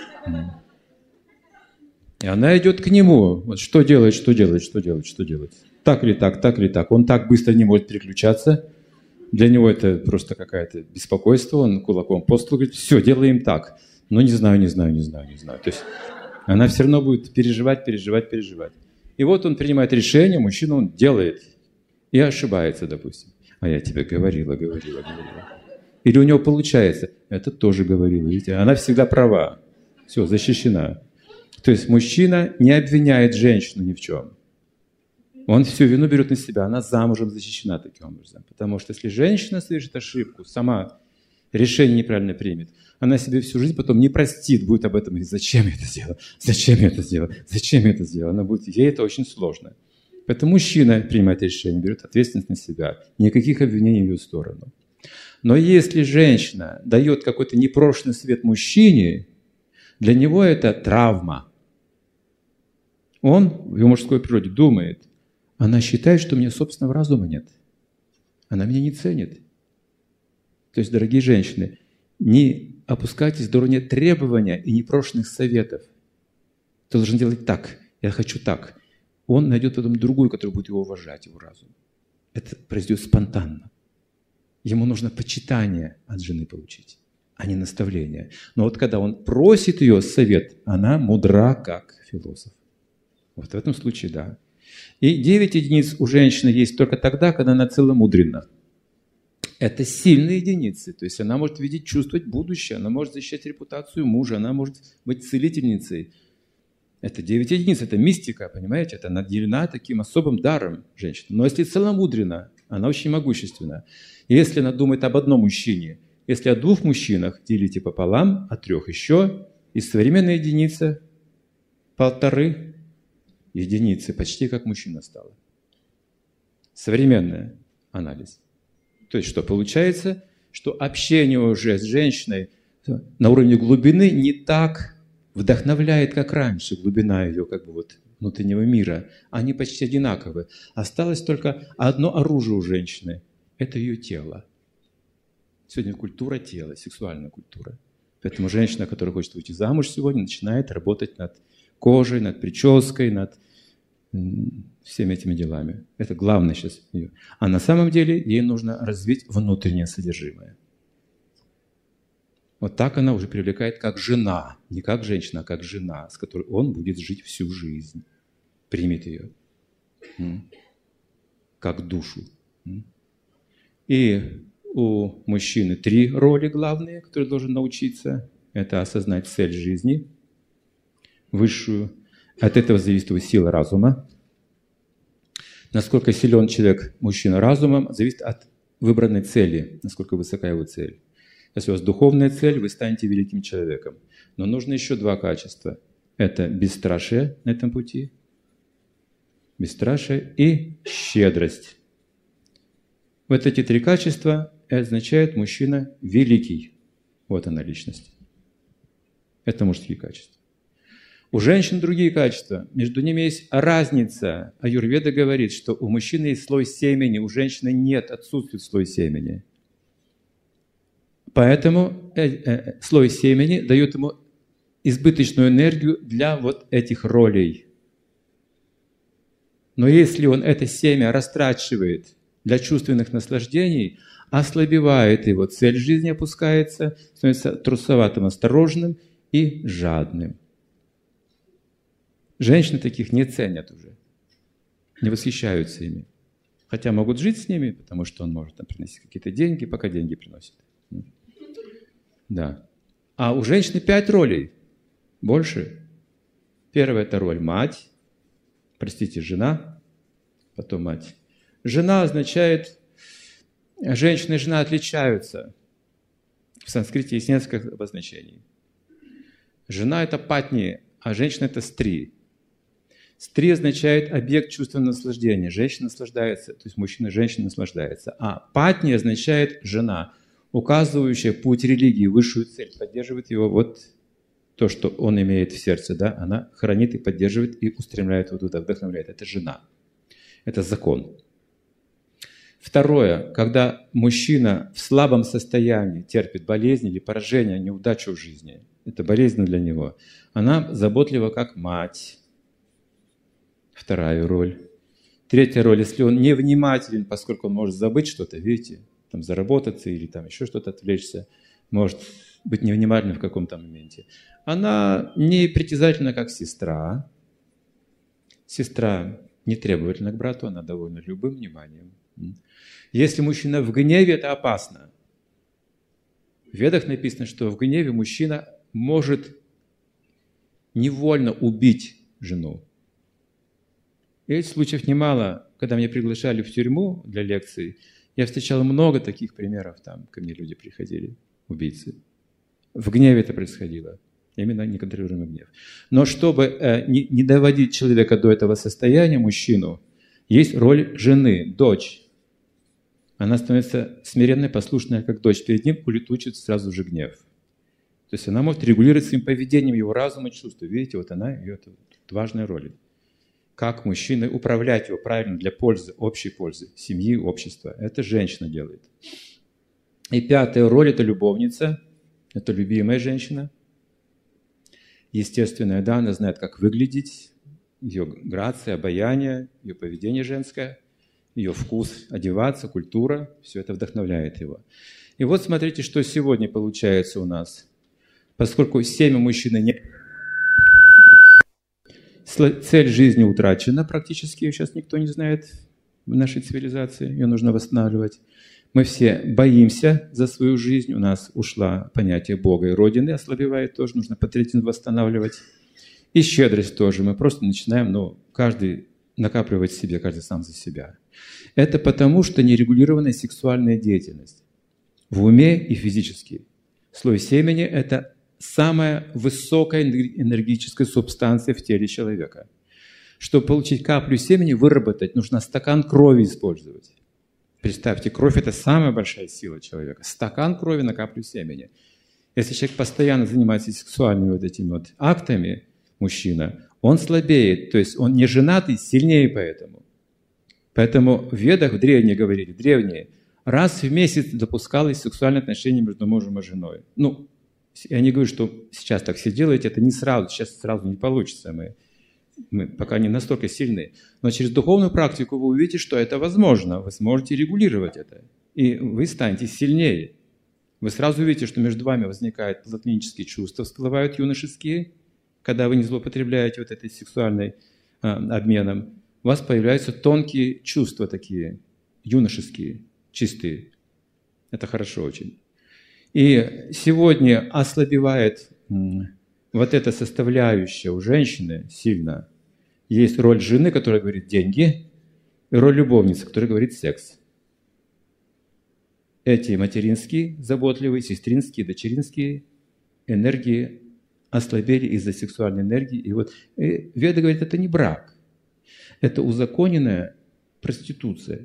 И она идет к нему. Вот что делать, что делать, что делать, что делать. Так или так, так или так. Он так быстро не может переключаться. Для него это просто какое-то беспокойство. Он кулаком по столу говорит, все, делаем так. Но не знаю, не знаю, не знаю, не знаю. То есть она все равно будет переживать, переживать, переживать. И вот он принимает решение, мужчина он делает. И ошибается, допустим. А я тебе говорила, говорила, говорила. Или у него получается. Это тоже говорила. Видите, она всегда права. Все, защищена. То есть мужчина не обвиняет женщину ни в чем. Он всю вину берет на себя. Она замужем защищена таким образом. Потому что если женщина совершит ошибку, сама решение неправильно примет, она себе всю жизнь потом не простит, будет об этом говорить, зачем я это сделала, зачем я это сделала, зачем я это сделала. Она будет, ей это очень сложно. Поэтому мужчина принимает решение, берет ответственность на себя. Никаких обвинений в ее сторону. Но если женщина дает какой-то непрошенный совет мужчине, для него это травма. Он в его мужской природе думает, она считает, что у меня собственного разума нет. Она меня не ценит. То есть, дорогие женщины, не опускайтесь до уровня требования и непрошенных советов. Ты должен делать так, я хочу так. Он найдет потом другую, которая будет его уважать, его разум. Это произойдет спонтанно. Ему нужно почитание от жены получить, а не наставление. Но вот когда он просит ее совет, она мудра, как философ. Вот в этом случае, да. И девять единиц у женщины есть только тогда, когда она целомудренна. Это сильные единицы. То есть она может видеть, чувствовать будущее, она может защищать репутацию мужа, она может быть целительницей. Это девять единиц, это мистика, понимаете? Это наделена таким особым даром женщина. Но если целомудренна, она очень могущественна. И если она думает об одном мужчине, если о двух мужчинах делите пополам, о трех еще, и современная единица полторы единицы, почти как мужчина стала. Современный анализ. То есть что получается? Что общение уже с женщиной на уровне глубины не так вдохновляет, как раньше, глубина ее как бы вот внутреннего мира. Они почти одинаковы. Осталось только одно оружие у женщины. Это ее тело. Сегодня культура тела, сексуальная культура. Поэтому женщина, которая хочет выйти замуж сегодня, начинает работать над кожей, над прической, над всеми этими делами. Это главное сейчас ее. А на самом деле ей нужно развить внутреннее содержимое. Вот так она уже привлекает как жена, не как женщина, а как жена, с которой он будет жить всю жизнь. Примет ее. Как душу. И у мужчины три роли главные, которые должен научиться. Это осознать цель жизни, высшую. От этого зависит его сила разума. Насколько силен человек, мужчина, разумом, зависит от выбранной цели, насколько высока его цель. Если у вас духовная цель, вы станете великим человеком. Но нужно еще два качества. Это бесстрашие на этом пути, бесстрашие и щедрость. Вот эти три качества означают мужчина великий. Вот она личность. Это мужские качества. У женщин другие качества. Между ними есть разница. Аюрведа говорит, что у мужчины есть слой семени, у женщины нет, отсутствует слой семени. Поэтому э, э, слой семени дает ему избыточную энергию для вот этих ролей. Но если он это семя растрачивает для чувственных наслаждений, ослабевает его, цель жизни опускается, становится трусоватым, осторожным и жадным. Женщины таких не ценят уже, не восхищаются ими. Хотя могут жить с ними, потому что он может там приносить какие-то деньги, пока деньги приносит. Да. А у женщины пять ролей, больше. Первая – это роль мать, простите, жена, потом мать. Жена означает, женщина и жена отличаются. В санскрите есть несколько обозначений. Жена – это патни, а женщина – это стри. Стри означает объект чувственного наслаждения. Женщина наслаждается, то есть мужчина и женщина наслаждается. А патни означает жена, указывающая путь религии, высшую цель, поддерживает его вот то, что он имеет в сердце, да, она хранит и поддерживает, и устремляет его туда, вдохновляет. Это жена. Это закон. Второе, когда мужчина в слабом состоянии терпит болезнь или поражение, неудачу в жизни, это болезненно для него, она заботлива как мать. Вторая роль. Третья роль, если он невнимателен, поскольку он может забыть что-то, видите, там заработаться или там еще что-то отвлечься, может быть невнимательным в каком-то моменте. Она не притязательна, как сестра. Сестра не требовательна к брату, она довольна любым вниманием. Если мужчина в гневе, это опасно. В Ведах написано, что в гневе мужчина может невольно убить жену. И этих случаев немало. Когда меня приглашали в тюрьму для лекций, я встречал много таких примеров. Там ко мне люди приходили, убийцы. В гневе это происходило. Именно неконтролируемый гнев. Но чтобы э, не, не доводить человека до этого состояния, мужчину, есть роль жены, дочь. Она становится смиренной, послушной, как дочь. Перед ним улетучит сразу же гнев. То есть она может регулировать своим поведением его разум и чувства. Видите, вот она, ее это важная роль. Как мужчина управлять его правильно для пользы, общей пользы, семьи, общества. Это женщина делает. И пятая роль – это любовница. Это любимая женщина. Естественная, да, она знает, как выглядеть. Ее грация, обаяние, ее поведение женское, ее вкус одеваться, культура. Все это вдохновляет его. И вот смотрите, что сегодня получается у нас. Поскольку семя мужчины не... Цель жизни утрачена практически, ее сейчас никто не знает в нашей цивилизации, ее нужно восстанавливать. Мы все боимся за свою жизнь, у нас ушло понятие Бога и Родины, ослабевает тоже, нужно патриотизм восстанавливать. И щедрость тоже, мы просто начинаем, ну, каждый накапливать себе, каждый сам за себя. Это потому, что нерегулированная сексуальная деятельность в уме и физически. Слой семени – это самая высокая энергетическая субстанция в теле человека. Чтобы получить каплю семени, выработать, нужно стакан крови использовать. Представьте, кровь – это самая большая сила человека. Стакан крови на каплю семени. Если человек постоянно занимается сексуальными вот этими вот актами, мужчина, он слабеет, то есть он не женатый, сильнее поэтому. Поэтому в Ведах, в древние говорили, древние, раз в месяц допускалось сексуальное отношение между мужем и женой. Ну, я не говорю, что сейчас так все делаете, это не сразу, сейчас сразу не получится, мы, мы пока не настолько сильны. Но через духовную практику вы увидите, что это возможно, вы сможете регулировать это, и вы станете сильнее. Вы сразу увидите, что между вами возникают платонические чувства, всплывают юношеские, когда вы не злоупотребляете вот этой сексуальной а, обменом. У вас появляются тонкие чувства такие, юношеские, чистые. Это хорошо очень. И сегодня ослабевает вот эта составляющая у женщины сильно. Есть роль жены, которая говорит деньги, и роль любовницы, которая говорит секс. Эти материнские, заботливые, сестринские, дочеринские энергии ослабели из-за сексуальной энергии. И вот и Веда говорит, это не брак. Это узаконенная проституция.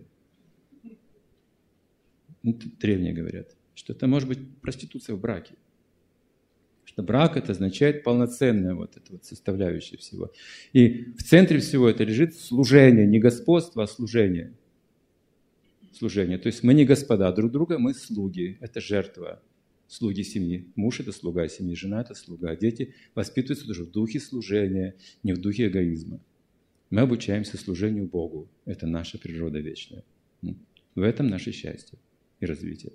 Это древние говорят, что это может быть проституция в браке. Что брак это означает полноценная вот эта вот составляющая всего. И в центре всего это лежит служение, не господство, а служение. Служение. То есть мы не господа друг друга, мы слуги. Это жертва. Слуги семьи. Муж – это слуга семьи, жена – это слуга. Дети воспитываются тоже в духе служения, не в духе эгоизма. Мы обучаемся служению Богу. Это наша природа вечная. В этом наше счастье и развитие.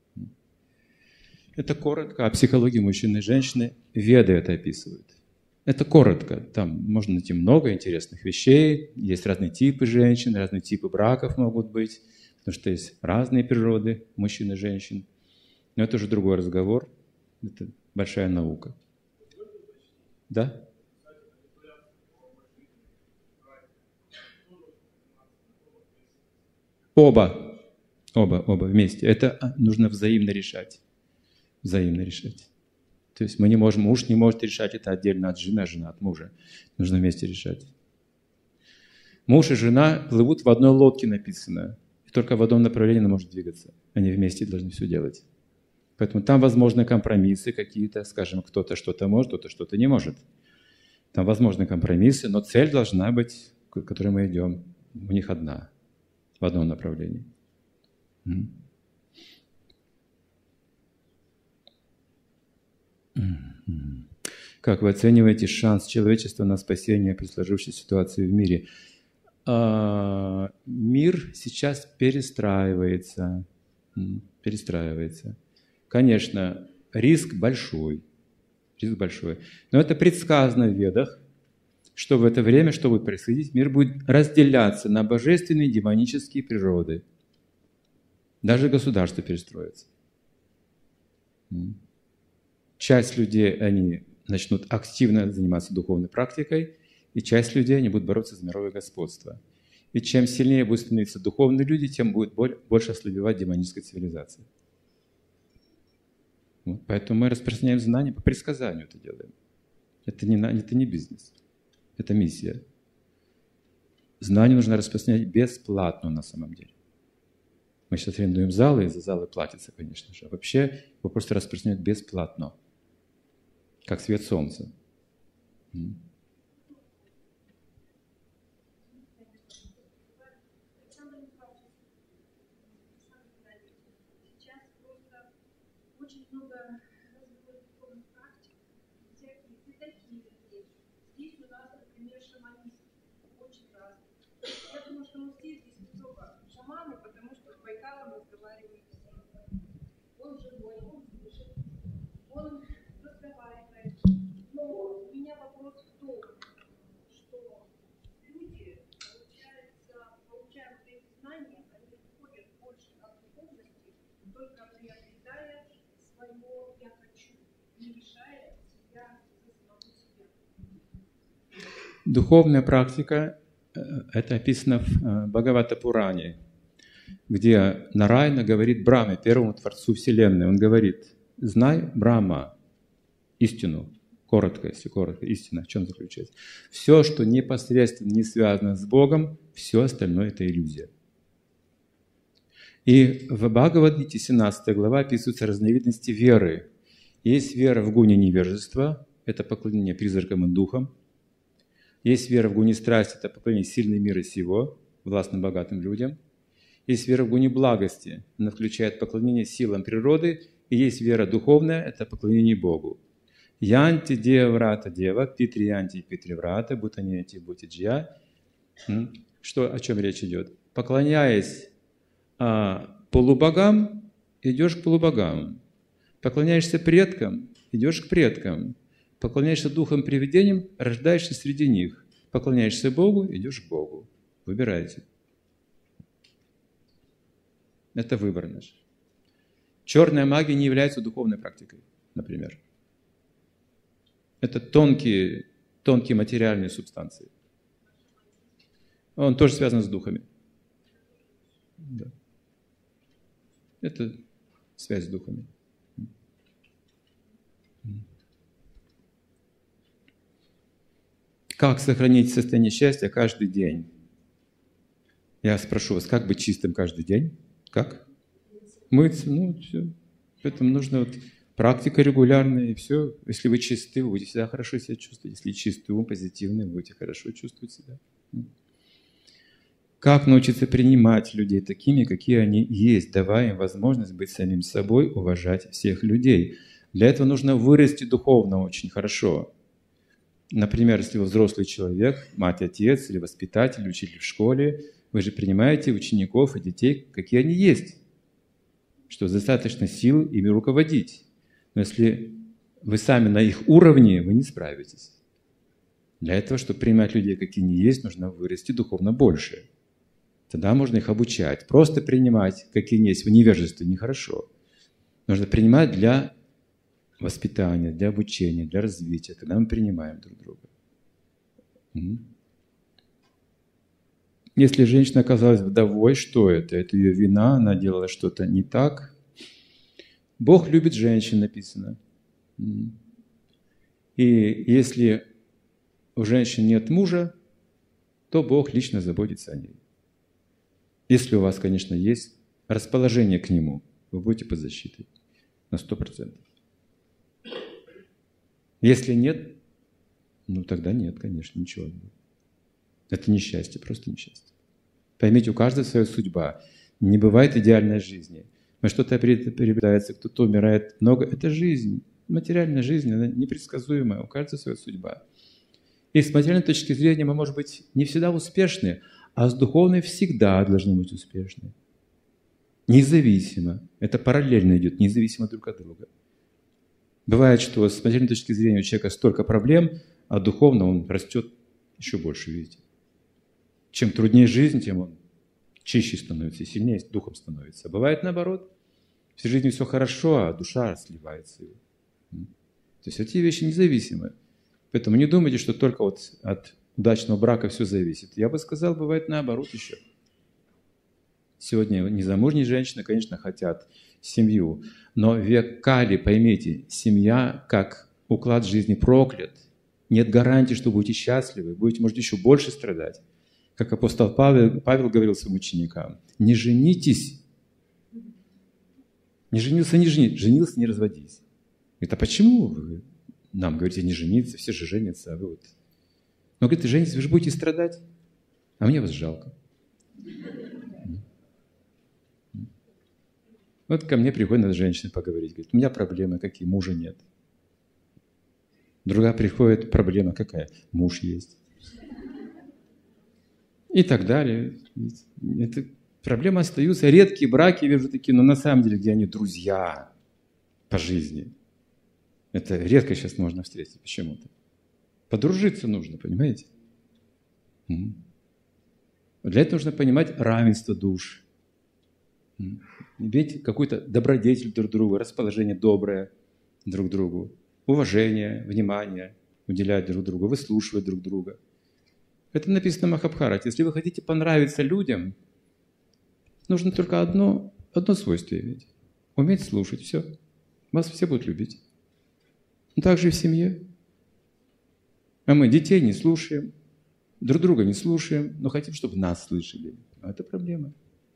Это коротко о психологии мужчины и женщины. Веды это описывают. Это коротко. Там можно найти много интересных вещей. Есть разные типы женщин, разные типы браков могут быть. Потому что есть разные природы мужчин и женщин. Но это уже другой разговор. Это большая наука. Да? Оба. Оба, оба вместе. Это нужно взаимно решать. Взаимно решать. То есть мы не можем, муж не может решать это отдельно от жены, а жена от мужа. Нужно вместе решать. Муж и жена плывут в одной лодке, написано. И только в одном направлении она может двигаться. Они вместе должны все делать. Поэтому там возможны компромиссы какие-то, скажем, кто-то что-то может, кто-то что-то не может. Там возможны компромиссы, но цель должна быть, к которой мы идем, у них одна, в одном направлении. Как вы оцениваете шанс человечества на спасение при сложившейся ситуации в мире? А, мир сейчас перестраивается. Перестраивается. Конечно, риск большой. Риск большой. Но это предсказано в Ведах, что в это время, что будет происходить, мир будет разделяться на божественные и демонические природы. Даже государство перестроится. Часть людей, они начнут активно заниматься духовной практикой, и часть людей, они будут бороться за мировое господство. И чем сильнее будут становиться духовные люди, тем будет больше ослабевать демоническая цивилизация. Вот, поэтому мы распространяем знания по предсказанию это делаем. Это не, это не бизнес, это миссия. Знания нужно распространять бесплатно на самом деле. Мы сейчас арендуем залы, и за залы платится, конечно же. А вообще его просто распространяют бесплатно, как свет солнца. Очень много духовных практик, всякие такие вещи. Здесь у нас, например, шаманизм очень разный. Я думаю, что мы все здесь немного шаманы, потому что с Байкалом разговариваем все. Он живой, он слышит, он разговаривает. Но у меня вопрос в том, что люди, получается, получая вот эти знания, они входят больше от духовности, только приобретая своего «я хочу», не решая себя за самого себя. Духовная практика – это описано в Бхагавата Пуране, где Нараяна говорит Брахме, первому Творцу Вселенной. Он говорит: «Знай Брахма, истину». Коротко, если коротко, истина в чем заключается? Все, что непосредственно не связано с Богом, все остальное – это иллюзия. И в Бхагавад-гите, семнадцатая глава, описываются разновидности веры. Есть вера в гуне невежества, это поклонение призракам и духам. Есть вера в гуне страсти, это поклонение сильной мира сего, властным богатым людям. Есть вера в гуне благости, она включает поклонение силам природы. И есть вера духовная, это поклонение Богу. Янти деврата дева, питри янти питриврата, бутанети бутиджья. Что, о чем речь идет? Поклоняясь а, полубогам, идешь к полубогам. Поклоняешься предкам, идешь к предкам. Поклоняешься духам-привидениям, рождаешься среди них. Поклоняешься Богу, идешь к Богу. Выбирайте. Это выбор наш. Черная магия не является духовной практикой, например. Это тонкие, тонкие материальные субстанции. Он тоже связан с духами. Да. Это связь с духами. Как сохранить состояние счастья каждый день? Я спрошу вас, как быть чистым каждый день? Как? Мыться, ну, все. Поэтому нужно вот практика регулярная, и все. Если вы чисты, вы будете всегда хорошо себя чувствовать. Если чистый ум, позитивный, вы будете хорошо чувствовать себя. Как научиться принимать людей такими, какие они есть, давая им возможность быть самим собой, уважать всех людей. Для этого нужно вырасти духовно очень хорошо. Например, если вы взрослый человек, мать, отец или воспитатель, учитель в школе, вы же принимаете учеников и детей, какие они есть, что достаточно сил ими руководить. Но если вы сами на их уровне, вы не справитесь. Для этого, чтобы принимать людей, какие они есть, нужно вырасти духовно больше. Тогда можно их обучать. Просто принимать, какие они есть, в невежестве нехорошо. Нужно принимать для воспитания, для обучения, для развития. Тогда мы принимаем друг друга. Угу. Если женщина оказалась вдовой, что это? Это ее вина, она делала что-то не так. Бог любит женщин, написано. И если у женщин нет мужа, то Бог лично заботится о ней. Если у вас, конечно, есть расположение к нему, вы будете под защитой. на сто процентов. Если нет, ну тогда нет, конечно, ничего не будет. Это несчастье, просто несчастье. Поймите, у каждого своя судьба. Не бывает идеальной жизни. Но что-то приобретается, кто-то умирает много. Это жизнь. Материальная жизнь, она непредсказуемая. У каждого своя судьба. И с материальной точки зрения мы, может быть, не всегда успешны, а с духовной всегда должны быть успешны. Независимо. Это параллельно идет, независимо друг от друга. Бывает, что с материальной точки зрения у человека столько проблем, а духовно он растет еще больше, видите. Чем труднее жизнь, тем он чище становится, сильнее духом становится. А бывает наоборот. В жизни все хорошо, а душа сливается. То есть эти вещи независимы. Поэтому не думайте, что только вот от удачного брака все зависит. Я бы сказал, бывает наоборот еще. Сегодня незамужние женщины, конечно, хотят семью. Но векали, поймите, семья как уклад жизни проклят. Нет гарантии, что будете счастливы. Будете, может, еще больше страдать. Как апостол Павел, Павел говорил своим ученикам, не женитесь. Не женился, не женитесь. Женился, не разводись. Говорит, а почему вы нам говорите не жениться? Все же женятся, а вы вот... Но, говорит, женитесь, вы же будете страдать. А мне вас жалко. Вот ко мне приходит женщина поговорить. Говорит, у меня проблемы какие, мужа нет. Другая приходит, проблема какая? Муж есть. И так далее. Это проблемы остаются. Редкие браки, вижу такие, но на самом деле, где они друзья по жизни. Это редко сейчас можно встретить почему-то. Подружиться нужно, понимаете? Для этого нужно понимать равенство душ. Иметь какую-то добродетель друг другу, расположение доброе друг другу, уважение, внимание уделять друг другу, выслушивать друг друга. Это написано в Махабхарате. Если вы хотите понравиться людям, нужно только одно, одно свойство иметь. Уметь слушать. Все. Вас все будут любить. Но так же и в семье. А мы детей не слушаем, друг друга не слушаем, но хотим, чтобы нас слышали. А это проблема.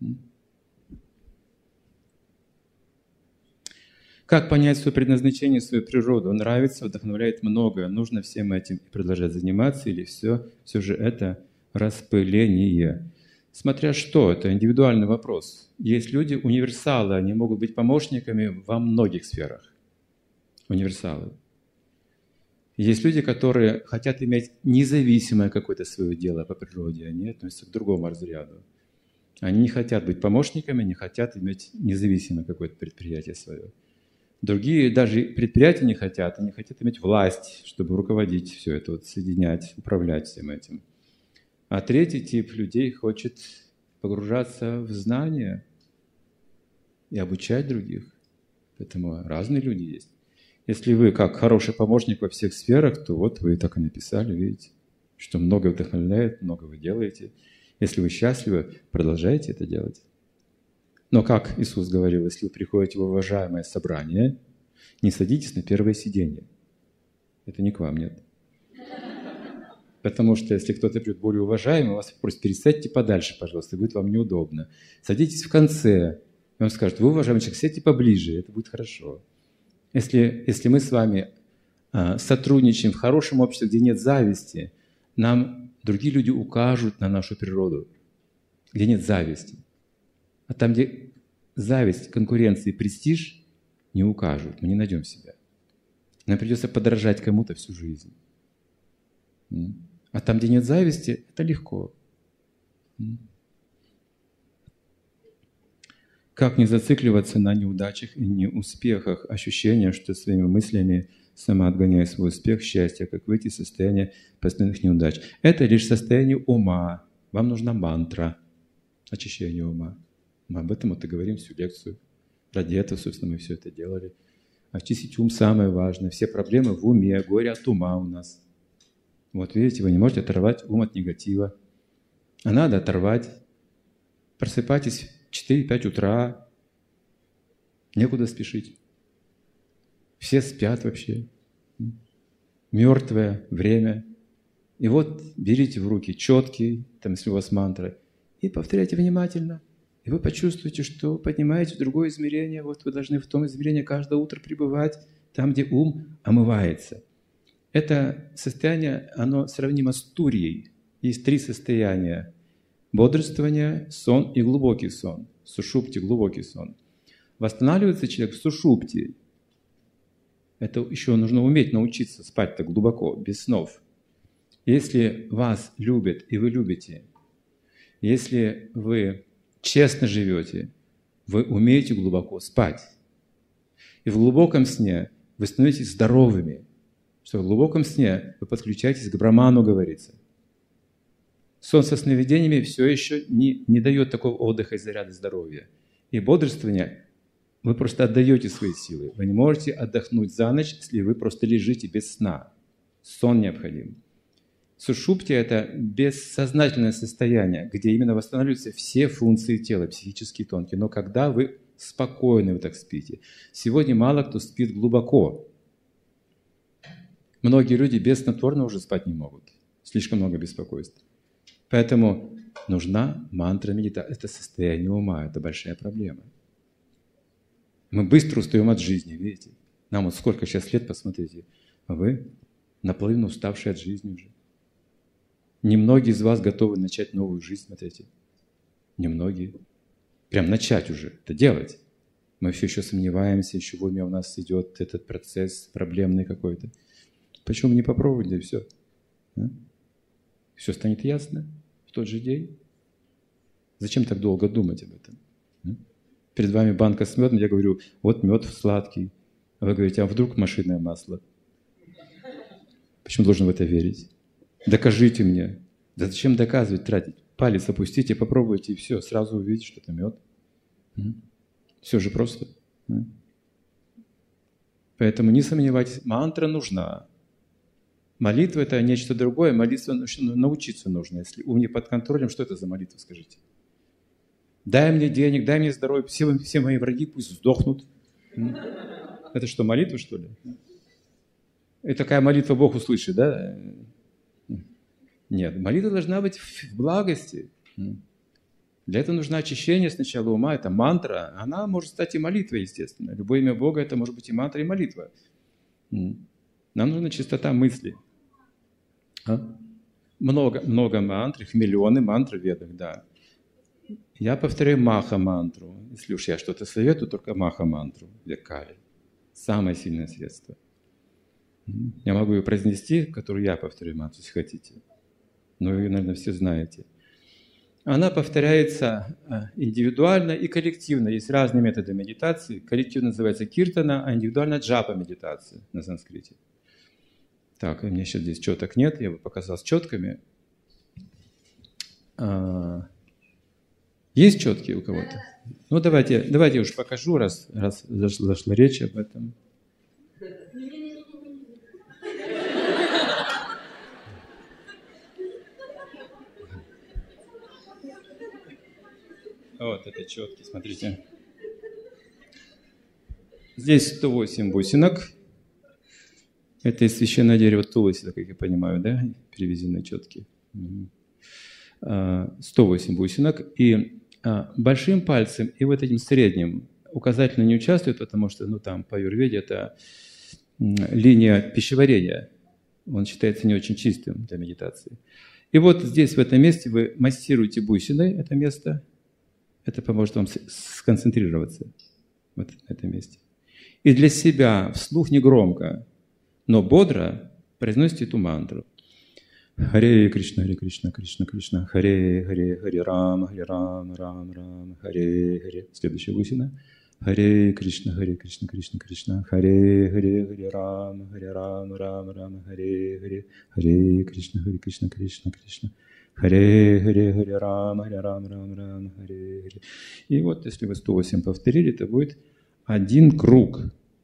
Как понять свое предназначение, свою природу? Нравится, вдохновляет многое. Нужно всем этим и продолжать заниматься, или все, все же это распыление? Смотря что, это индивидуальный вопрос. Есть люди универсалы, они могут быть помощниками во многих сферах. Универсалы. Есть люди, которые хотят иметь независимое какое-то свое дело по природе, они относятся к другому разряду. Они не хотят быть помощниками, не хотят иметь независимое какое-то предприятие свое. Другие даже предприятия не хотят, они хотят иметь власть, чтобы руководить все это, вот, соединять, управлять всем этим. А третий тип людей хочет погружаться в знания и обучать других. Поэтому разные люди есть. Если вы как хороший помощник во всех сферах, то вот вы так и написали, видите, что много вдохновляет, много вы делаете. Если вы счастливы, продолжайте это делать. Но, как Иисус говорил, если вы приходите в уважаемое собрание, не садитесь на первое сиденье. Это не к вам, нет. Потому что если кто-то придет более уважаемый, вас просит, пересядьте подальше, пожалуйста, будет вам неудобно. Садитесь в конце. И он скажет, вы, уважаемый человек, сядьте поближе, это будет хорошо. Если, если мы с вами а, сотрудничаем в хорошем обществе, где нет зависти, нам другие люди укажут на нашу природу, где нет зависти. А там, где зависть, конкуренция и престиж, не укажут, мы не найдем себя. Нам придется подражать кому-то всю жизнь. А там, где нет зависти, это легко. Как не зацикливаться на неудачах и неуспехах, ощущение, что своими мыслями самоотгоняя свой успех, счастье, как выйти из состояния постоянных неудач. Это лишь состояние ума. Вам нужна мантра очищения ума. Мы об этом вот и говорим всю лекцию. Ради этого, собственно, мы все это делали. Очистить ум самое важное. Все проблемы в уме, горе от ума у нас. Вот видите, вы не можете оторвать ум от негатива. А надо оторвать. Просыпайтесь в четыре-пять утра. Некуда спешить. Все спят вообще. Мертвое время. И вот берите в руки четкий, там, если у вас мантра, и повторяйте внимательно. И вы почувствуете, что вы поднимаете в другое измерение. Вот вы должны в том измерении каждое утро пребывать, там, где ум омывается. Это состояние, оно сравнимо с турией. Есть три состояния. Бодрствование, сон и глубокий сон. Сушупти, глубокий сон. Восстанавливается человек в сушупти. Это еще нужно уметь научиться спать так глубоко, без снов. Если вас любят, и вы любите, если вы честно живете, вы умеете глубоко спать. И в глубоком сне вы становитесь здоровыми. Что в глубоком сне вы подключаетесь к Брахману, говорится. Сон со сновидениями все еще не, не дает такого отдыха и заряда здоровья. И бодрствование, вы просто отдаете свои силы. Вы не можете отдохнуть за ночь, если вы просто лежите без сна. Сон необходим. Сушупти – это бессознательное состояние, где именно восстанавливаются все функции тела, психические, тонкие. Но когда вы спокойны, вы так спите. Сегодня мало кто спит глубоко. Многие люди без снотворного уже спать не могут. Слишком много беспокойств. Поэтому нужна мантра медитация. Это состояние ума, это большая проблема. Мы быстро устаем от жизни, видите? Нам вот сколько сейчас лет, посмотрите. А вы наполовину уставшие от жизни уже. Немногие из вас готовы начать новую жизнь, смотрите. Немногие. Прям начать уже, это делать. Мы все еще сомневаемся, еще в уме у нас идет этот процесс проблемный какой-то. Почему не попробовать, да и все? А? Все станет ясно в тот же день. Зачем так долго думать об этом? А? Перед вами банка с медом, я говорю, вот мед сладкий. А вы говорите, а вдруг машинное масло? Почему должен в это верить? Докажите мне. Да зачем доказывать, тратить? Палец опустите, попробуйте, и все, сразу увидите, что это мед. Все же просто. Поэтому не сомневайтесь, мантра нужна. Молитва – это нечто другое. Молитва научиться нужно. Если ум не под контролем, что это за молитва, скажите? Дай мне денег, дай мне здоровье, все, все мои враги пусть сдохнут. Это что, молитва, что ли? И такая молитва Бог услышит, да? Нет, молитва должна быть в благости. Для этого нужно очищение сначала ума, это мантра. Она может стать и молитвой, естественно. Любое имя Бога – это может быть и мантра, и молитва. Нам нужна чистота мысли. А? Много, много мантр, их миллионы мантр в ведах, да. Я повторяю маха-мантру. Если уж я что-то советую, только маха-мантру, векали. Самое сильное средство. Я могу ее произнести, которую я повторяю мантру, если хотите. Но вы ее, наверное, все знаете. Она повторяется индивидуально и коллективно. Есть разные методы медитации. Коллективно называется киртана, а индивидуально джапа медитация на санскрите. Так, у меня сейчас здесь четок нет, я бы показал с четками. А, есть четки у кого-то? Ну, давайте, давайте я уж покажу, раз, раз зашла, зашла речь об этом. Вот это четки, смотрите. Здесь сто восемь бусинок. Это из священного дерева туласи, как я понимаю, да? Перевезенные четки. сто восемь бусинок. И большим пальцем и вот этим средним указательно не участвует, потому что, ну, там, по аюрведе это линия пищеварения. Он считается не очень чистым для медитации. И вот здесь, в этом месте, вы массируете бусиной это место. Это поможет вам сконцентрироваться. Вот на этом месте. И для себя вслух негромко, но бодро произносите эту мантру. Харе Кришна, Харе Кришна, Кришна Кришна, Харе Харе, Харе Рама, Харе Рама, Рама Рама, Харе Харе. Следующая бусина. Харе Кришна, Харе Кришна, Кришна Кришна, Харе Харе, Харе Рама, Харе Рама, Рама Рама, Харе Харе, Харе Кришна, Харе Кришна, Кришна Кришна, Харе Харе, Харе Рама, Харе Рама, Рама Рама, Харе Харе. И вот если вы сто восемь повторили, это будет один круг.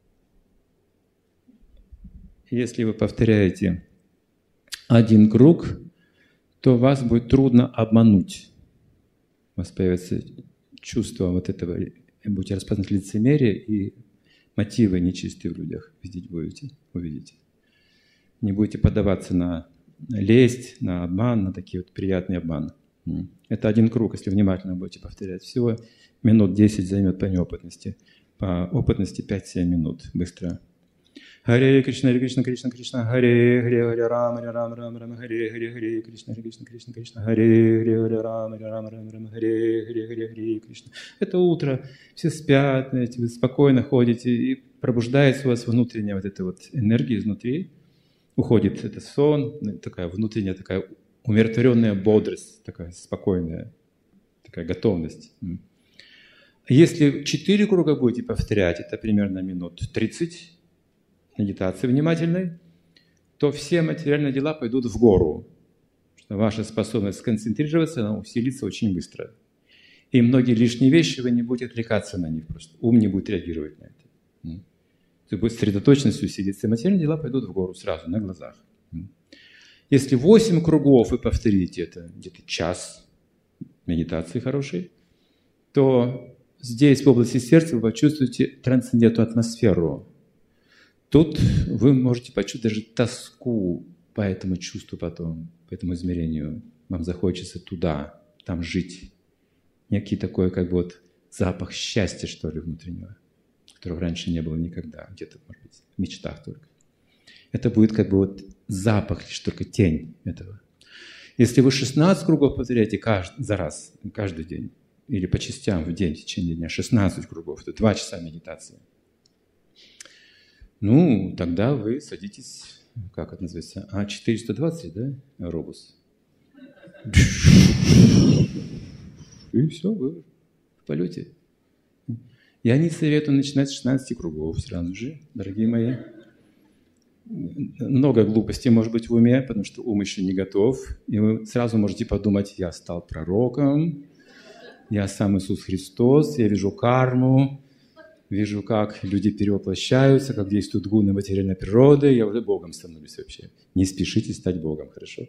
Если вы повторяете один круг, то вас будет трудно обмануть. У вас появится чувство вот этого, будете распознать лицемерие и мотивы нечистые в людях видеть будете, увидите. Не будете поддаваться на лесть, на обман, на такие вот приятные обманы. Это один круг, если внимательно будете повторять. Всего минут десять займет по неопытности. По опытности пять-семь минут. Быстро. Харе Кришна, Харе Кришна, Кришна, Кришна, Харе, Харе, Харе, Рама, Харе, Рама, Рама, Рама, Харе, Харе, Харе, Кришна, Харе, Кришна, Кришна, Кришна, Харе, Харе, Харе, Рама, Харе, Рама, Рама, Рама, Харе, Харе, Харе, Харе, Кришна. Это утро, все спят, знаете, вы спокойно ходите, и пробуждается у вас внутренняя вот эта вот энергия изнутри. Уходит этот сон, такая внутренняя, такая умиротворенная бодрость, такая спокойная, такая готовность. Если четыре круга будете повторять, это примерно минут тридцать, медитации внимательной, то все материальные дела пойдут в гору. Что ваша способность сконцентрироваться, она усилится очень быстро. И многие лишние вещи, вы не будете отвлекаться на них просто. Ум не будет реагировать на это. То будет сосредоточенность усилиться, и материальные дела пойдут в гору сразу, на глазах. Если восемь кругов вы повторите это, где-то час медитации хорошей, то здесь, в области сердца, вы почувствуете трансцендентную атмосферу. Тут вы можете почувствовать даже тоску по этому чувству потом, по этому измерению. Вам захочется туда, там жить. Некий такой, как бы вот запах счастья, что ли, внутреннего, которого раньше не было никогда, где-то, может быть, в мечтах только. Это будет как бы вот запах, лишь только тень этого. Если вы шестнадцать кругов повторяете каждый, за раз, каждый день, или по частям в день, в течение дня, шестнадцать кругов, это два часа медитации, ну, тогда вы садитесь, как это называется, А четыреста двадцать, да, робус. И все, вы в полете. Я не советую начинать с шестнадцати кругов сразу же, дорогие мои. Много глупостей может быть в уме, потому что ум еще не готов. И вы сразу можете подумать, я стал пророком, я сам Иисус Христос, я вижу карму, вижу, как люди перевоплощаются, как действует гуны материальной природы, я уже Богом становлюсь вообще. Не спешите стать Богом, хорошо?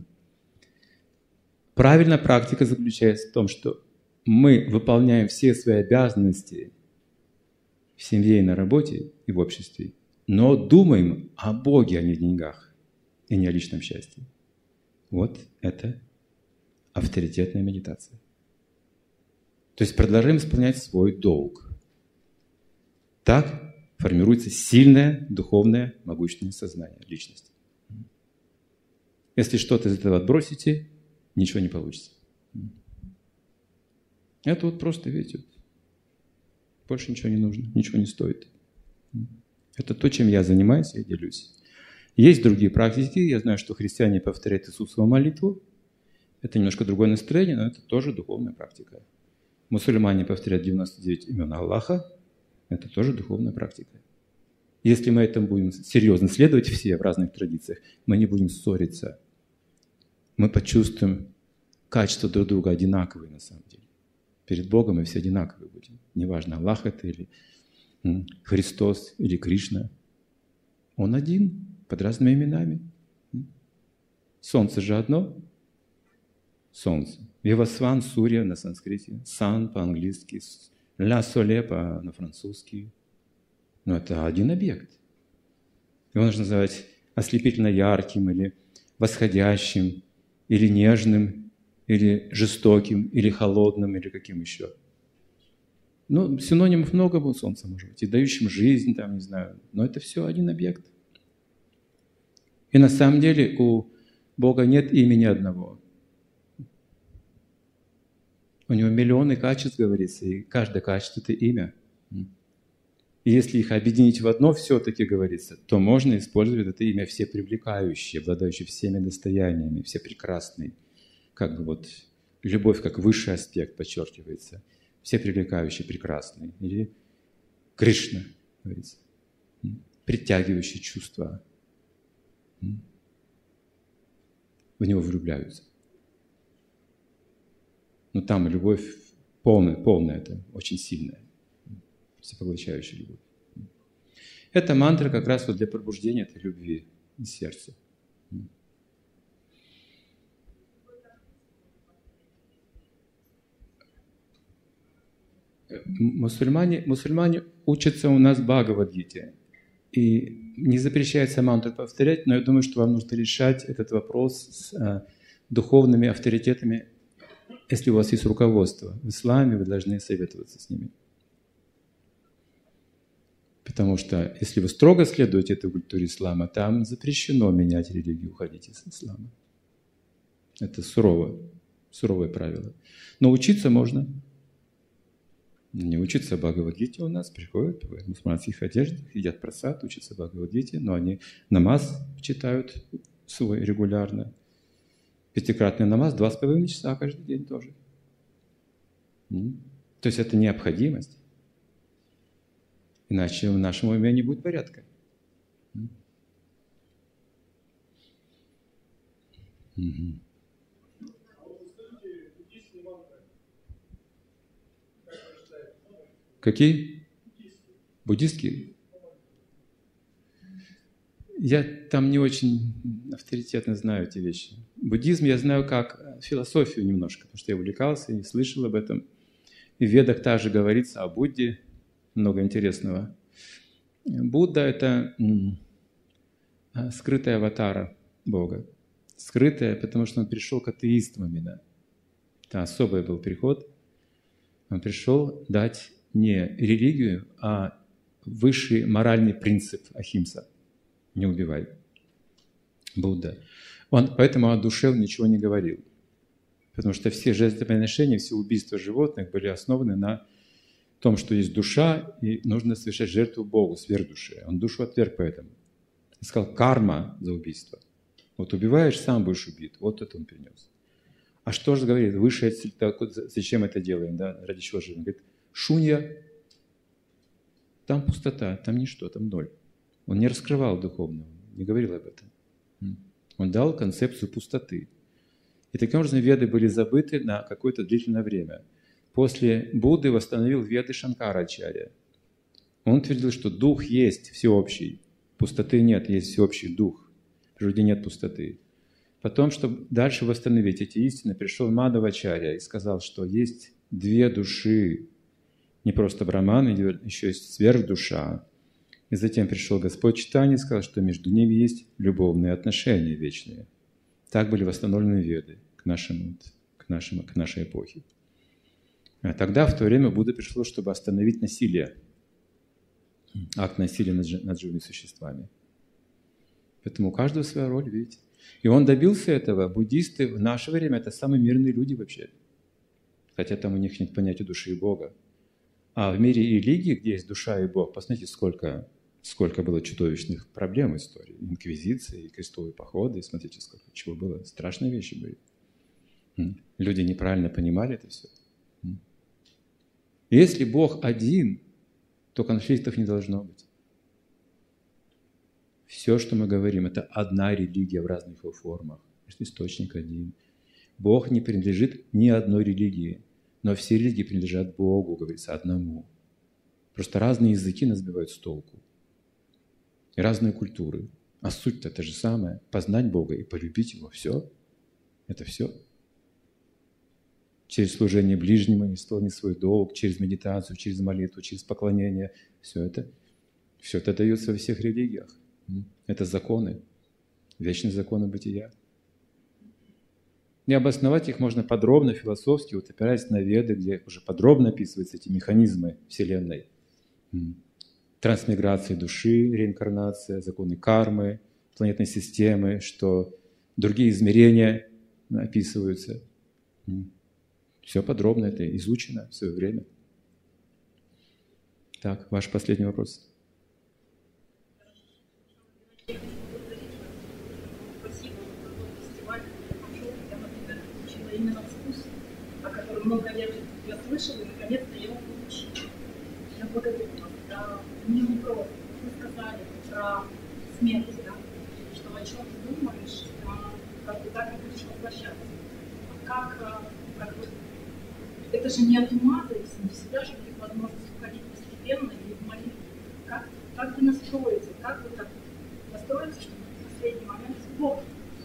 Правильная практика заключается в том, что мы выполняем все свои обязанности в семье и на работе, и в обществе, но думаем о Боге, а не о деньгах, и не о личном счастье. Вот это авторитетная медитация. То есть продолжаем исполнять свой долг. Так формируется сильное духовное могущественное сознание личности. Если что-то из этого отбросите, ничего не получится. Это вот просто, видите, больше ничего не нужно, ничего не стоит. Это то, чем я занимаюсь, я делюсь. Есть другие практики. Я знаю, что христиане повторяют Иисусову молитву. Это немножко другое настроение, но это тоже духовная практика. Мусульмане повторяют девяносто девять имен Аллаха. Это тоже духовная практика. Если мы этому будем серьезно следовать все в разных традициях, мы не будем ссориться. Мы почувствуем качество друг друга одинаковые на самом деле. Перед Богом мы все одинаковые будем. Неважно, Аллах это или Христос, или Кришна. Он один, под разными именами. Солнце же одно. Солнце. Вивасван, Сурья на санскрите. Сан по-английски. Ля Соле на французский. Но это один объект. Его нужно называть ослепительно ярким, или восходящим, или нежным, или жестоким, или холодным, или каким еще. Ну, синонимов много у Солнца, может быть, и дающим жизнь, там, не знаю. Но это все один объект. И на самом деле у Бога нет имени одного. У него миллионы качеств, говорится, и каждое качество – это имя. И если их объединить в одно, все-таки, говорится, то можно использовать это имя всепривлекающее, обладающее всеми достояниями, всепрекрасный. Как бы вот любовь как высший аспект подчеркивается. Всепривлекающий, прекрасный. Или Кришна, говорится, притягивающий чувства. В него влюбляются. Но там любовь полная, полная, это очень сильная, всепоглощающая любовь. Эта мантра как раз вот для пробуждения этой любви из сердца. Мусульмане, мусульмане учатся у нас Бхагавад-гите. И не запрещается мантру повторять, но я думаю, что вам нужно решать этот вопрос с а, духовными авторитетами если у вас есть руководство в исламе, вы должны советоваться с ними. Потому что если вы строго следуете этой культуре ислама, там запрещено менять религию, уходить из ислама. Это сурово, суровое правило. Но учиться можно. Не учатся Бхагавад-гите у нас, приходят в мусульманских одеждах, едят прасад, учатся Бхагавад-гите, но они намаз читают свой регулярно. Пятикратный намаз, два с половиной часа каждый день тоже. То есть это необходимость. Иначе в нашем уме не будет порядка. Угу. Какие? Буддистские? Я там не очень авторитетно знаю эти вещи. Буддизм я знаю как философию немножко, потому что я увлекался и слышал об этом. И в Ведах также говорится о Будде, много интересного. Будда – это скрытая аватара Бога. Скрытая, потому что он пришел к атеистам именно. Это особый был приход. Он пришел дать не религию, а высший моральный принцип ахимса. Не убивай. Будда. Он поэтому о душе ничего не говорил. Потому что все жертвоприношения, все убийства животных были основаны на том, что есть душа, и нужно совершать жертву Богу, сверх души. Он душу отверг поэтому. Он сказал, карма за убийство. Вот убиваешь, сам будешь убит. Вот это он принес. А что же говорит? Высшая цель, зачем это делаем? Да? Ради чего живем? Говорит, шунья, там пустота, там ничто, там ноль. Он не раскрывал духовного, не говорил об этом. Он дал концепцию пустоты. И таким образом веды были забыты на какое-то длительное время. После Будды восстановил веды Шанкарачарья. Он твердил, что дух есть всеобщий, пустоты нет, есть всеобщий дух. В природе нет пустоты. Потом, чтобы дальше восстановить эти истины, пришел Мадхавачарья и сказал, что есть две души, не просто Брахман, еще есть сверхдуша. И затем пришел Господь Чайтанья и сказал, что между ними есть любовные отношения вечные. Так были восстановлены веды к, нашему, к, нашему, к нашей эпохе. А тогда, в то время, Будда пришел, чтобы остановить насилие, акт насилия над, над живыми существами. Поэтому у каждого своя роль, видите. И он добился этого. Буддисты в наше время – это самые мирные люди вообще. Хотя там у них нет понятия души и Бога. А в мире религии, где есть душа и Бог, посмотрите, сколько, сколько было чудовищных проблем в истории. Инквизиции, крестовые походы, смотрите, сколько чего было. Страшные вещи были. Люди неправильно понимали это все. Если Бог один, то конфликтов не должно быть. Все, что мы говорим, это одна религия в разных его формах. Источник один. Бог не принадлежит ни одной религии, но все религии принадлежат Богу, говорится, одному. Просто разные языки нас сбивают с толку. И разные культуры. А суть-то это же самое. Познать Бога и полюбить Его. Все. Это все. Через служение ближнему, исполнить свой долг, через медитацию, через молитву, через поклонение. Все это, все это дается во всех религиях. Это законы, вечные законы бытия. И обосновать их можно подробно, философски, вот опираясь на Веды, где уже подробно описываются эти механизмы Вселенной. Трансмиграция души, реинкарнация, законы кармы, планетной системы, что другие измерения описываются. Все подробно это изучено в свое время. Так, ваш последний вопрос. Спасибо за тот фестиваль. Я, например, получила именно вкус, о котором много лет я слышала, и наконец-то я его получила. Я благодарю вас. Да, мне не просто. Вы сказали про смерть, да, что о чем ты думаешь, а, как бы так и будешь воплощаться. А как, как бы, это же не от ума, то есть не всегда же будет возможность уходить постепенно или в молитву. Как, как ты настроиться, как вы так настроиться, чтобы в последний момент Бог.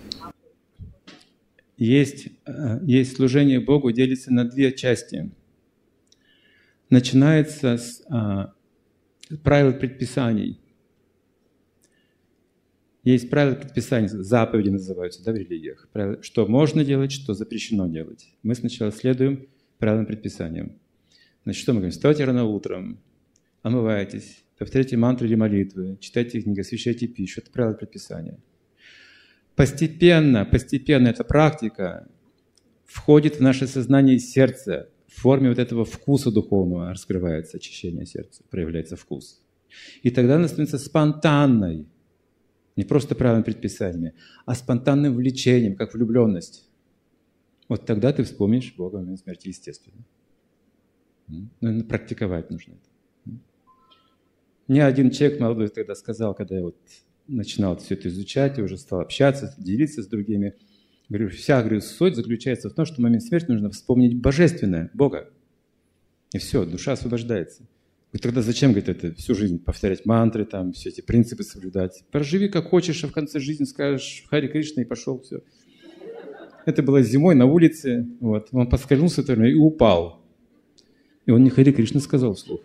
Есть, есть служение Богу, делится на две части. Начинается с а, правил предписаний. Есть правила предписания, заповеди называются, да, в религиях. Правила, что можно делать, что запрещено делать. Мы сначала следуем правилам предписаниям. Значит, что мы говорим? Вставайте рано утром, омывайтесь, повторяйте мантры или молитвы, читайте книги, освещайте пищу. Это правила предписания. Постепенно, постепенно эта практика входит в наше сознание и сердце. В форме вот этого вкуса духовного раскрывается очищение сердца, проявляется вкус. И тогда она становится спонтанной. Не просто правильными предписаниями, а спонтанным влечением, как влюбленность. Вот тогда ты вспомнишь Бога в момент смерти, естественно. Но практиковать нужно это. Мне один человек молодой тогда сказал, когда я вот начинал все это изучать, и уже стал общаться, делиться с другими. Говорю, вся, говорю, суть заключается в том, что в момент смерти нужно вспомнить Божественное, Бога. И все, душа освобождается. Говорю, тогда зачем, говорит, это всю жизнь повторять мантры, там, все эти принципы соблюдать? Проживи как хочешь, а в конце жизни скажешь Хари Кришна и пошел, все. Это было зимой на улице, вот. Он поскользнулся и упал. И он не Хари Кришна сказал вслух.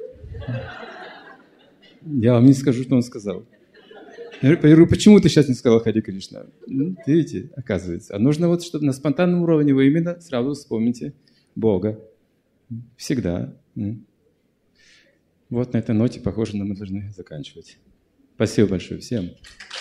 Я вам не скажу, что он сказал. Я говорю, почему ты сейчас не сказал Хари Кришна? Видите, оказывается. А нужно вот, чтобы на спонтанном уровне вы именно сразу вспомните Бога. Всегда. Вот на этой ноте, похоже, мы должны заканчивать. Спасибо большое всем.